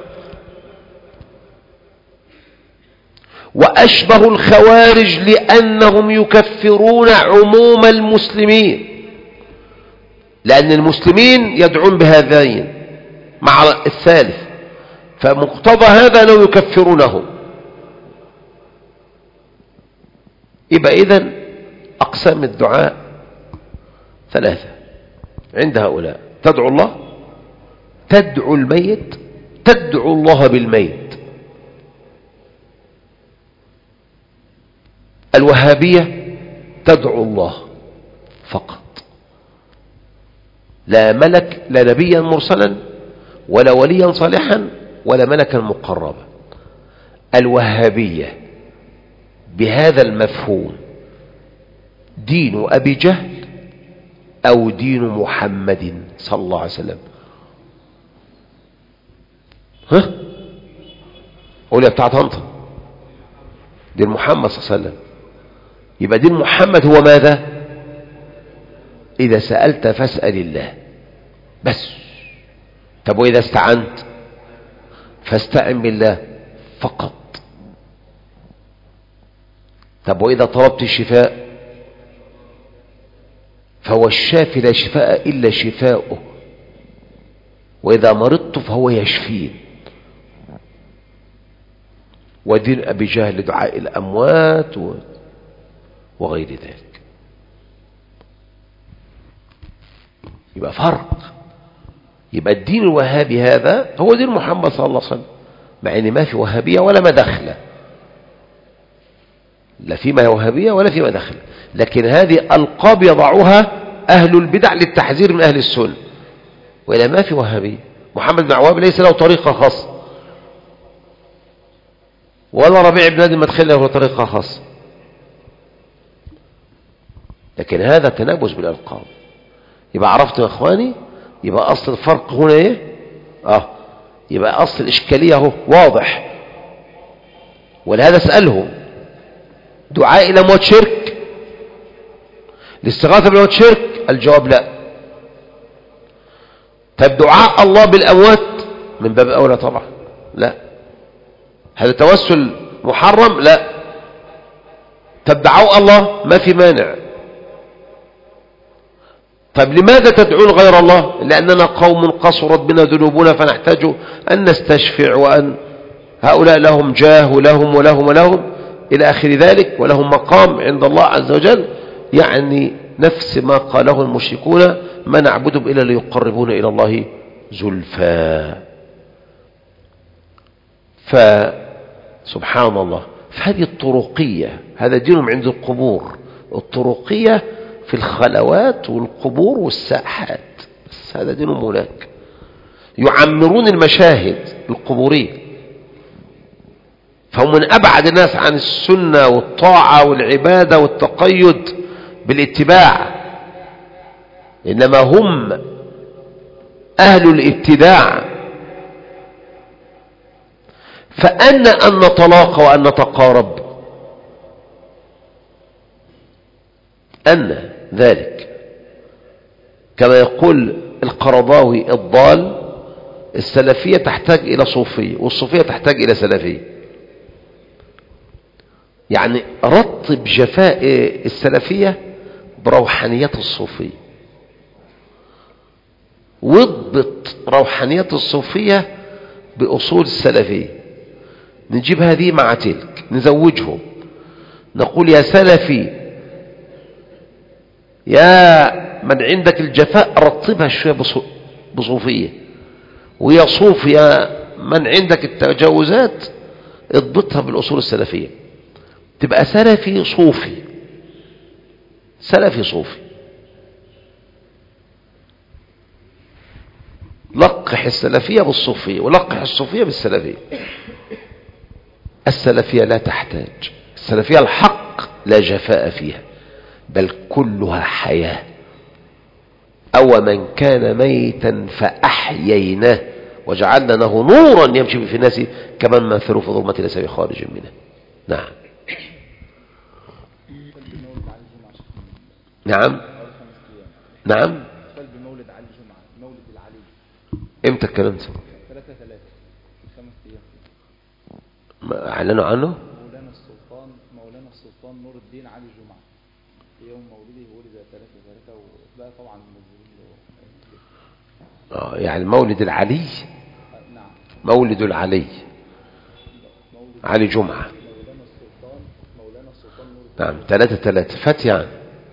وأشبه الخوارج لأنهم يكفرون عموم المسلمين، لأن المسلمين يدعون بهذين مع الثالث، فمقتضى هذا لو يكفرونه. يبقى إذن أقسام الدعاء ثلاثة عند هؤلاء: تدعو الله، تدعو الميت، تدعو الله بالميت. الوهابية تدعو الله فقط، لا ملك، لا نبيا مرسلا، ولا وليا صالحا، ولا ملكا مقربا. الوهابية بهذا المفهوم دين أبي جهل أو دين محمد صلى الله عليه وسلم. ها قول يا بتاع طنطا، دين محمد صلى الله عليه وسلم. يبقى دين محمد هو ماذا؟ إذا سألت فاسأل الله بس. طب وإذا استعنت فاستعن بالله فقط. طب وإذا طلبت الشفاء فهو الشافي لا شفاء إلا شفاؤه، وإذا مرضت فهو يشفين. ودين أبي جهل دعاء الأموات وغير ذلك. يبقى فرق. يبقى الدين الوهابي هذا هو دين محمد صلى الله عليه وسلم، مع ان ما في وهابية ولا مدخلة، لا في ما وهابية ولا في مدخلة، لكن هذه ألقاب يضعها أهل البدع للتحذير من أهل السنة، وإلا ما في وهابية. محمد بن عواب ليس له طريقة خاصة، ولا ربيع بن هادي المدخلي له طريقة خاصة، لكن هذا تنابز بالألقاب. يبقى عرفت يا اخواني؟ يبقى اصل الفرق هنا ايه؟ يبقى اصل الاشكاليه اهو واضح. ولهذا اسالهم: دعاء الى موت شرك؟ الاستغاثه بالموت شرك؟ الجواب لا. طب دعاء الله بالاموات من باب اولى طبعا لا. هذا توسل محرم؟ لا. طب دعاء الله ما في مانع. طيب لماذا تدعون غير الله؟ لأننا قوم قصرت بنا ذنوبنا فنحتاج أن نستشفع، وأن هؤلاء لهم جاه ولهم ولهم ولهم إلى آخر ذلك، ولهم مقام عند الله عز وجل. يعني نفس ما قاله المشركون: ما نعبدهم إلا ليقربونا إلى الله زلفى. فسبحان الله، فهذه الطرقية، هذا دينهم عند القبور. الطرقية في الخلوات والقبور والساحات، بس هذا دينهم هناك. يعمرون المشاهد القبورية، فهم من أبعد الناس عن السنة والطاعة والعبادة والتقيد بالاتباع، إنما هم أهل الابتداع. فأن نتلاقى وأن نتقارب، أن ذلك كما يقول القرضاوي الضال: السلفية تحتاج إلى صوفية، والصوفية تحتاج إلى سلفية. يعني رطب جفاء السلفية بروحانيات الصوفية، واضبط روحانيات الصوفية بأصول السلفية. نجيب هذه مع تلك، نزوجهم، نقول: يا سلفي، يا من عندك الجفاء رطبها شوية بصوفية، ويا صوفي يا من عندك التجاوزات اضبطها بالأصول السلفية. تبقى سلفي صوفي، سلفي صوفي. لقح السلفية بالصوفية، ولقح الصوفية بالسلفية. السلفية لا تحتاج، السلفية الحق لا جفاء فيها، بل كلها حياة. أو من كان ميتا فأحييناه وجعلنا له نورا يمشي في الناس كمن مثلوا في ظلمة ليس بخارج منها. نعم نعم نعم. بمولد علي الجمعة، مولد العلي امتى الكلام ده؟ 3/3 5 أيام. اعلنوا عنه؟ مولانا السلطان نور الدين علي الجمعة في يوم مولده، ولد 3/3، وبقى طبعا منزلين له. يعني مولد العلي. نعم، مولد العلي، علي جمعة. مولانا السلطان نور الدين. نعم 3/3 فات يعني.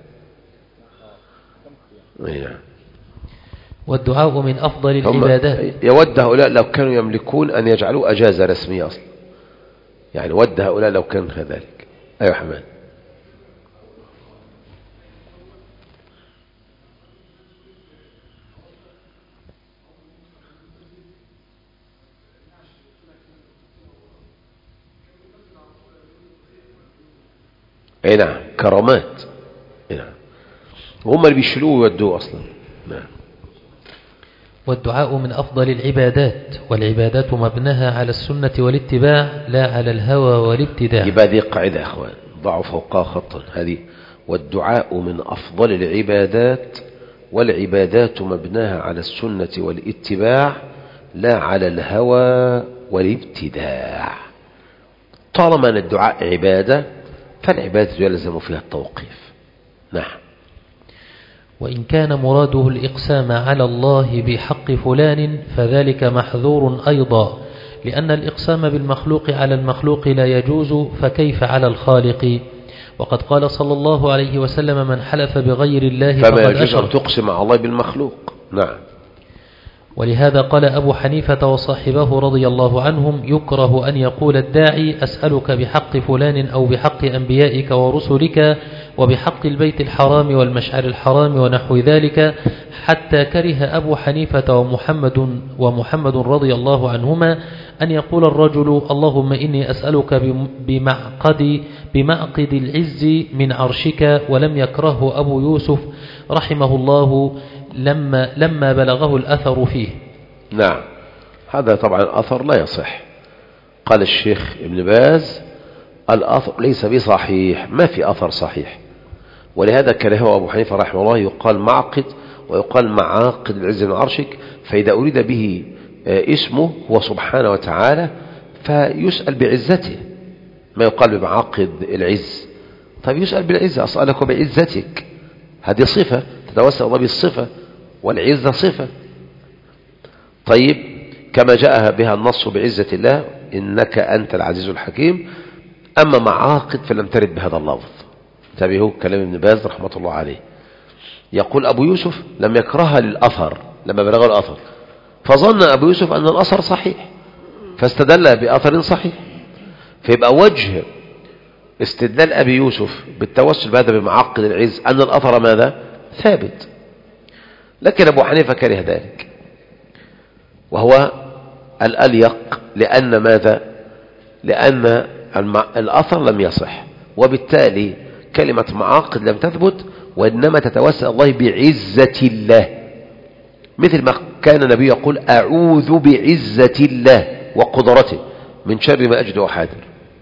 نعم. والدعاء من أفضل العبادات. يود هؤلاء لو كانوا يملكون أن يجعلوا أجازة رسمية أصلا، يعني ود هؤلاء لو كان كذلك. أيها حمان. اي نعم، كرامات. اي نعم. وهم اللي بيشيلوه ويودوه أصلا. نعم. والدعاء من أفضل العبادات، والعبادات مبناها على السنة والاتباع لا على الهوى والابتداع. يبقى هذه قاعدة يا أخوان ضعوا فوقها خطا هذه. والدعاء من أفضل العبادات، والعبادات مبناها على السنة والاتباع لا على الهوى والابتداع. طالما أن الدعاء عبادة فالعبادة يلزم فيها التوقيف. نعم. وإن كان مراده الإقسام على الله بحق فلان فذلك محذور أيضا، لأن الإقسام بالمخلوق على المخلوق لا يجوز، فكيف على الخالق؟ وقد قال صلى الله عليه وسلم: من حلف بغير الله فما فقد يجوز أن أشرك. تقسم على الله بالمخلوق. نعم. ولهذا قال أبو حنيفة وصاحبه رضي الله عنهم: يكره أن يقول الداعي: أسألك بحق فلان أو بحق أنبيائك ورسلك وبحق البيت الحرام والمشعر الحرام ونحو ذلك، حتى كره أبو حنيفة ومحمد رضي الله عنهما أن يقول الرجل: اللهم إني أسألك بمعقد العز من عرشك. ولم يكرهه أبو يوسف رحمه الله لما بلغه الأثر فيه. نعم. هذا طبعا الأثر لا يصح. قال الشيخ ابن باز: الأثر ليس بصحيح، ما في أثر صحيح. ولهذا كرهه أبو حنيفة رحمه الله يقال معقد ويقال معاقد العز من عرشك، فإذا أريد به اسمه هو سبحانه وتعالى فيسأل بعزته، ما يقال بمعاقد العز. طيب يسأل بالعزة: أسألك بعزتك، هذه صفة تتوسل الله بالصفة، والعزة صفة. طيب كما جاء بها النص بعزة الله: إنك أنت العزيز الحكيم. أما معاقد فلم ترد بهذا اللفظ. انتبهوا كلام ابن باز رحمة الله عليه. يقول أبو يوسف: لم يكرهها للأثر لما بلغ الأثر، فظن أبو يوسف أن الأثر صحيح فاستدل بأثر صحيح. فيبقى وجه استدلال أبي يوسف بالتوسل بهذا بمعقد العز أن الأثر ماذا؟ ثابت. لكن أبو حنيفة كره ذلك، وهو الأليق، لأن ماذا؟ لأن الأثر لم يصح، وبالتالي كلمة معاقد لم تثبت، وإنما تتوسل الله بعزة الله، مثل ما كان النبي يقول: أعوذ بعزة الله وقدرته من شر ما أجد وحاذر،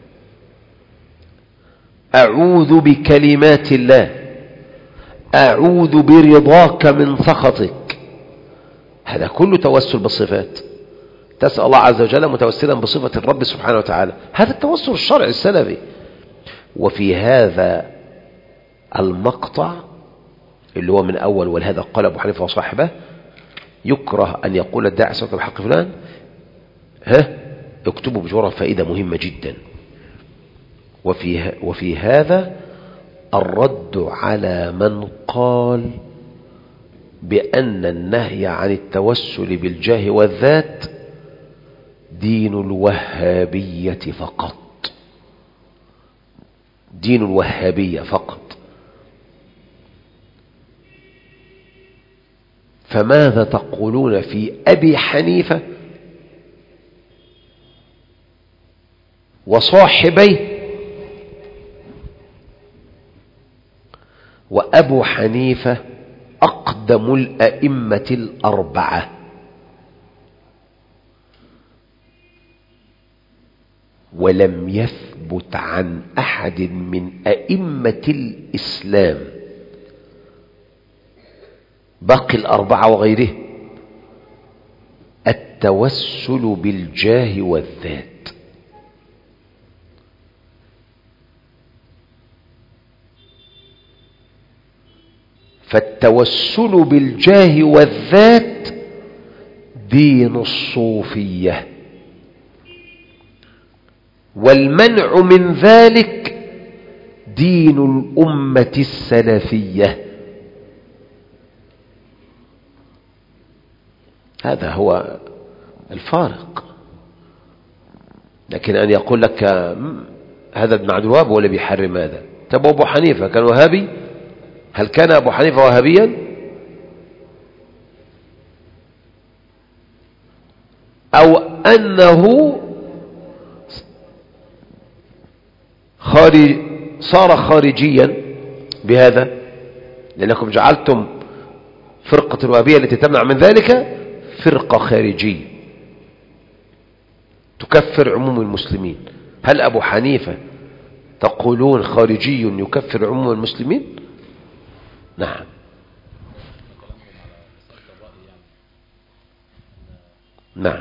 أعوذ بكلمات الله، أعوذ برضاك من سخطك. هذا كله توسل بالصفات، تسأل الله عز وجل متوسلا بصفة الرب سبحانه وتعالى. هذا التوسل الشرعي السلفي. وفي هذا المقطع اللي هو من أول: ولهذا قال أبو حنيفة وصاحبه: يكره أن يقول الداعي أسألك بحق فلان. اكتبوا بجوارة فائدة مهمة جدا. وفي هذا الرد على من قال بأن النهي عن التوسل بالجاه والذات دين الوهابية فقط، دين الوهابية فقط. فماذا تقولون في أبي حنيفة وصاحبيه؟ وأبو حنيفة أقدم الأئمة الأربعة، ولم يثبت عن أحد من أئمة الإسلام باقي الأربعة وغيره التوسل بالجاه والذات. فالتوسل بالجاه والذات دين الصوفية، والمنع من ذلك دين الأمة السلفية. هذا هو الفارق. لكن أن يقول لك هذا ابن عبد الوهاب هو اللي بيحرم هذا. طب أبو حنيفة كان وهابي؟ هل كان أبو حنيفة وهابيا؟ أو أنه صار خارجيا بهذا؟ لأنكم جعلتم فرقة الوهابية التي تمنع من ذلك فرقة خارجية تكفر عموم المسلمين. هل أبو حنيفة تقولون خارجي يكفر عموم المسلمين؟ نعم. نعم.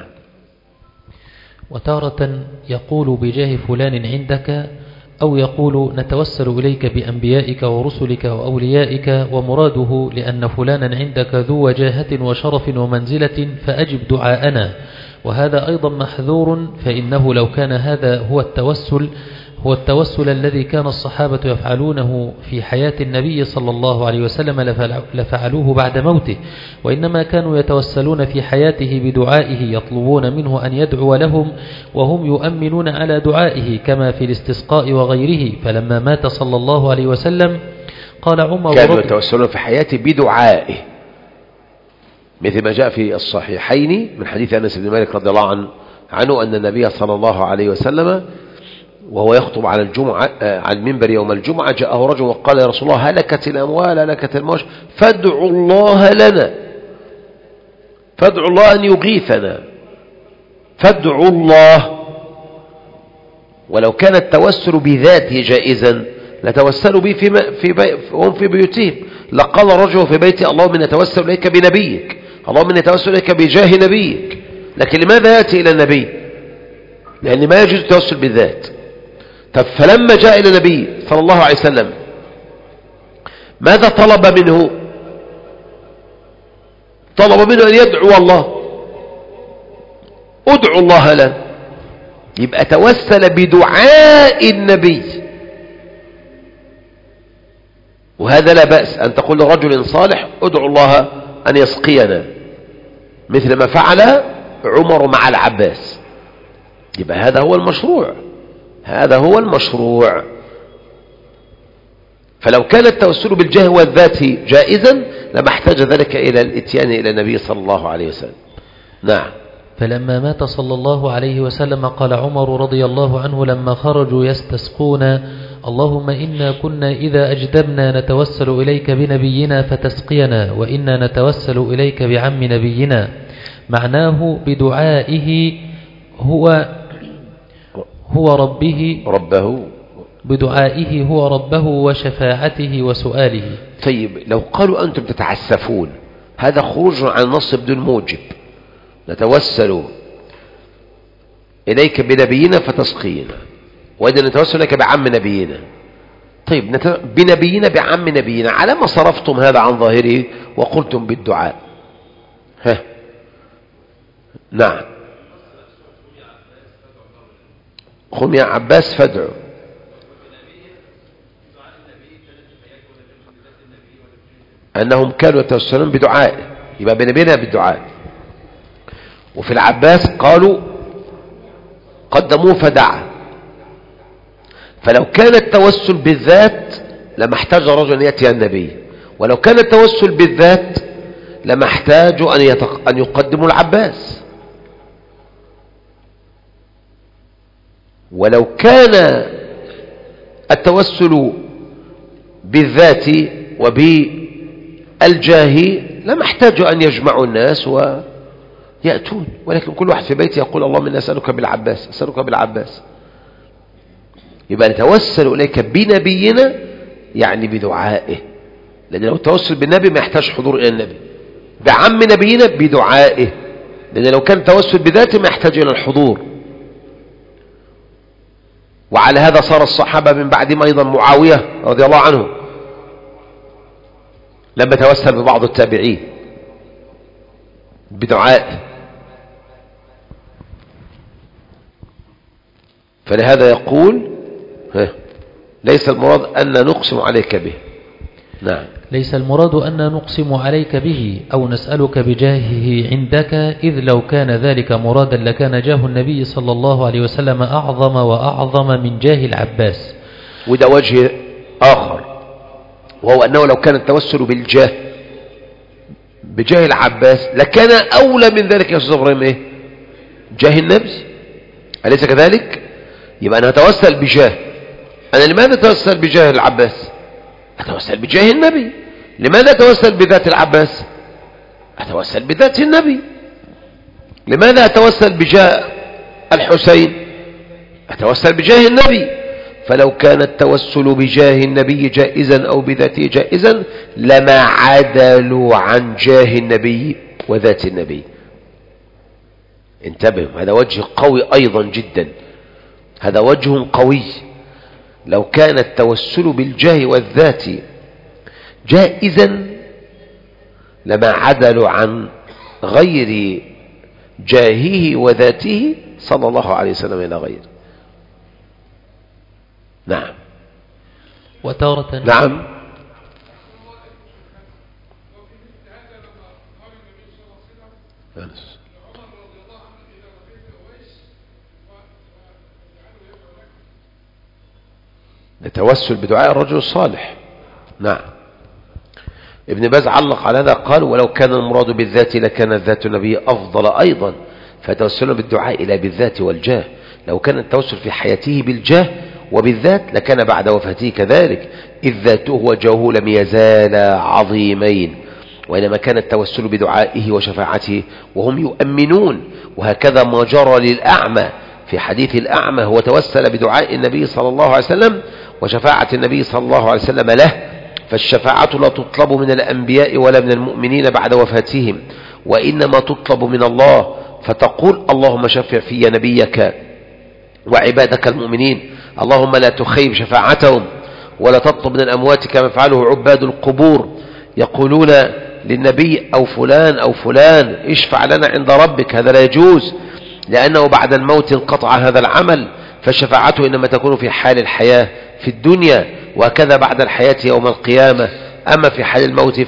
وتارة يقول بجاه فلان عندك، أو يقول نتوسل إليك بأنبيائك ورسلك وأوليائك، ومراده لأن فلانا عندك ذو وجاهة وشرف ومنزلة فأجب دعاءنا. وهذا أيضا محذور، فإنه لو كان هذا هو التوسل الذي كان الصحابة يفعلونه في حياة النبي صلى الله عليه وسلم لفعلوه بعد موته، وإنما كانوا يتوسلون في حياته بدعائه، يطلبون منه أن يدعو لهم وهم يؤمنون على دعائه، كما في الاستسقاء وغيره. فلما مات صلى الله عليه وسلم قال عمر كانوا يتوسلون في حياته بدعائه، مثل ما جاء في الصحيحين من حديث أنس بن مالك رضي الله عنه أن النبي صلى الله عليه وسلم وهو يخطب على الجمعة على المنبر يوم الجمعة جاءه رجل وقال يا رسول الله هلكت الأموال هلكت المواشي فادعوا الله لنا، فادعوا الله أن يغيثنا، فادعوا الله. ولو كان التوسل بذاته جائزا لتوسلوا به وهم في بيوتهم. لقال رجل في بيتي اللهم إني أتوسل إليك بنبيك، اللهم إني أتوسل إليك بجاه نبيك. لكن لماذا يأتي إلى النبي؟ لأن ما يجوز التوسل بالذات. طب فلما جاء إلى النبي صلى الله عليه وسلم ماذا طلب منه؟ طلب منه أن يدعو الله، ادعو الله لنا. يبقى توسل بدعاء النبي، وهذا لا بأس أن تقول لرجل صالح ادعو الله أن يسقينا، مثل ما فعل عمر مع العباس. يبقى هذا هو المشروع، هذا هو المشروع. فلو كان التوسل بالجاه والذات جائزا لما احتاج ذلك إلى الاتيان إلى النبي صلى الله عليه وسلم. نعم. فلما مات صلى الله عليه وسلم قال عمر رضي الله عنه لما خرجوا يستسقون اللهم إنا كنا إذا أجدبنا نتوسل إليك بنبينا فتسقينا، وإنا نتوسل إليك بعم نبينا. معناه بدعائه هو ربه بدعائه هو ربه وشفاعته وسؤاله. طيب لو قالوا أنتم تتعسفون هذا خروج عن النص بدون موجب. نتوسل إليك بنبينا فتسقينا، وإذا نتوسل إليك بعم نبينا. طيب بنبينا بعم نبينا، على ما صرفتم هذا عن ظاهره وقلتم بالدعاء؟ نعم. قم يا عباس فادعوا. أنهم كانوا يتوسلون بدعائه، يبقى بنبينا بالدعاء. وفي العباس قالوا قدموه فدعا. فلو كان التوسل بالذات لما احتاج رجل أن يأتي النبي، ولو كان التوسل بالذات لما احتاجوا أن يقدموا العباس. ولو كان التوسل بالذات وبالجاه لما احتاجوا أن يجمعوا الناس ويأتون، ولكن كل واحد في بيته يقول اللهم إني أسألك بالعباس، أسألك بالعباس. يبقى نتوسل إليك بنبينا يعني بدعائه، لأن لو التوسل بالنبي ما يحتاج حضور إلى النبي. بعم نبينا بدعائه، لأن لو كان التوسل بذاته ما يحتاج إلى الحضور. وعلى هذا صار الصحابة من بعدهم أيضا معاوية رضي الله عنه لما توسل ببعض التابعين بدعائه. فلهذا يقول ليس المراد أن نقسم عليك به. نعم. ليس المراد أن نقسم عليك به أو نسألك بجاهه عندك، إذ لو كان ذلك مرادا لكان جاه النبي صلى الله عليه وسلم أعظم وأعظم من جاه العباس. وده وجه آخر، وهو أنه لو كان التوسل بالجاه بجاه العباس لكان أولى من ذلك يا أستاذ إبراهيم جاه النبي، أليس كذلك؟ يبقى أنا أتوسل بجاه. أنا لماذا أتوسل بجاه العباس؟ أتوسل بجاه النبي، لماذا أتوسل بذات العباس؟ أتوسل بذات النبي. لماذا أتوسل بجاه الحسين؟ أتوسل بجاه النبي. فلو كان التوسل بجاه النبي جائزا أو بذاته جائزا لما عدلوا عن جاه النبي وذات النبي. انتبهوا، هذا وجه قوي أيضا جدا، هذا وجه قوي. لو كان التوسل بالجاه والذات جائزا لما عدلوا عن غير جاهه وذاته صلى الله عليه وسلم إلى غيره. نعم. وتارة نعم. التوسل بدعاء الرجل الصالح. نعم. ابن باز علق على هذا قال ولو كان المراد بالذات لكان ذات النبي أفضل أيضا، فتوسلنا بالدعاء إلى بالذات والجاه. لو كان التوسل في حياته بالجاه وبالذات لكان بعد وفاته كذلك، إذ ذاته وجهه لم يزالا عظيمين، وإنما كان التوسل بدعائه وشفاعته وهم يؤمنون. وهكذا ما جرى للأعمى في حديث الأعمى، هو توسل بدعاء النبي صلى الله عليه وسلم وشفاعة النبي صلى الله عليه وسلم له. فالشفاعة لا تطلب من الأنبياء ولا من المؤمنين بعد وفاتهم، وإنما تطلب من الله، فتقول اللهم شفع في نبيك وعبادك المؤمنين، اللهم لا تخيب شفاعتهم، ولا تطلب من الأموات كما يفعله عباد القبور، يقولون للنبي أو فلان أو فلان اشفع لنا عند ربك. هذا لا يجوز، لأنه بعد الموت انقطع هذا العمل. فالشفاعة إنما تكون في حال الحياة في الدنيا، وكذا بعد الحياة يوم القيامة. أما في حال الموت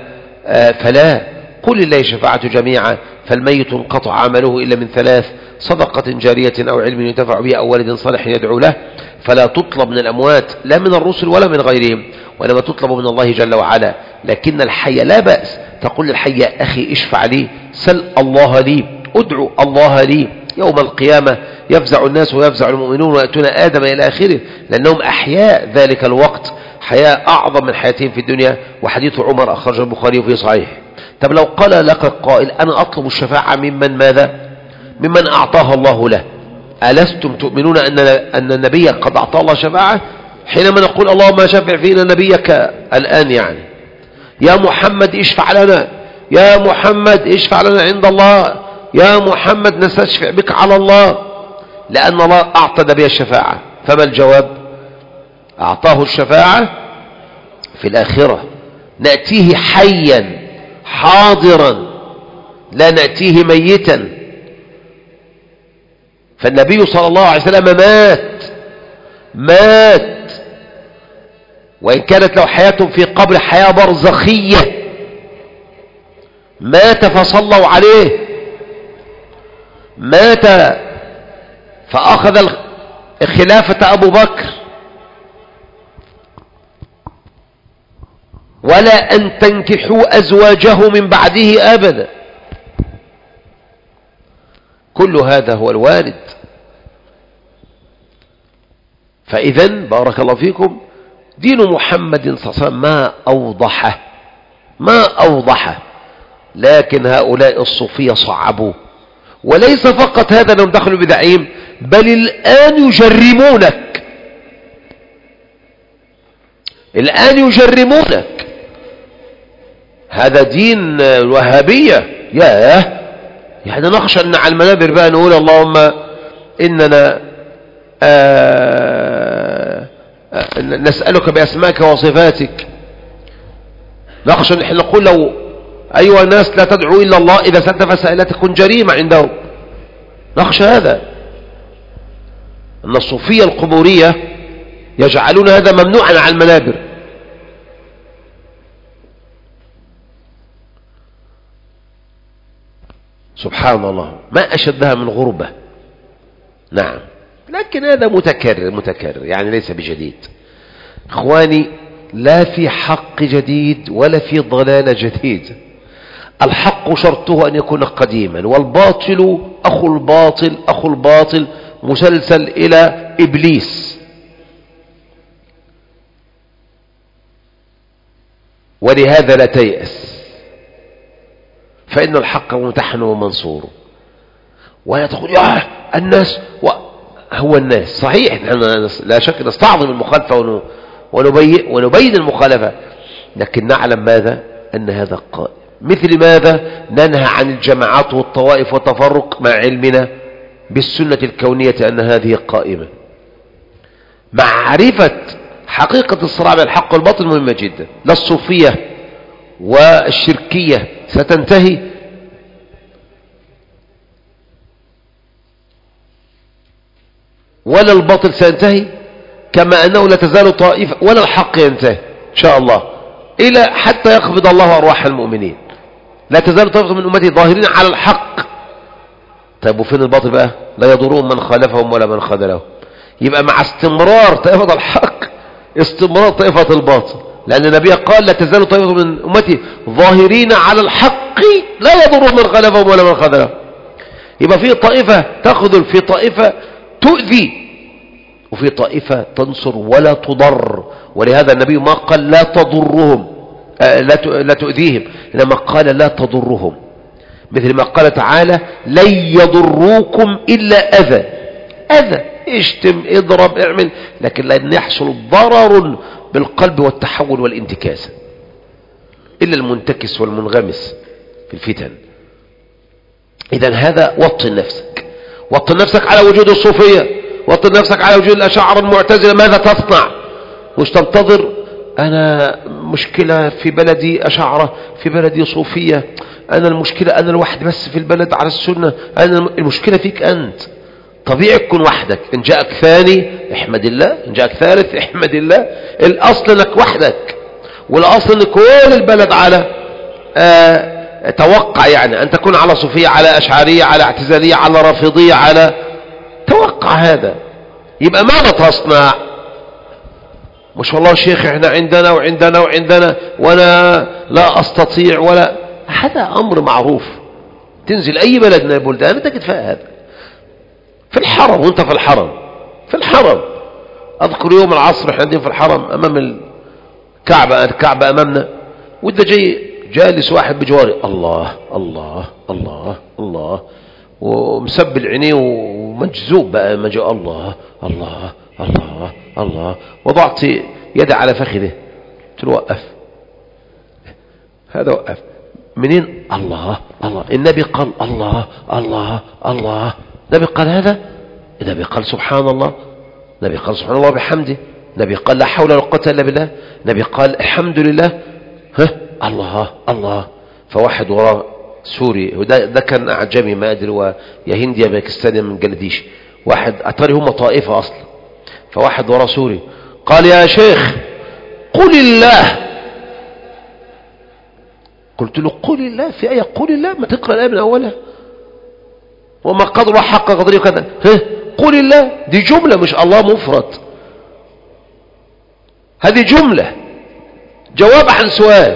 فلا. قل لله الشفاعة جميعا، فالميت انقطع عمله إلا من ثلاث: صدقة جارية أو علم ينتفع به أو ولد صالح يدعو له. فلا تطلب من الأموات لا من الرسل ولا من غيرهم، وإنما تطلب من الله جل وعلا. لكن الحي لا بأس تقول للحي يا أخي اشفع لي، سل الله لي، ادعو الله لي. يوم القيامة يفزع الناس ويفزع المؤمنون ويأتون آدم إلى آخره، لأنهم أحياء ذلك الوقت، حياة أعظم من حياتهم في الدنيا. وحديث عمر أخرجه البخاري في صحيح. طب لو قال لك قائل أنا أطلب الشفاعة ممن ماذا؟ ممن أعطاها الله له. ألستم تؤمنون أن النبي قد أعطى الله شفاعة؟ حينما نقول اللهم شفع فينا نبيك الآن، يعني يا محمد اشفع لنا، يا محمد اشفع لنا عند الله، يا محمد نستشفع بك على الله، لأن الله أعطى نبي الشفاعة. فما الجواب؟ أعطاه الشفاعة في الآخرة، نأتيه حيا حاضرا لا نأتيه ميتا. فالنبي صلى الله عليه وسلم مات وإن كانت له حياة في قبر حياة برزخية، مات فصلوا عليه، مات فأخذ خلافة أبو بكر، ولا أن تنكحوا أزواجه من بعده أبدا. كل هذا هو الوارد. فإذن بارك الله فيكم، دين محمد صلى الله عليه وسلم ما أوضحه، لكن هؤلاء الصوفية صعبوه. وليس فقط هذا أنهم دخلوا بدعيم، بل الآن يجرمونك. هذا دين الوهابية. يعني نخشى أن على المنابر بقى نقول اللهم إننا نسألك بأسمائك وصفاتك. نخشى أن نقول لو أيها الناس لا تدعوا إلا الله، إذا سألت فسائل تكون جريمة عندهم. نخشى هذا، أن الصوفية القبورية يجعلون هذا ممنوعا على المنابر. سبحان الله، ما أشدها من غربة. نعم، لكن هذا متكرر يعني ليس بجديد. إخواني، لا في حق جديد ولا في ضلال جديد. الحق شرطه أن يكون قديما، والباطل أخو الباطل مسلسل إلى إبليس. ولهذا لا تيأس، فإن الحق ممتحن ومنصور. ولا تقول يا الناس هو الناس صحيح، نحن لا شك نستعظم المخالفة ونبين المخالفة، لكن نعلم ماذا؟ أن هذا قائم. مثل ماذا ننهى عن الجماعات والطوائف والتفرق مع علمنا بالسنة الكونية أن هذه قائمة. معرفة حقيقة الصراع بين الحق والباطل مهمة جدا. لا الصوفية والشركية ستنتهي ولا الباطل سينتهي، كما أنه لا تزال طائفة ولا الحق ينتهي إن شاء الله إلى حتى يقبض الله أرواح المؤمنين. لا تزال طائفة من أمتي ظاهرين على الحق. طيب وفين الباطل بقى؟ لا يضرهم من خالفهم ولا من خذلهم. يبقى مع استمرار طائفة الحق استمرار طائفة الباطل، لأن النبي قال لا تزال طائفة من أمتي ظاهرين على الحق لا يضرهم من خالفهم ولا من خذلهم. يبقى في طائفة تخذل، في طائفة تؤذي، وفي طائفة تنصر ولا تضر. ولهذا النبي ما قال لا تضرهم لا تؤذيهم، إنما قال لا تضرهم، مثل ما قال تعالى لن يضروكم إلا أذى. اشتم اضرب اعمل، لكن لن يحصل ضرر بالقلب والتحول والانتكاس إلا المنتكس والمنغمس في الفتن. إذن هذا وطن نفسك على وجود الصوفية، وطن نفسك على وجود الأشاعرة المعتزلة. ماذا تصنع؟ مش تنتظر أنا مشكلة في بلدي أشاعرة، في بلدي صوفية، أنا المشكلة أنا الواحد بس في البلد على السنة، أنا المشكلة فيك أنت. طبيعي تكون وحدك، إن جاءك ثاني احمد الله، إن جاءك ثالث احمد الله. الأصل أنك وحدك، والأصل أن كل البلد على توقع يعني أن تكون على صوفية، على أشعرية، على اعتزالية، على رافضية، على توقع هذا. يبقى ماذا تصنع؟ مش والله شيخ احنا عندنا وعندنا وعندنا وانا لا استطيع، ولا هذا امر معروف. تنزل اي بلد من البلدان تجد فيها هذا. في الحرم، وانت في الحرم اذكر يوم العصر احنا في الحرم امام الكعبة امامنا، وده جالس واحد بجواري الله الله الله الله ومسبل عينيه ومجذوب بقى الله الله الله الله. وضعت يدي على فخذه قلت له وقف، هذا وقف. منين؟ الله الله. النبي قال الله الله الله. النبي قال هذا، النبي قال سبحان الله، النبي قال سبحان الله بحمده، النبي قال لا حول ولا قوة إلا بالله، النبي قال الحمد لله. الله الله. فواحد وراه سوري، وده كان أعجمي ما أدري، ويا هندي يا باكستاني من جلديش، واحد أتاري هم طائفة أصلا. فواحد وراه سوري قال يا شيخ قل الله. قلت له قل الله في آية؟ قل الله، ما تقرأ الآية من أولها. وما قدر حق قدره كذا. قل الله دي جملة، مش الله مفرد، هذه جملة جواب عن سؤال.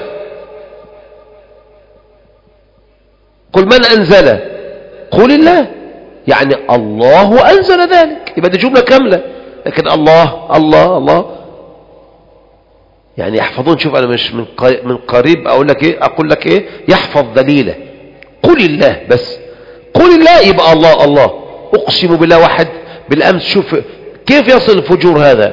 قل من أنزل؟ قل الله، يعني الله أنزل ذلك، يبقى دي جملة كاملة. لكن الله الله الله يعني يحفظون. شوف أنا مش من قريب أقول لك إيه يحفظ دليله. قل الله بس، قل الله يبقى الله الله. أقسم بالله واحد بالأمس، شوف كيف يصل الفجور هذا.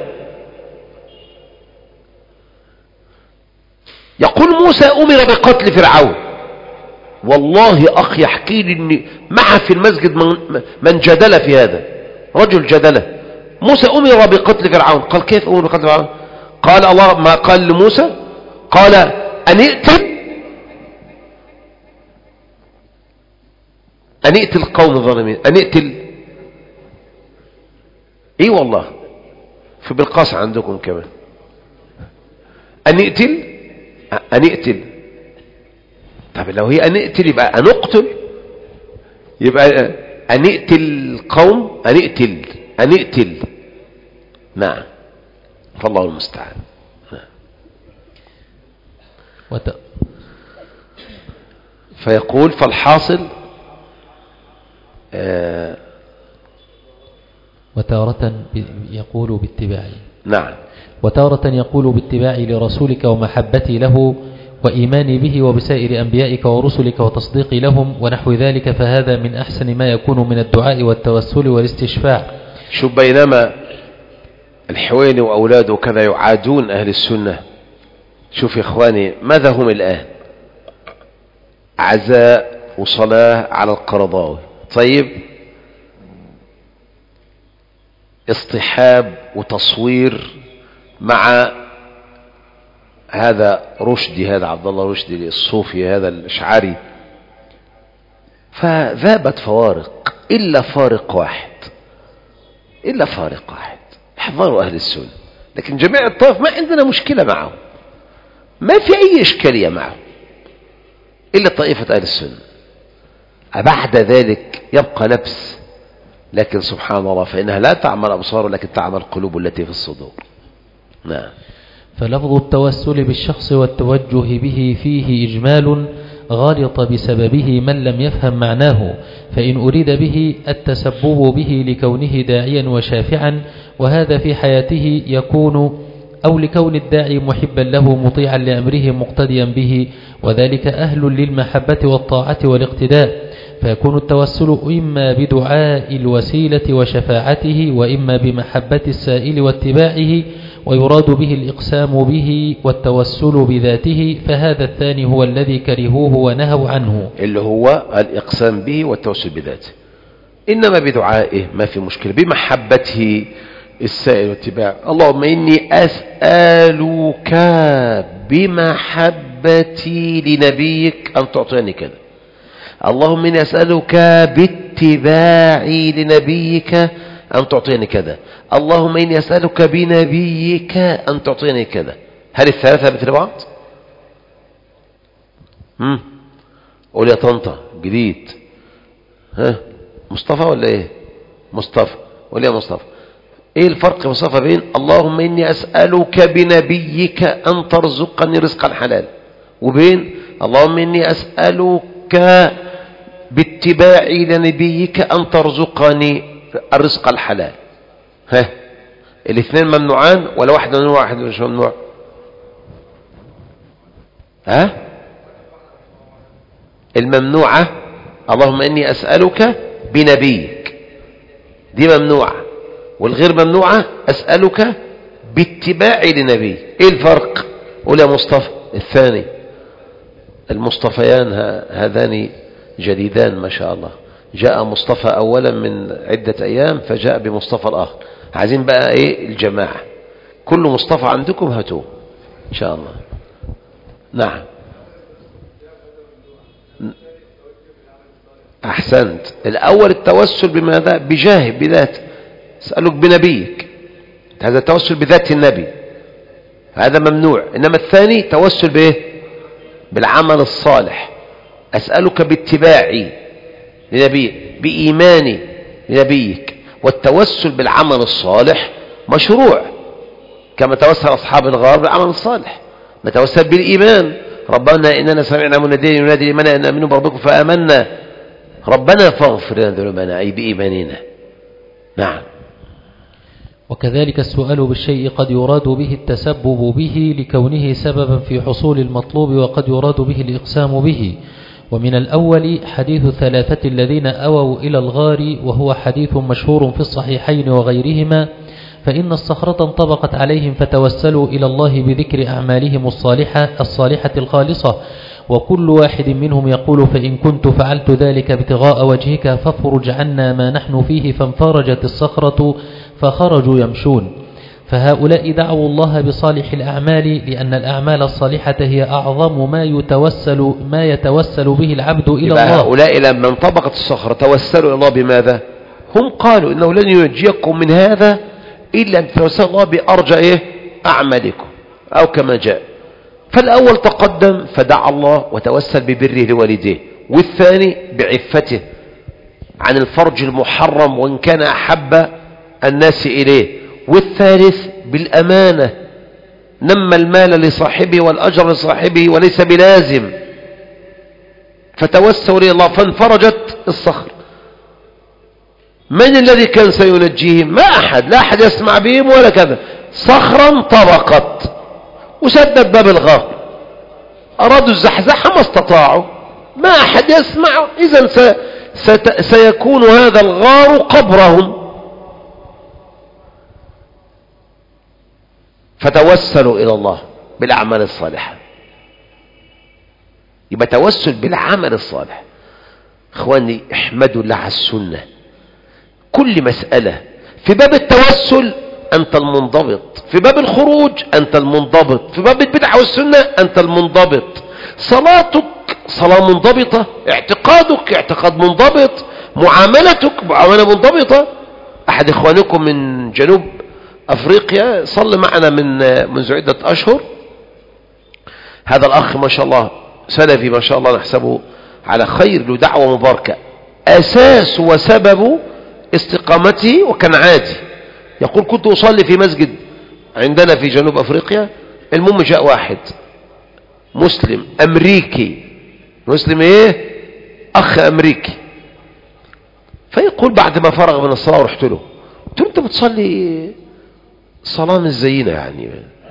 يقول موسى أمر بقتل فرعون. والله أخي يحكي لي إن معه في المسجد من جدل في هذا، رجل جدله. موسى أمر بقتل فرعون. قال كيف أمر بقتل فرعون؟ قال الله ما قال لموسى، قال أن ائت القوم الظالمين. أن ائتل اي والله في بالقاس عندكم كمان. أن ائتل. طب لو هي أن ائتل يبقى أن اقتل، يبقى أن ائتل القوم، أن ائتل. نعم، فالله المستعان. فيقول فالحاصل وتارة يقول باتباعي. نعم. وتارة يقول باتباعي لرسولك ومحبتي له وإيماني به وبسائر أنبيائك ورسلك وتصديقي لهم ونحو ذلك، فهذا من أحسن ما يكون من الدعاء والتوسل والاستشفاع. شوف، بينما الحويني وأولاده كذا يعادون أهل السنة، شوف يا إخواني ماذا هم الآن؟ عزاء وصلاة على القرضاوي، طيب اصطحاب وتصوير مع هذا رشدي، هذا عبد الله رشدي الصوفي، هذا الأشعري، فذابت فوارق إلا فارق واحد، إلا فارق واحد، احذروا أهل السنة. لكن جميع الطائف ما عندنا مشكلة معهم، ما في أي إشكالية معهم إلا طائفة أهل السنة. بعد ذلك يبقى لبس، لكن سبحان الله فإنها لا تعمل أبصار ولكن تعمل القلوب التي في الصدور. نعم. فلفظ التوسل بالشخص والتوجه به فيه إجمال غالط بسببه من لم يفهم معناه، فإن أريد به التسبب به لكونه داعيا وشافعا، وهذا في حياته يكون أو لكون الداعي محبا له مطيعا لأمره مقتديا به، وذلك أهل للمحبة والطاعة والاقتداء، فيكون التوسل إما بدعاء الوسيلة وشفاعته، وإما بمحبة السائل واتباعه، ويراد به الإقسام به والتوسل بذاته، فهذا الثاني هو الذي كرهوه ونهوا عنه، اللي هو الإقسام به والتوسل بذاته. إنما بدعائه ما في مشكلة، بمحبته السائل واتباع. اللهم إني أسألك بمحبتي لنبيك أن تعطيني كذا، اللهم إني أسألك باتباعي لنبيك أن تعطيني كذا، اللهم إني أسألك بنبيك أن تعطيني كذا. هل الثلاثة مثل بعض؟ قول يا طنطا جديد، ها مصطفى ولا ايه؟ مصطفى. قول يا مصطفى، ايه الفرق مصطفى بين اللهم إني أسألك بنبيك أن ترزقني رزقا حلال، وبين اللهم إني أسألك باتباعي لنبيك أن ترزقني الرزق الحلال؟ ها الاثنين ممنوعان ولا واحد ممنوع واحد مش ممنوع؟ ها الممنوعة اللهم إني أسألك بنبيك دي ممنوعة، والغير ممنوعة أسألك باتباعي لنبي. ايه الفرق؟ قول يا مصطفى. الثاني، المصطفيان هذان جديدان ما شاء الله، جاء مصطفى أولا من عدة أيام فجاء بمصطفى الآخر، عايزين بقى ايه الجماعة، كل مصطفى عندكم هاتوه إن شاء الله. نعم أحسنت. الأول التوسل بماذا؟ بجاه بذات، أسألك بنبيك، هذا التوسل بذات النبي هذا ممنوع. إنما الثاني توسل بإيه؟ بالعمل الصالح، أسألك باتباعي لنبيك بإيماني لنبيك. والتوسل بالعمل الصالح مشروع، كما توسل أصحاب الغار بالعمل الصالح. نتوسل بالإيمان، ربنا إننا سمعنا مناديا ينادي لمن أن آمنوا بربكم فآمنا ربنا فاغفر لنا ذنوبنا، أي بإيماننا. نعم. وكذلك السؤال بالشيء قد يراد به التسبب به لكونه سببا في حصول المطلوب، وقد يراد به الإقسام به. ومن الأول حديث الثلاثة الذين أووا إلى الغار، وهو حديث مشهور في الصحيحين وغيرهما، فإن الصخرة انطبقت عليهم فتوسلوا إلى الله بذكر أعمالهم الصالحة الخالصة، وكل واحد منهم يقول فإن كنت فعلت ذلك ابتغاء وجهك فافرج عنا ما نحن فيه، فانفرجت الصخرة فخرجوا يمشون. فهؤلاء دعوا الله بصالح الأعمال، لأن الأعمال الصالحة هي أعظم ما يتوسل به العبد إلى الله. هؤلاء لما انطبقت الصخرة توسلوا إلى الله بماذا؟ هم قالوا إنه لن ينجيكم من هذا إلا أن تتوسلوا الله بأرجى أعمالكم، أو كما جاء. فالأول تقدم فدعا الله وتوسل ببره لوالديه، والثاني بعفته عن الفرج المحرم وإن كان أحب الناس إليه، والثالث بالأمانة، نمى المال لصاحبه والأجر لصاحبه وليس بلازم، فتوسلوا إلى الله فانفرجت الصخر. من الذي كان سينجيهم؟ ما أحد، لا أحد يسمع بهم ولا كذا. صخرا انطبقت وسدت باب الغار، أرادوا الزحزحة ما استطاعوا، ما أحد يسمع، إذن سيكون هذا الغار قبرهم. فتوسلوا إلى الله بالأعمال الصالحة. يبقى توسل بالعمل الصالح. اخواني احمدوا الله على السنة. كل مسألة في باب التوسل أنت المنضبط، في باب الخروج أنت المنضبط، في باب البدعة والسنة أنت المنضبط. صلاتك صلاة منضبطة، اعتقادك اعتقاد منضبط، معاملتك معاملة منضبطة. أحد إخوانكم من جنوب أفريقيا صلى معنا منذ عدة أشهر. هذا الأخ ما شاء الله سلفي ما شاء الله، نحسبه على خير، له دعوة مباركة. أساس وسبب استقامته وكان عادي. يقول كنت أصلي في مسجد عندنا في جنوب أفريقيا، المهم جاء واحد مسلم أمريكي، مسلم إيه؟ أخ أمريكي، فيقول بعد ما فرغ من الصلاة ورحت له، قلت له أنت بتصلي صلاة مش زينا، يعني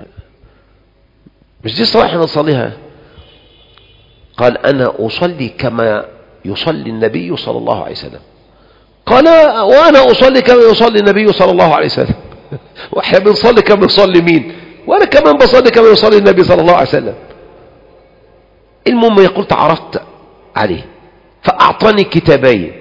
مش دي صلاة احنا نصليها. قال أنا أصلي كما يصلي النبي صلى الله عليه وسلم. قال وأنا أصلي كما يصلي النبي صلى الله عليه وسلم. وإحنا بنصلي كما يصلي مين؟ وأنا كمان بصلي كما يصلي النبي صلى الله عليه وسلم. المهم يقول تعرفت عليه فأعطاني كتابين.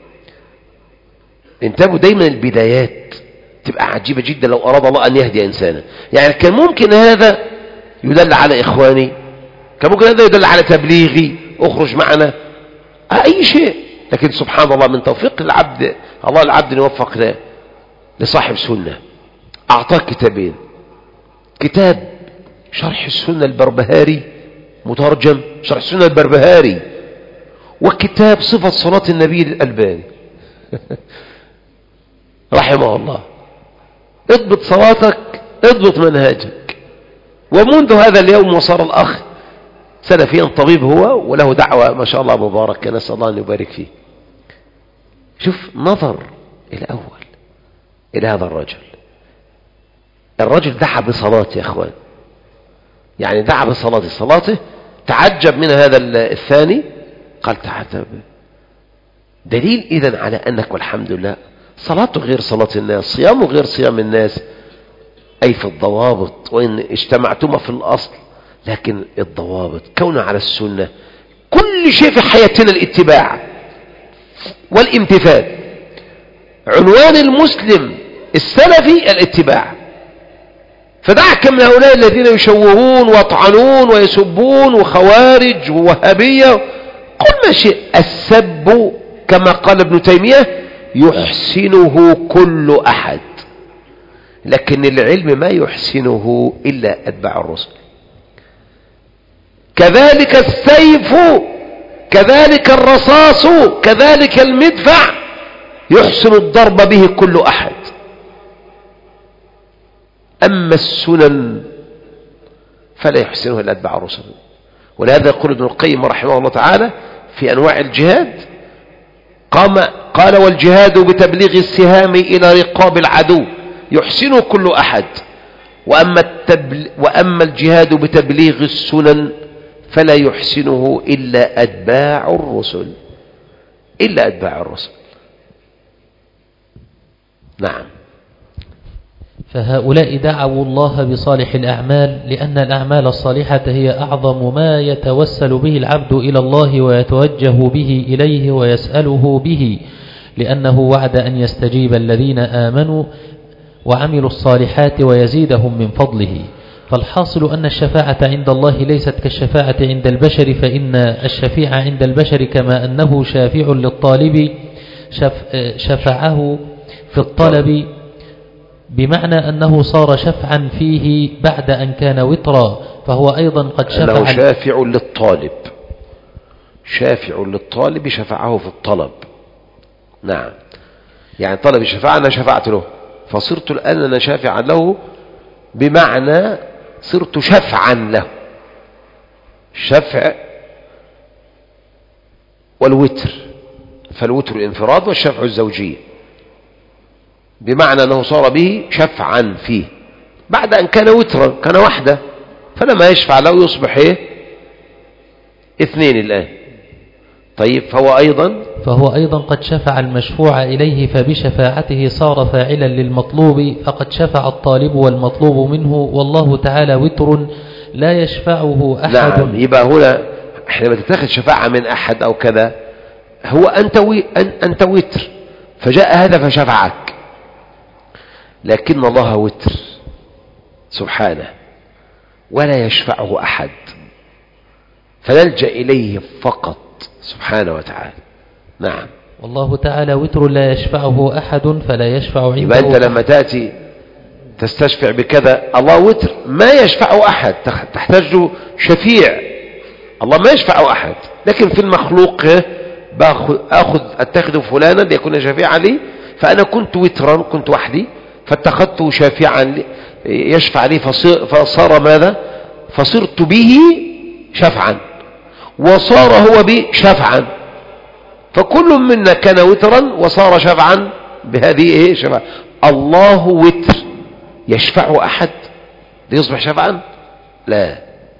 انتبهوا دايما البدايات تبقى عجيبة جدا لو أراد الله أن يهدي إنسانا. يعني كان ممكن هذا يدل على إخواني، كان ممكن هذا يدل على تبليغي، اخرج معنا، أي شيء. لكن سبحان الله من توفيق العبد، الله العبد يوفق لصاحب سنة، أعطاه كتابين. كتاب شرح السنة البربهاري مترجم، شرح السنة البربهاري، وكتاب صفة صلاة النبي الألباني رحمه الله. اضبط صلاتك، اضبط منهجك. ومنذ هذا اليوم وصار الأخ سلفيا طبيب هو، وله دعوة ما شاء الله مباركة، نسأل الله أن يبارك فيه. شوف نظر الأول إلى هذا الرجل دعا بصلاته يا أخوان، يعني دعا بصلاته، تعجب من هذا الثاني، قال تعجب. دليل إذن على أنك والحمد لله صلاته غير صلاة الناس، صيامه غير صيام الناس، أي في الضوابط. وإن اجتمعتما في الأصل، لكن الضوابط كونه على السنة. كل شيء في حياتنا الاتباع والامتثال. عنوان المسلم السلفي الاتباع. فدعك من هؤلاء الذين يشوهون ويطعنون ويسبون وخوارج ووهابية، كل ما شيء. السب كما قال ابن تيمية يحسنه كل أحد، لكن العلم ما يحسنه إلا أتباع الرسل. كذلك السيف، كذلك الرصاص، كذلك المدفع يحسن الضرب به كل أحد. أما السنن فلا يحسنها إلا أتباع الرسل. ولهذا يقول ابن القيم رحمه الله تعالى في أنواع الجهاد، قال والجهاد بتبليغ السهام إلى رقاب العدو يحسنه كل أحد. وأما الجهاد بتبليغ السنن فلا يحسنه إلا أتباع الرسل، إلا أتباع الرسل. نعم. فهؤلاء دعوا الله بصالح الأعمال، لأن الأعمال الصالحة هي أعظم ما يتوسل به العبد إلى الله ويتوجه به إليه ويسأله به، لأنه وعد أن يستجيب الذين آمنوا وعملوا الصالحات ويزيدهم من فضله. فالحاصل أن الشفاعة عند الله ليست كالشفاعة عند البشر، فإن الشفيع عند البشر كما أنه شافع للطالب شفعه في الطلب، بمعنى أنه صار شفعا فيه بعد أن كان وترا، فهو أيضا قد شفع. أنه شافع للطالب، شافع للطالب شفعه في الطلب. نعم، يعني طلب الشفاعة أنا شفعت له، فصرت الآن أنا شافعا له، بمعنى صرت شفعا له. الشفع والوتر، فالوتر الانفراد والشفع الزوجية، بمعنى أنه صار به شفعا فيه بعد أن كان وترا، كان وحده، فلما يشفع له يصبح إيه؟ 2 الآن. طيب فهو أيضا قد شفع المشفوع إليه، فبشفاعته صار فاعلا للمطلوب، فقد شفع الطالب والمطلوب منه، والله تعالى وتر لا يشفعه أحد. نعم. يبقى هنا حينما تتخذ شفاعة من أحد أو كذا، هو أنت وتر، فجاء هذا فشفعك، لكن الله وتر سبحانه ولا يشفعه أحد، فنلجأ إليه فقط سبحانه وتعالى. نعم. والله تعالى وتر لا يشفعه أحد فلا يشفع عنده. يبقى أنت لما تأتي تستشفع بكذا، الله وتر ما يشفعه أحد، تحتاج شفيع، الله ما يشفعه أحد. لكن في المخلوق أتخذ فلانا ليكون شفيعا لي، فأنا كنت وترا، كنت وحدي فاتخذته شافعا يشفع لي، فصار ماذا؟ فصرت به شفعا، وصار هو بي شفعا، فكل منا كان وترا وصار شفعا بهذه شفعا. الله وتر، يشفع أحد ليصبح شفعا؟ لا.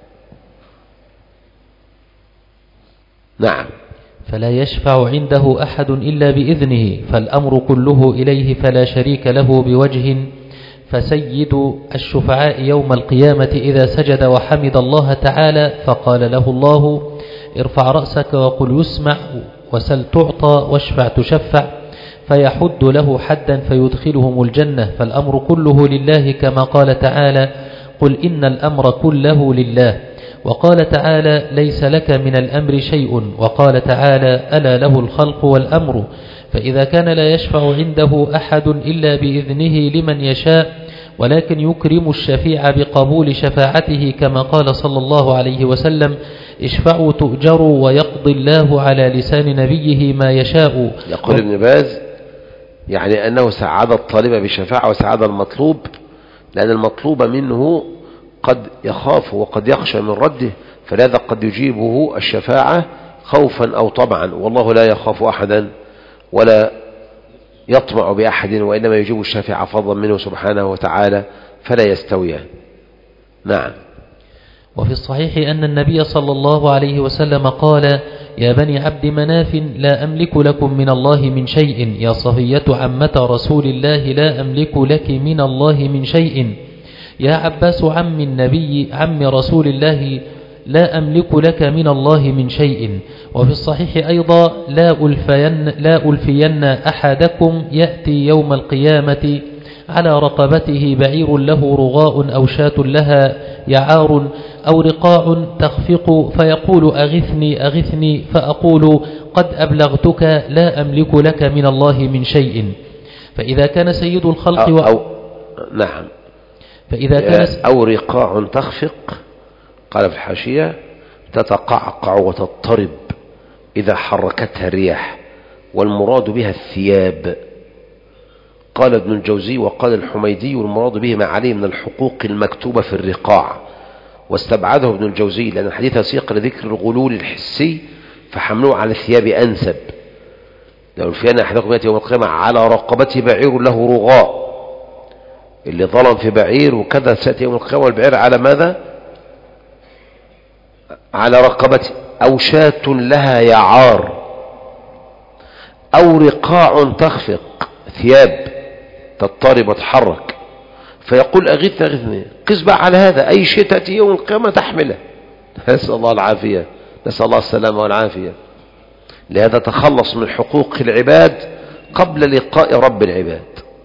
نعم. فلا يشفع عنده أحد إلا بإذنه، فالأمر كله إليه فلا شريك له بوجه. فسيد الشفعاء يوم القيامة إذا سجد وحمد الله تعالى فقال له الله: ارفع رأسك وقل يسمع، وسل تعطى، واشفع تشفع، فيحد له حدا فيدخلهم الجنة. فالأمر كله لله، كما قال تعالى: قل إن الأمر كله لله. وقال تعالى: ليس لك من الأمر شيء. وقال تعالى: ألا له الخلق والأمر. فإذا كان لا يشفع عنده أحد إلا بإذنه لمن يشاء، ولكن يكرم الشفيع بقبول شفاعته، كما قال صلى الله عليه وسلم: اشفعوا تؤجروا، ويقضي الله على لسان نبيه ما يشاء. يقول ابن باز يعني أنه سعد الطالب بشفاعة وسعد المطلوب، لأن المطلوب منه قد يخاف وقد يخشى من رده، فلذا قد يجيبه الشفاعة خوفا أو طمعا، والله لا يخاف أحدا ولا يطمع بأحد، وإنما يجيب الشفاعة فضلا منه سبحانه وتعالى، فلا يستويان. نعم. وفي الصحيح أن النبي صلى الله عليه وسلم قال: يا بني عبد مناف، لا أملك لكم من الله من شيء. يا صفية عمة رسول الله، لا أملك لك من الله من شيء. يا عباس عم النبي عم رسول الله، لا أملك لك من الله من شيء. وفي الصحيح أيضا: لا ألفين أحدكم يأتي يوم القيامة على رقبته بعير له رغاء أو شاة لها يعار أو رقاع تخفق، فيقول: أغثني أغثني، فأقول: قد أبلغتك، لا أملك لك من الله من شيء. فإذا كان سيد الخلق نعم. فإذا كان أو رقاع تخفق، قال في الحاشية: تتقعقع وتضطرب إذا حركتها الرياح، والمراد بها الثياب. قال ابن الجوزي وقال الحميدي: والمراد به ما عليه من الحقوق المكتوبة في الرقاع. واستبعده ابن الجوزي لأن الحديث سيق لذكر الغلول الحسي، فحملوه على الثياب أنسب. لو الفيان أحدكم يأتي يوم القيامة على رقبته بعير له رغاء، اللي ظلم في بعير وكذا سيأتي يوم القيامة والبعير على ماذا؟ على رقبته. أو شاة لها يعار، أو رقاع تخفق، ثياب تضطرب وتحرك، فيقول: أغثني أغثني. قس بقى على هذا أي شيء تأتي يوم القيامة تحمله. نسأل الله العافية، نسأل الله السلامة والعافية. لهذا تخلص من حقوق العباد قبل لقاء رب العباد،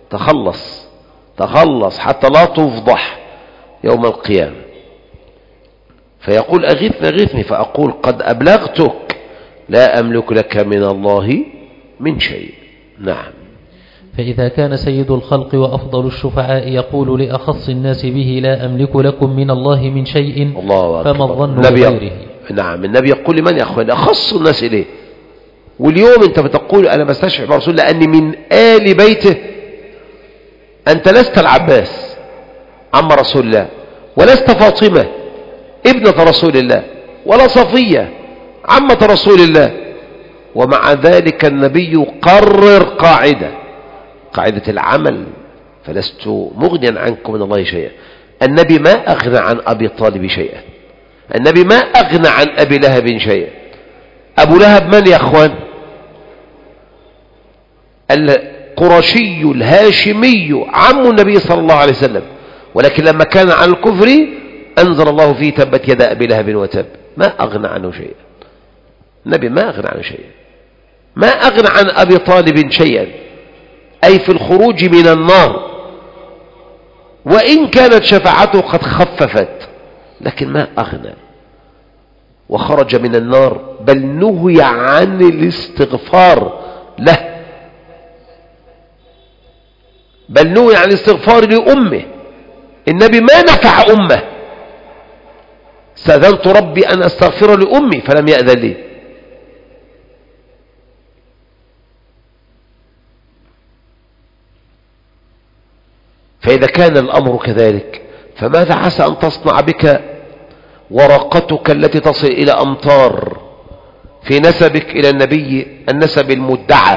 تخلص حتى لا تفضح يوم القيامة. فيقول: أغثني أغثني، فأقول: قد أبلغتك، لا أملك لك من الله من شيء. نعم. فإذا كان سيد الخلق وأفضل الشفعاء يقول لأخص الناس به: لا أملك لكم من الله من شيء، فما الظن بغيره؟ نعم. النبي يقول لمن يا أخوان؟ أخص الناس إليه. واليوم أنت بتقول: أنا بستشفع برسول لأني من آل بيته. أنت لست العباس عم رسول الله، ولست فاطمة ابنة رسول الله، ولا صفية عمة رسول الله، ومع ذلك النبي قرر قاعدة العمل: فلست مغنيا عنكم من الله شيئا. النبي ما أغنى عن أبي طالب شيئا، النبي ما أغنى عن أبي لهب شيئا. أبو لهب من يا أخوان؟ القرشي الهاشمي عم النبي صلى الله عليه وسلم، ولكن لما كان على الكفر أنزل الله فيه تبت يد أبي لهب وتب. ما أغنى عنه شيئا، النبي ما أغنى عنه شيئا. ما أغنى عن أبي طالب شيئا، أي في الخروج من النار، وإن كانت شفاعته قد خففت، لكن ما أغنى وخرج من النار، بل نهي عن الاستغفار له، بل نهي عن الاستغفار لأمه. النبي ما نفع أمه. استأذنت ربي أن أستغفر لأمي فلم يأذن لي. فإذا كان الأمر كذلك، فماذا عسى أن تصنع بك ورقتك التي تصل إلى أمطار في نسبك إلى النبي، النسب المدعى،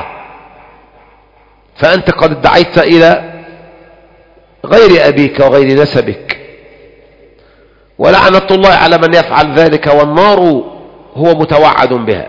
فأنت قد ادعيت إلى غير أبيك وغير نسبك، ولعنة الله على من يفعل ذلك، والنار هو متوعد بها.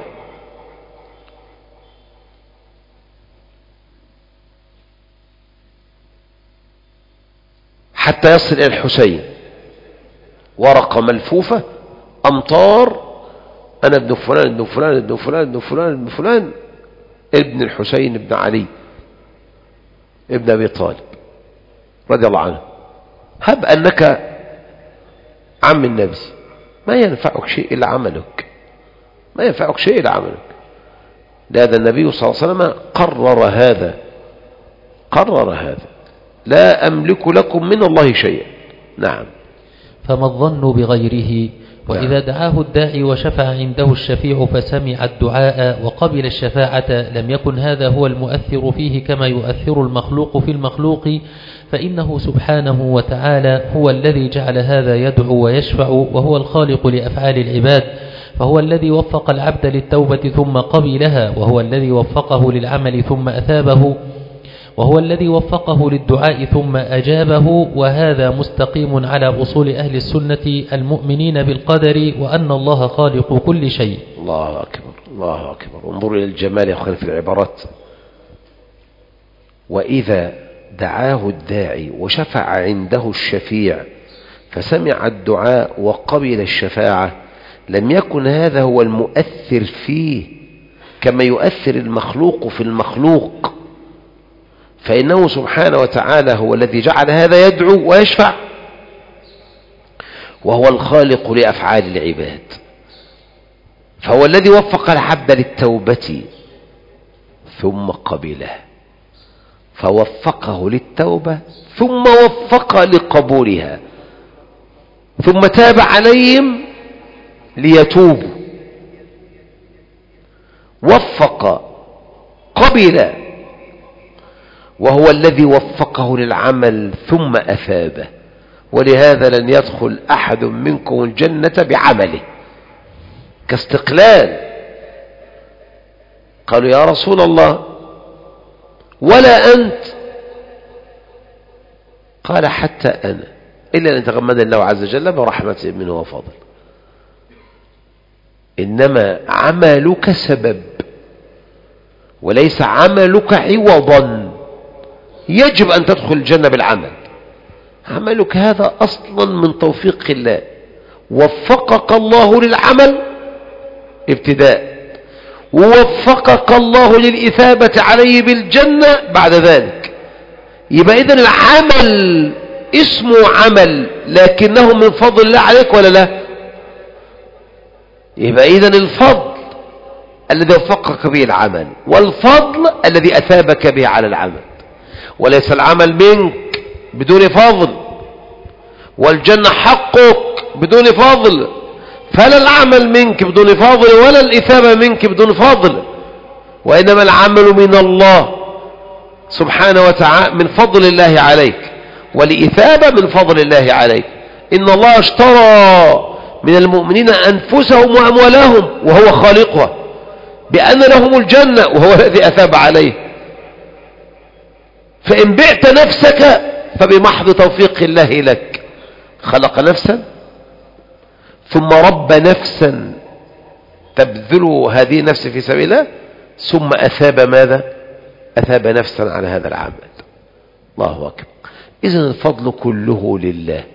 حتى يصل إلى الحسين، ورقة ملفوفة، أمطار، أنا ابن فلان ابن فلان ابن فلان ابن فلان ابن فلان ابن الحسين ابن علي ابن أبي طالب رضي الله عنه. هب أنك عم النبي، ما ينفعك شيء إلا عملك، ما ينفعك شيء إلا عملك. لهذا النبي صلى الله عليه وسلم قرر هذا: لا أملك لكم من الله شيئا. نعم. فما الظن بغيره؟ وإذا دعاه الداعي وشفع عنده الشفيع فسمع الدعاء وقبل الشفاعة، لم يكن هذا هو المؤثر فيه كما يؤثر المخلوق في المخلوق، فإنه سبحانه وتعالى هو الذي جعل هذا يدعو ويشفع، وهو الخالق لأفعال العباد، فهو الذي وفق العبد للتوبة ثم قبلها، وهو الذي وفقه للعمل ثم أثابه، وهو الذي وفقه للدعاء ثم أجابه. وهذا مستقيم على أصول أهل السنة المؤمنين بالقدر، وأن الله خالق كل شيء. الله أكبر، الله أكبر. انظروا إلى الجمال يا أخوان في العبارات. وإذا دعاه الداعي وشفع عنده الشفيع فسمع الدعاء وقبل الشفاعة، لم يكن هذا هو المؤثر فيه كما يؤثر المخلوق في المخلوق، فإنه سبحانه وتعالى هو الذي جعل هذا يدعو ويشفع، وهو الخالق لأفعال العباد، فهو الذي وفق العبد للتوبة ثم قبله، فوفقه للتوبة ثم وفق لقبولها، ثم تاب عليهم ليتوبوا، وفق قبل، وهو الذي وفقه للعمل ثم أثابه. ولهذا لن يدخل أحد منكم الجنة بعمله كاستقلال. قالوا يا رسول الله ولا أنت؟ قال حتى أنا، إلا أن يتغمد الله عز وجل برحمة منه وفضل. إنما عملك سبب وليس عملك عوضا. يجب أن تدخل الجنة بالعمل. عملك هذا أصلا من توفيق الله، وفقك الله للعمل ابتداء، ووفقك الله للإثابة عليه بالجنة بعد ذلك. يبقى إذن العمل اسمه عمل، لكنه من فضل الله عليك ولا لا؟ يبقى إذن الفضل الذي وفقك به العمل، والفضل الذي أثابك به على العمل، وليس العمل منك بدون فضل، والجنة حقك بدون فضل، فلا العمل منك بدون فضل ولا الإثابة منك بدون فضل، وإنما العمل من الله سبحانه وتعالى، من فضل الله عليك، والإثابة من فضل الله عليك. إن الله اشترى من المؤمنين أنفسهم وأموالهم وهو خالقها بأن لهم الجنة وهو الذي أثاب عليه. فإن بعت نفسك فبمحض توفيق الله لك. خلق نفسا ثم ربى نفسا تبذل هذه النفس في سبيل الله، ثم أثاب ماذا؟ أثاب نفسا على هذا العمل. الله أكبر. إذن الفضل كله لله،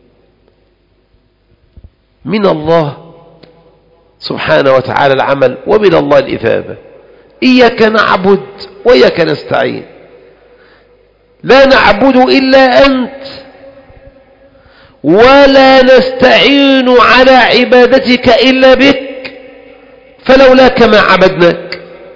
من الله سبحانه وتعالى العمل، ومن الله الإثابة. إياك نعبد وإياك نستعين، لا نعبد إلا أنت ولا نستعين على عبادتك إلا بك، فلولاك ما عبدناك.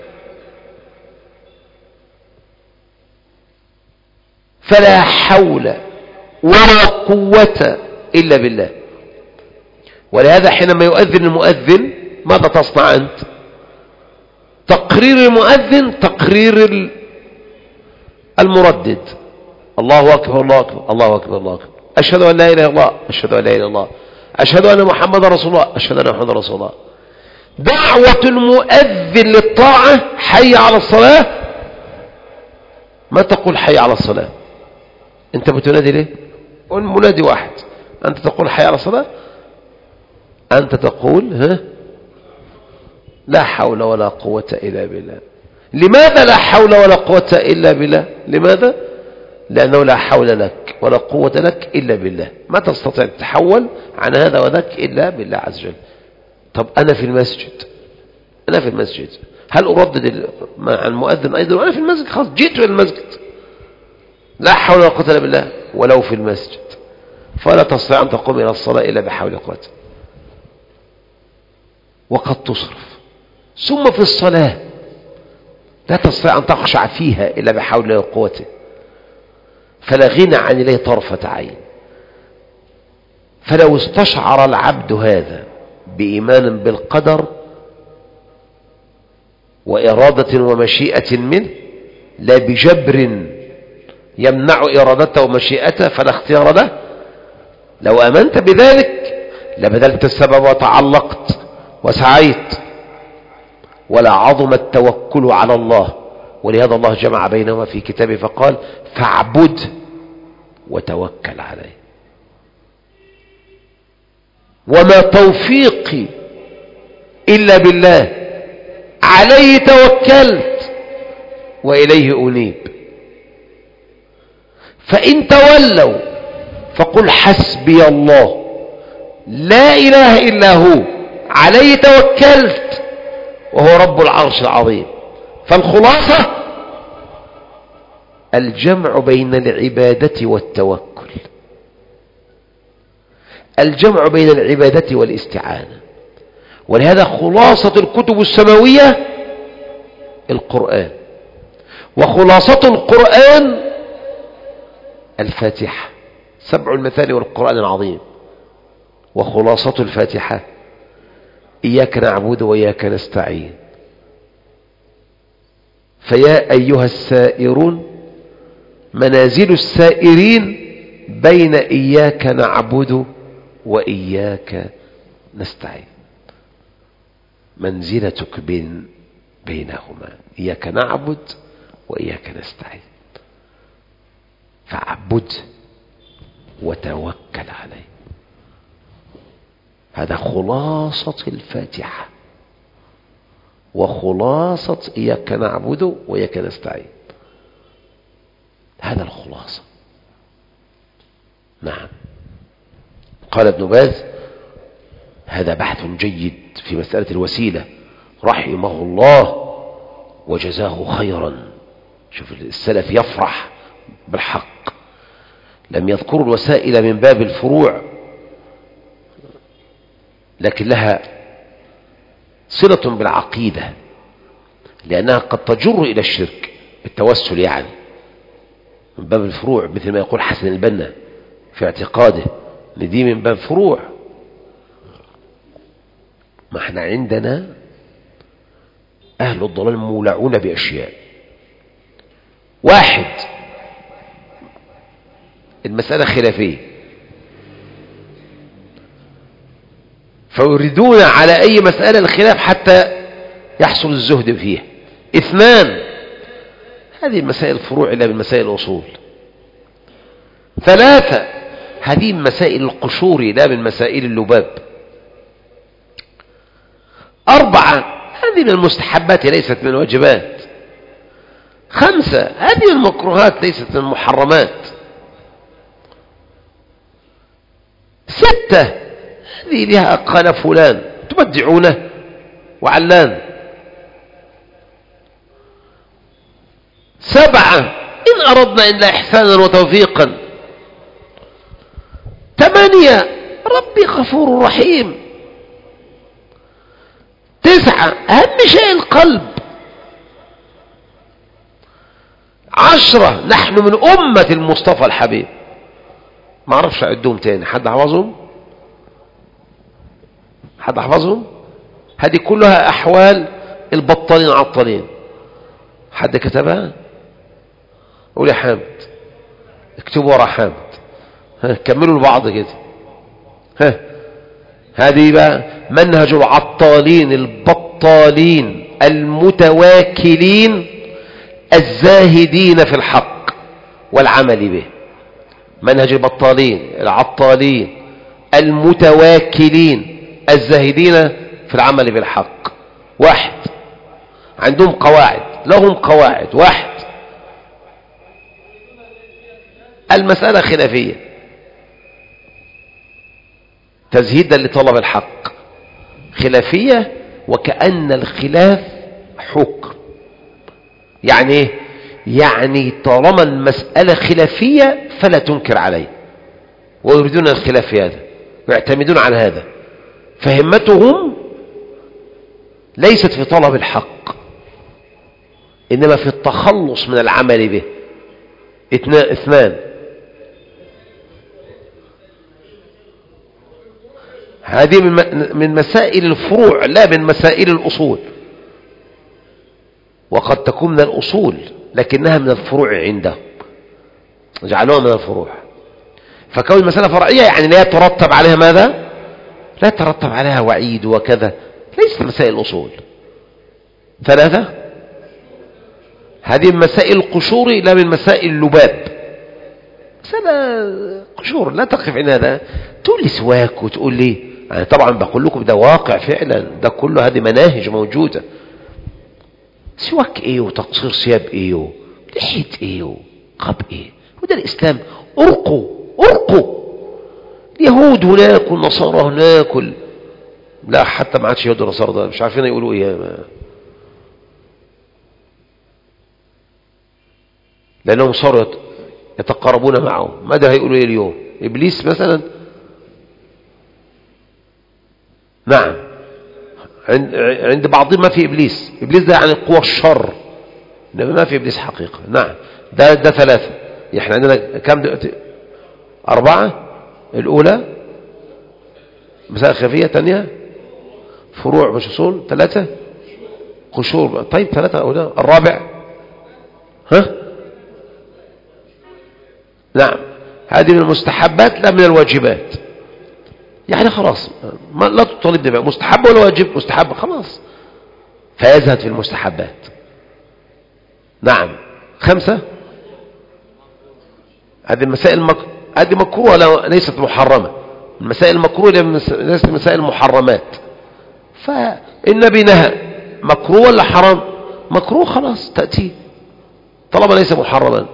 فلا حول ولا قوة إلا بالله. ولهذا حينما يؤذن المؤذن ماذا تصنع أنت؟ تقرير المؤذن تقرير المردد. الله أكبر الله أكبر الله أكبر الله أكبر، أشهد أن لا إله إلا الله، أشهد أن لا إله إلا الله، أشهد أن محمد رسول الله، أشهد أن محمد رسول الله. دعوة المؤذن للطاعة حي على الصلاة، ما تقول حي على الصلاة؟ أنت بتنادي ليه؟ منادي واحد، أنت تقول حي على الصلاة، أنت تقول لا حول ولا قوة إلا بالله. لماذا لا حول ولا قوة إلا بالله؟ لماذا؟ لأنه لا حول لك ولا قوة لك إلا بالله، ما تستطيع تتحول عن هذا وذاك إلا بالله عز وجل. طب أنا في المسجد، هل أردد مع المؤذن أيضا وأنا في المسجد؟ خلاص جئت إلى المسجد، لا حول ولا قوة إلا بالله. ولو في المسجد فلا تستطيع أن تقوم إلى الصلاة إلا بحول وقوة، وقد تصرف. ثم في الصلاة لا تستطيع أن تخشع فيها إلا بحول وقوته، فلا غنى عن إليه طرفة عين. فلو استشعر العبد هذا بإيمان بالقدر وإرادة ومشيئة منه، لا بجبر يمنع إرادته ومشيئته فلا اختيار له، لو أمنت بذلك لبذلت السبب وتعلقت وسعيت، ولا عظم التوكل على الله. ولهذا الله جمع بينهما في كتابه فقال فاعبد وتوكل عليه. وما توفيقي إلا بالله، عليه توكلت وإليه أنيب. فإن تولوا فقل حسبي الله لا إله إلا هو عليه توكلت وهو رب العرش العظيم. فالخلاصة الجمع بين العبادة والتوكل، الجمع بين العبادة والاستعانة. ولهذا خلاصة الكتب السماوية القرآن، وخلاصة القرآن الفاتحة، 7 المثاني والقرآن العظيم. وخلاصة الفاتحة إياك نعبد وإياك نستعين. فيا أيها السائرون منازل السائرين بين إياك نعبد وإياك نستعين، منزلتك بينهما، إياك نعبد وإياك نستعين. فاعبد وتوكل عليه. هذا خلاصة الفاتحة وخلاصة إياك نعبد وإياك نستعين، هذا الخلاصة. نعم. قال ابن باز هذا بحث جيد في مسألة الوسيلة رحمه الله وجزاه خيرا. شوف السلف يفرح بالحق، لم يذكروا الوسائل من باب الفروع، لكن لها صلة بالعقيدة، لأنها قد تجر إلى الشرك التوسل، يعني من باب الفروع، مثل ما يقول حسن البنا في اعتقاده ان دي من باب فروع. ما احنا عندنا أهل الضلال مولعون بأشياء. واحد، المسألة خلافية فيريدون على أي مسألة الخلاف حتى يحصل الزهد فيها. 2، هذه المسائل الفروع إلا بالمسائل الأصول. 3، هذه مسائل القشور لا من مسائل اللباب. 4 هذه من المستحبات ليست من الواجبات. 5 هذه من المكروهات ليست من المحرمات. 6 هذه لها قال فلان تبدعونه وعلان. 7 إن أردنا إلا إحسانا وتوفيقا. 8 ربي غفور رحيم. 9 أهم شيء القلب. 10 نحن من أمة المصطفى الحبيب. ما أعرفش أعدهم تاني. حد حفظهم؟ حد حفظهم؟ هذه كلها أحوال البطالين عطالين. حد كتبها؟ قول يا حامد. اكتبوا ورا حامد. كملوا لبعض كده. هذه بقى منهج العطالين البطالين المتواكلين الزاهدين في الحق والعمل به. منهج البطالين العطالين المتواكلين الزاهدين في العمل بالحق. 1 عندهم قواعد، لهم قواعد. 1 المسألة خلافية تزهيدا لطلب الحق. خلافية وكأن الخلاف حكم. يعني ايه؟ يعني طالما المسألة خلافية فلا تنكر عليه، ويريدون الخلاف في هذا ويعتمدون على هذا. فهمتهم ليست في طلب الحق إنما في التخلص من العمل به. 2 هذه من مسائل الفروع لا من مسائل الأصول، وقد تكون من الأصول لكنها من الفروع عندهم، جعلوها من الفروع. فكون المسألة فرعية يعني لا يترتب عليها ماذا؟ لا يترتب عليها وعيد وكذا، ليست مسائل الأصول. 3 هذه من مسائل القشور لا من مسائل اللباب. مسألة قشور لا تقف عند هذا. تقول لي سواك وتقول لي يعني طبعا بقول لكم ده واقع فعلا، ده كله هذه مناهج موجودة. سواك ايه وتقصير ثياب ايه ولحية ايه وقب ايه، وده الإسلام. أرقوا اليهود هناك والنصارى هناك لا حتى ما عادش يهود ونصارى، ده مش عارفين يقولوا ايه لأنهم صاروا يتقربون معهم. ماذا هيقولوا ايه اليوم؟ إبليس مثلا. نعم عند بعضهم ما في إبليس ده يعني قوى الشر، إنما ما في إبليس حقيقة. نعم ده 3. احنا عندنا كم دلوقتي؟ 4. الأولى مسائل خفية، 2 فروع مش أصول، 3 قشور. طيب 3 أولى. 4 نعم هذه من المستحبات لا من الواجبات. يعني خلاص لا تطالبني بقى مستحب ولا واجب. مستحب خلاص فيزهد في المستحبات. نعم 5 هذه المسائل هذه مكروهة ليست محرمة. المسائل المكروهة ليست مسائل محرمات. فالنبي نهى مكروه ولا حرام؟ مكروه خلاص تأتي طالما ليس محرما.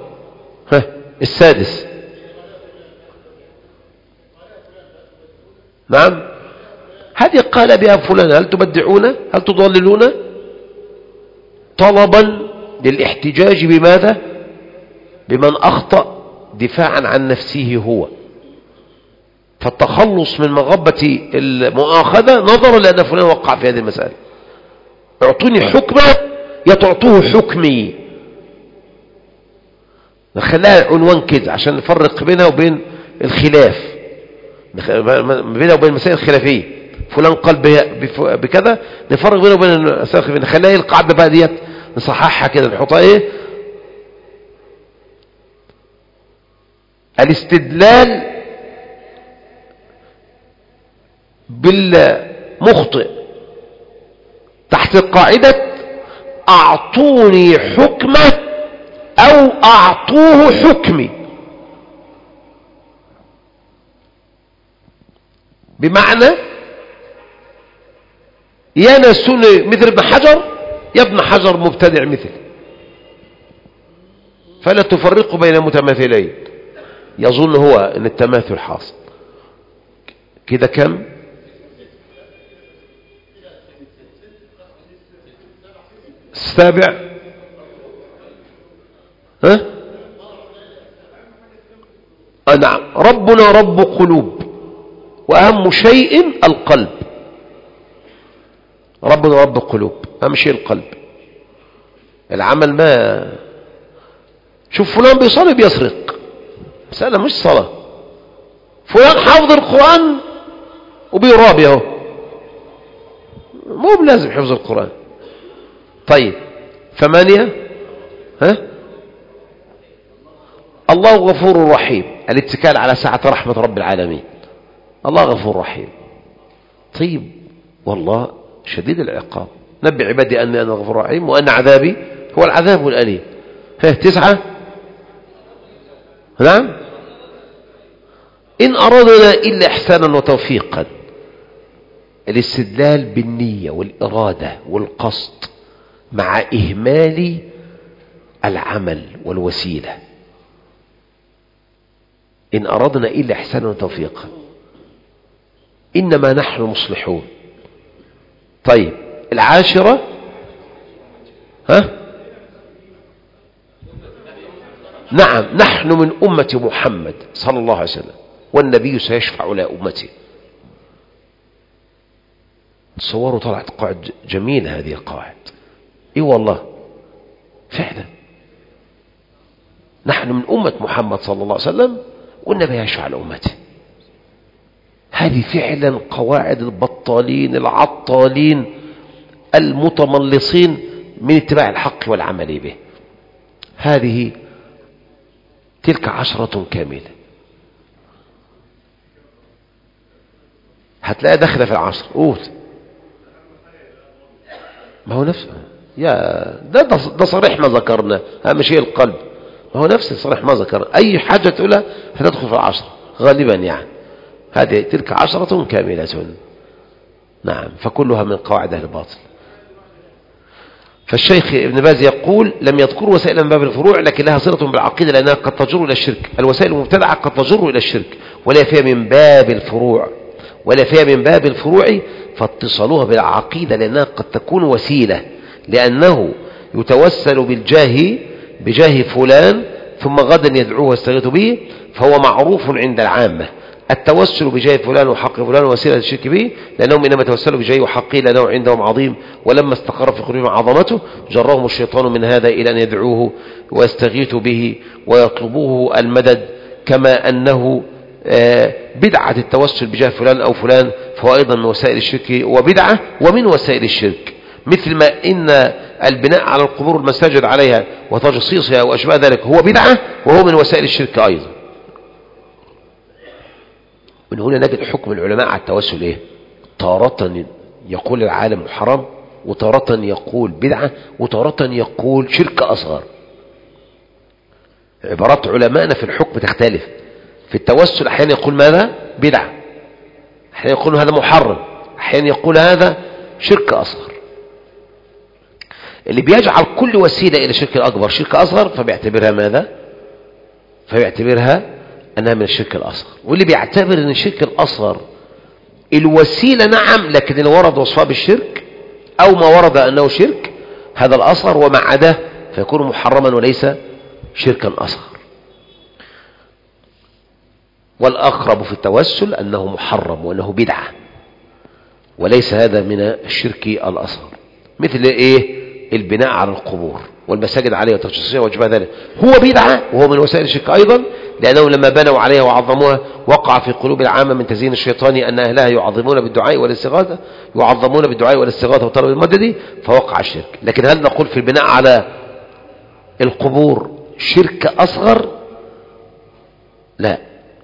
6 نعم هذه قال بها فلان هل تبدعون هل تضللون؟ طلبا للاحتجاج بماذا؟ بمن أخطأ دفاعا عن نفسه هو. فالتخلص من مغبة المؤاخذة نظرا لأن فلان وقع في هذه المسألة. اعطوني حكمة يتعطوه حكمي. نخليها عنوان كده عشان نفرق بينها وبين الخلاف، بينها وبين المسائل الخلافية. فلان قال بكذا نفرق بينه وبين المسائل الخلافية. نخليها القاعدة بقى ديت نصححها كده نحطها ايه؟ الاستدلال بالمخطئ تحت قاعدة أعطوني حكمة أو أعطوه حكمي. بمعنى يا ناس سنة مثل ابن حجر، يا ابن حجر مبتدع مثل، فلا تفرق بين متماثلين. يظن هو ان التماثل حاصل كده. كم؟ السابع. ها؟ نعم. ربنا رب قلوب، وأهم شيء القلب. ربنا رب قلوب، أهم شيء القلب. العمل ما شوف فلان بيصلي بيسرق، مسألة مش صلاة. فلان حافظ القرآن وبيرابي اهو، مو بلازم حفظ القرآن. طيب 8. ها؟ الله غفور رحيم، الاتكال على سعة رحمة رب العالمين. الله غفور رحيم. طيب والله شديد العقاب، نبي عبادي أني أنا غفور رحيم وأن عذابي هو العذاب الأليم. 9. نعم. إن أرادنا إلا إحسانا وتوفيقا، الاستدلال بالنية والإرادة والقصد مع إهمال العمل والوسيلة. إن أردنا إلا إحسانا وتوفيقا، إنما نحن مصلحون. طيب 10. ها؟ نعم. نحن من أمة محمد صلى الله عليه وسلم، والنبي سيشفع لأمته. تصوروا طلعت قواعد جميلة هذه القواعد. إيه والله فعلا نحن من أمة محمد صلى الله عليه وسلم، والنبي يشفع لأمته. هذه فعلا قواعد البطالين العطالين المتملصين من اتباع الحق والعمل به. هذه تلك 10 كاملة، هتلاقي داخله في 10. قول. ما هو نفسه ده صريح ما ذكرنا، اهم شيء القلب. ما هو نفس صريح ما ذكرنا، اي حاجة تقولها هتدخل في 10 غالبا يعني. هذه تلك 10 كاملة. نعم. فكلها من قواعد أهل الباطل. فالشيخ ابن باز يقول لم يذكر وسائل من باب الفروع، لكن لها صلة بالعقيدة لأنها قد تجر إلى الشرك. الوسائل المبتدعة قد تجر إلى الشرك، ولا فيها من باب الفروع فاتصالها بالعقيدة لأنها قد تكون وسيلة، لأنه يتوسل بجاه فلان ثم غدا يدعوه ويستغيث به، فهو معروف عند العامة. التوسل بجاه فلان وحق فلان وسيلة الشرك به، لأنهم إنما توسلوا بجاه وحقه لأنه عندهم عظيم، ولما استقر في قلوبهم عظمته جرهم الشيطان من هذا إلى أن يدعوه ويستغيثوا به ويطلبوه المدد. كما أنه بدعة التوسل بجاه فلان أو فلان فهو أيضا من وسائل الشرك وبدعة ومن وسائل الشرك، مثل ما إن البناء على القبور المساجد عليها وتجصيصها وأشباه ذلك هو بدعة وهو من وسائل الشرك أيضا. من هنا نجد حكم العلماء على التوسل إيه؟ تارة يقول العالم حرام، وتارة يقول بدعة، وتارة يقول شرك أصغر. عبارات علماءنا في الحكم تختلف. في التوسل أحيانا يقول ماذا؟ بدعة، أحيانا يقول هذا محرم، أحيانا يقول هذا شرك أصغر. اللي بيجعل كل وسيلة إلى شرك الأكبر شرك أصغر فبيعتبرها ماذا؟ فبيعتبرها أنها من الشرك الأصغر. واللي بيعتبر أن الشرك الأصغر الوسيلة نعم، لكن اللي ورد وصفها بالشرك أو ما ورد أنه شرك هذا الأصغر، وما عداه فيكون محرما وليس شركا أصغر. والأقرب في التوسل أنه محرم وأنه بدعة وليس هذا من الشرك الأصغر. مثل إيه؟ البناء على القبور والمساجد عليها وتجسيسها وجبها ذلك هو بدعة وهو من وسائل الشرك أيضا، لأنهم لما بنوا عليها وعظموها وقع في قلوب العامة من تزيين الشيطان أن أهلها يعظمون بالدعاء والاستغاثة وطلب المدد فوقع الشرك. لكن هل نقول في البناء على القبور شرك أصغر؟ لا.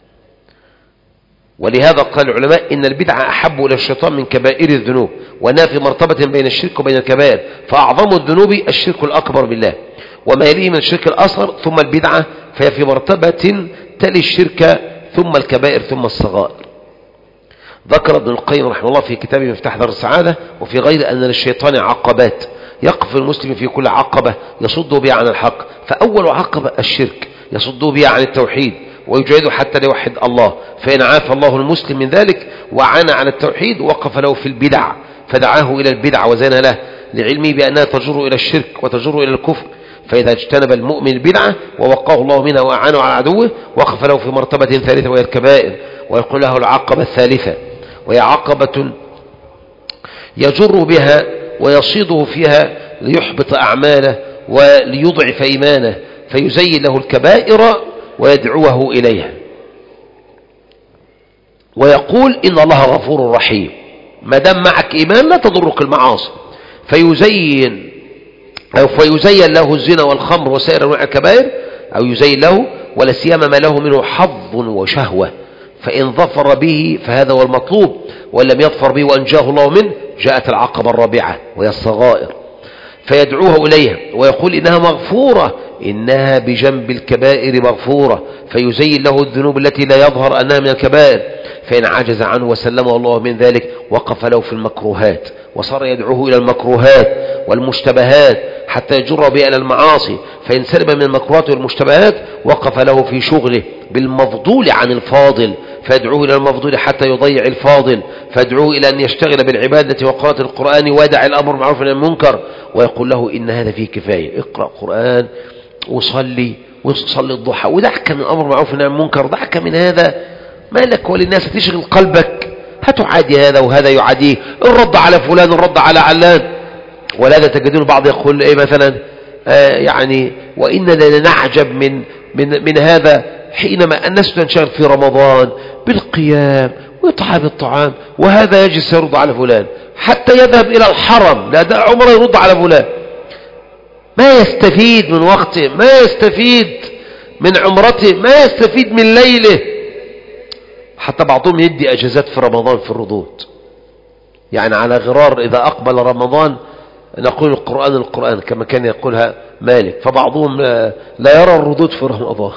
ولهذا قال العلماء إن البدعة أحب إلى الشيطان من كبائر الذنوب، وأنها في مرتبة بين الشرك وبين الكبائر، فأعظم الذنوب الشرك الأكبر بالله وما يليه من الشرك الأصغر ثم البدعة، فهي في مرتبة تلي الشرك ثم الكبائر ثم الصغائر. ذكر ابن القيم رحمه الله في كتابه مفتاح دار السعادة وفي غير أن للشيطان عقبات يقف المسلم في كل عقبة يصد بها عن الحق، فأول عقبة الشرك يصد بها عن التوحيد ويجعده حتى ليوحد الله، فإن عاف الله المسلم من ذلك وعانى عن التوحيد وقف له في البدع فدعاه إلى البدع وزين له لعلمه بأنها تجر إلى الشرك وتجر إلى الكفر، فإذا اجتنب المؤمن البدعة ووقاه الله منها وأعانه على عدوه وقف له في مرتبة ثالثة وهي الكبائر، ويقول له العقبة الثالثة وهي عقبة يجر بها ويصيده فيها ليحبط أعماله وليضعف إيمانه فيزين له الكبائر ويدعوه إليها، ويقول إن الله غفور رحيم، ما دام معك إيمان لا تضرك المعاصي، فيزين له الزنا والخمر وسائر أنواع الكبائر، أو يزين له ولا سيما ما له منه حظ وشهوة، فإن ظفر به فهذا هو المطلوب، وإن لم يظفر به وأنجاه الله منه جاءت العقبة الرابعة وهي الصغائر، فيدعوه إليها ويقول إنها مغفورة، إنها بجنب الكبائر مغفورة، فيزين له الذنوب التي لا يظهر أنها من الكبائر، فإن عجز عنه وسلمه الله من ذلك وقف له في المكروهات وصار يدعوه إلى المكروهات والمشتبهات حتى يجر بها إلى المعاصي، فإن سلم من المكروهات والمشتبهات وقف له في شغله بالمفضول عن الفاضل فيدعوه إلى المفضول حتى يضيع الفاضل، فيدعوه إلى أن يشتغل بالعبادة وقراءة القرآن ويدع الأمر معروف عن المنكر، ويقول له إن هذا فيه كفاية، اقرأ قرآن وصلي الضحى ودعك من الأمر معروف عن المنكر، دعك من هذا ما لك وللناس تشغل قلبك، هتعادي هذا وهذا يعاديه، الرد على فلان الرد على علان، ولهذا تجدون البعض يقول ايه مثلا يعني وإننا نعجب من هذا حينما الناس تنشغل في رمضان بالقيام وإطعام الطعام، وهذا يجلس يرد على فلان حتى يذهب إلى الحرم لا ده عمره يرد على فلان، ما يستفيد من وقته، ما يستفيد من عمرته، ما يستفيد من ليله، حتى بعضهم يدي أجازات في رمضان في الردود، يعني على غرار إذا أقبل رمضان نقول القرآن كما كان يقولها مالك، فبعضهم لا يرى الردود في رمضان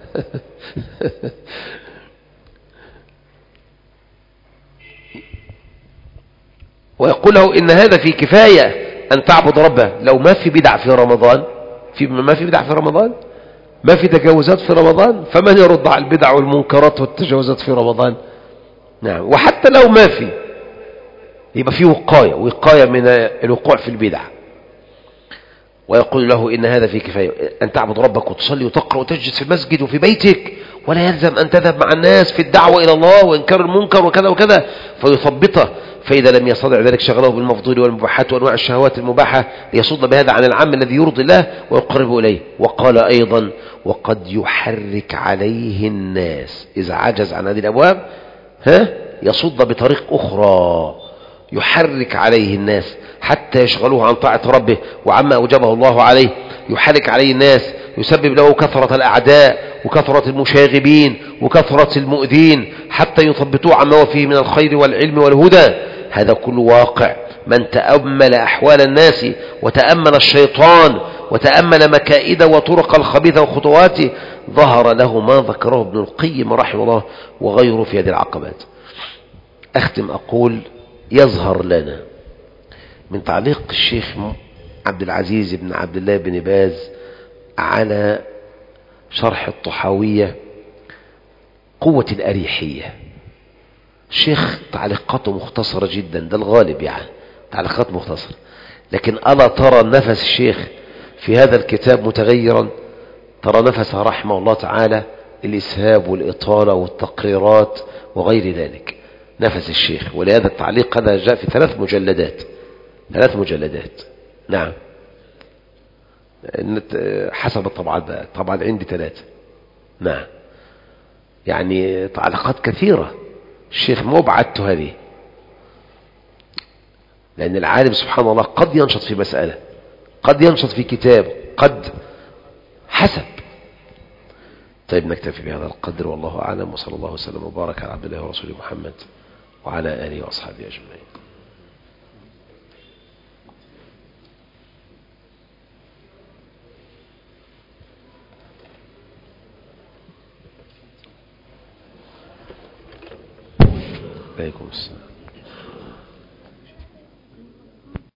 ويقول له إن هذا في كفاية أن تعبد ربه، لو ما في بدع في رمضان ما في بدع في رمضان، ما في تجاوزات في رمضان، فمن يرد على البدع والمنكرات والتجاوزات في رمضان؟ نعم، وحتى لو ما في يبقى فيه وقاية من الوقوع في البدع، ويقول له إن هذا في كفاية أن تعبد ربك وتصلي وتقرأ وتجلس في المسجد وفي بيتك، ولا يلزم أن تذهب مع الناس في الدعوة إلى الله وإنكار المنكر وكذا وكذا، فيثبطه، فإذا لم يستطع ذلك شغله بالمفضول والمباحات وأنواع الشهوات المباحة ليصد بهذا عن العام الذي يرضي الله ويقربه إليه. وقال أيضا وقد يحرك عليه الناس إذا عجز عن هذه الأبواب يصد بطريق أخرى، يحرك عليه الناس حتى يشغلوه عن طاعة ربه وعما أوجبه الله عليه، يحرك عليه الناس، يسبب له كثرة الأعداء وكثرة المشاغبين وكثرة المؤذين حتى يثبتوه عما هو فيه من الخير والعلم والهدى. هذا كله واقع، من تأمل أحوال الناس وتأمل الشيطان وتأمل مكائد وطرق الخبيثة وخطواته ظهر له ما ذكره ابن القيم رحمه الله وغيره في هذه العقبات. أختم أقول يظهر لنا من تعليق الشيخ عبد العزيز بن عبد الله بن باز على شرح الطحاوية قوة الأريحية. الشيخ تعليقاته مختصرة جدا، ده الغالب يعني تعليقات مختصرة، لكن ألا ترى نفس الشيخ في هذا الكتاب متغيرا؟ ترى نفسه رحمه الله تعالى الإسهاب والإطالة والتقريرات وغير ذلك نفس الشيخ. ولهذا التعليق هذا جاء في 3 مجلدات. نعم، حسب الطبعات بقى، طبعا عندي 3. نعم، يعني تعليقات كثيرة الشيخ مو بعدته هذه، لأن العالم سبحان الله قد ينشط في مسألة، قد ينشط في كتاب، قد حسب. طيب نكتفي بهذا القدر والله أعلم، وصلى الله وسلم وبارك على عبد الله ورسوله محمد وعلى آله وأصحابه أجمعين. عليكم السلام.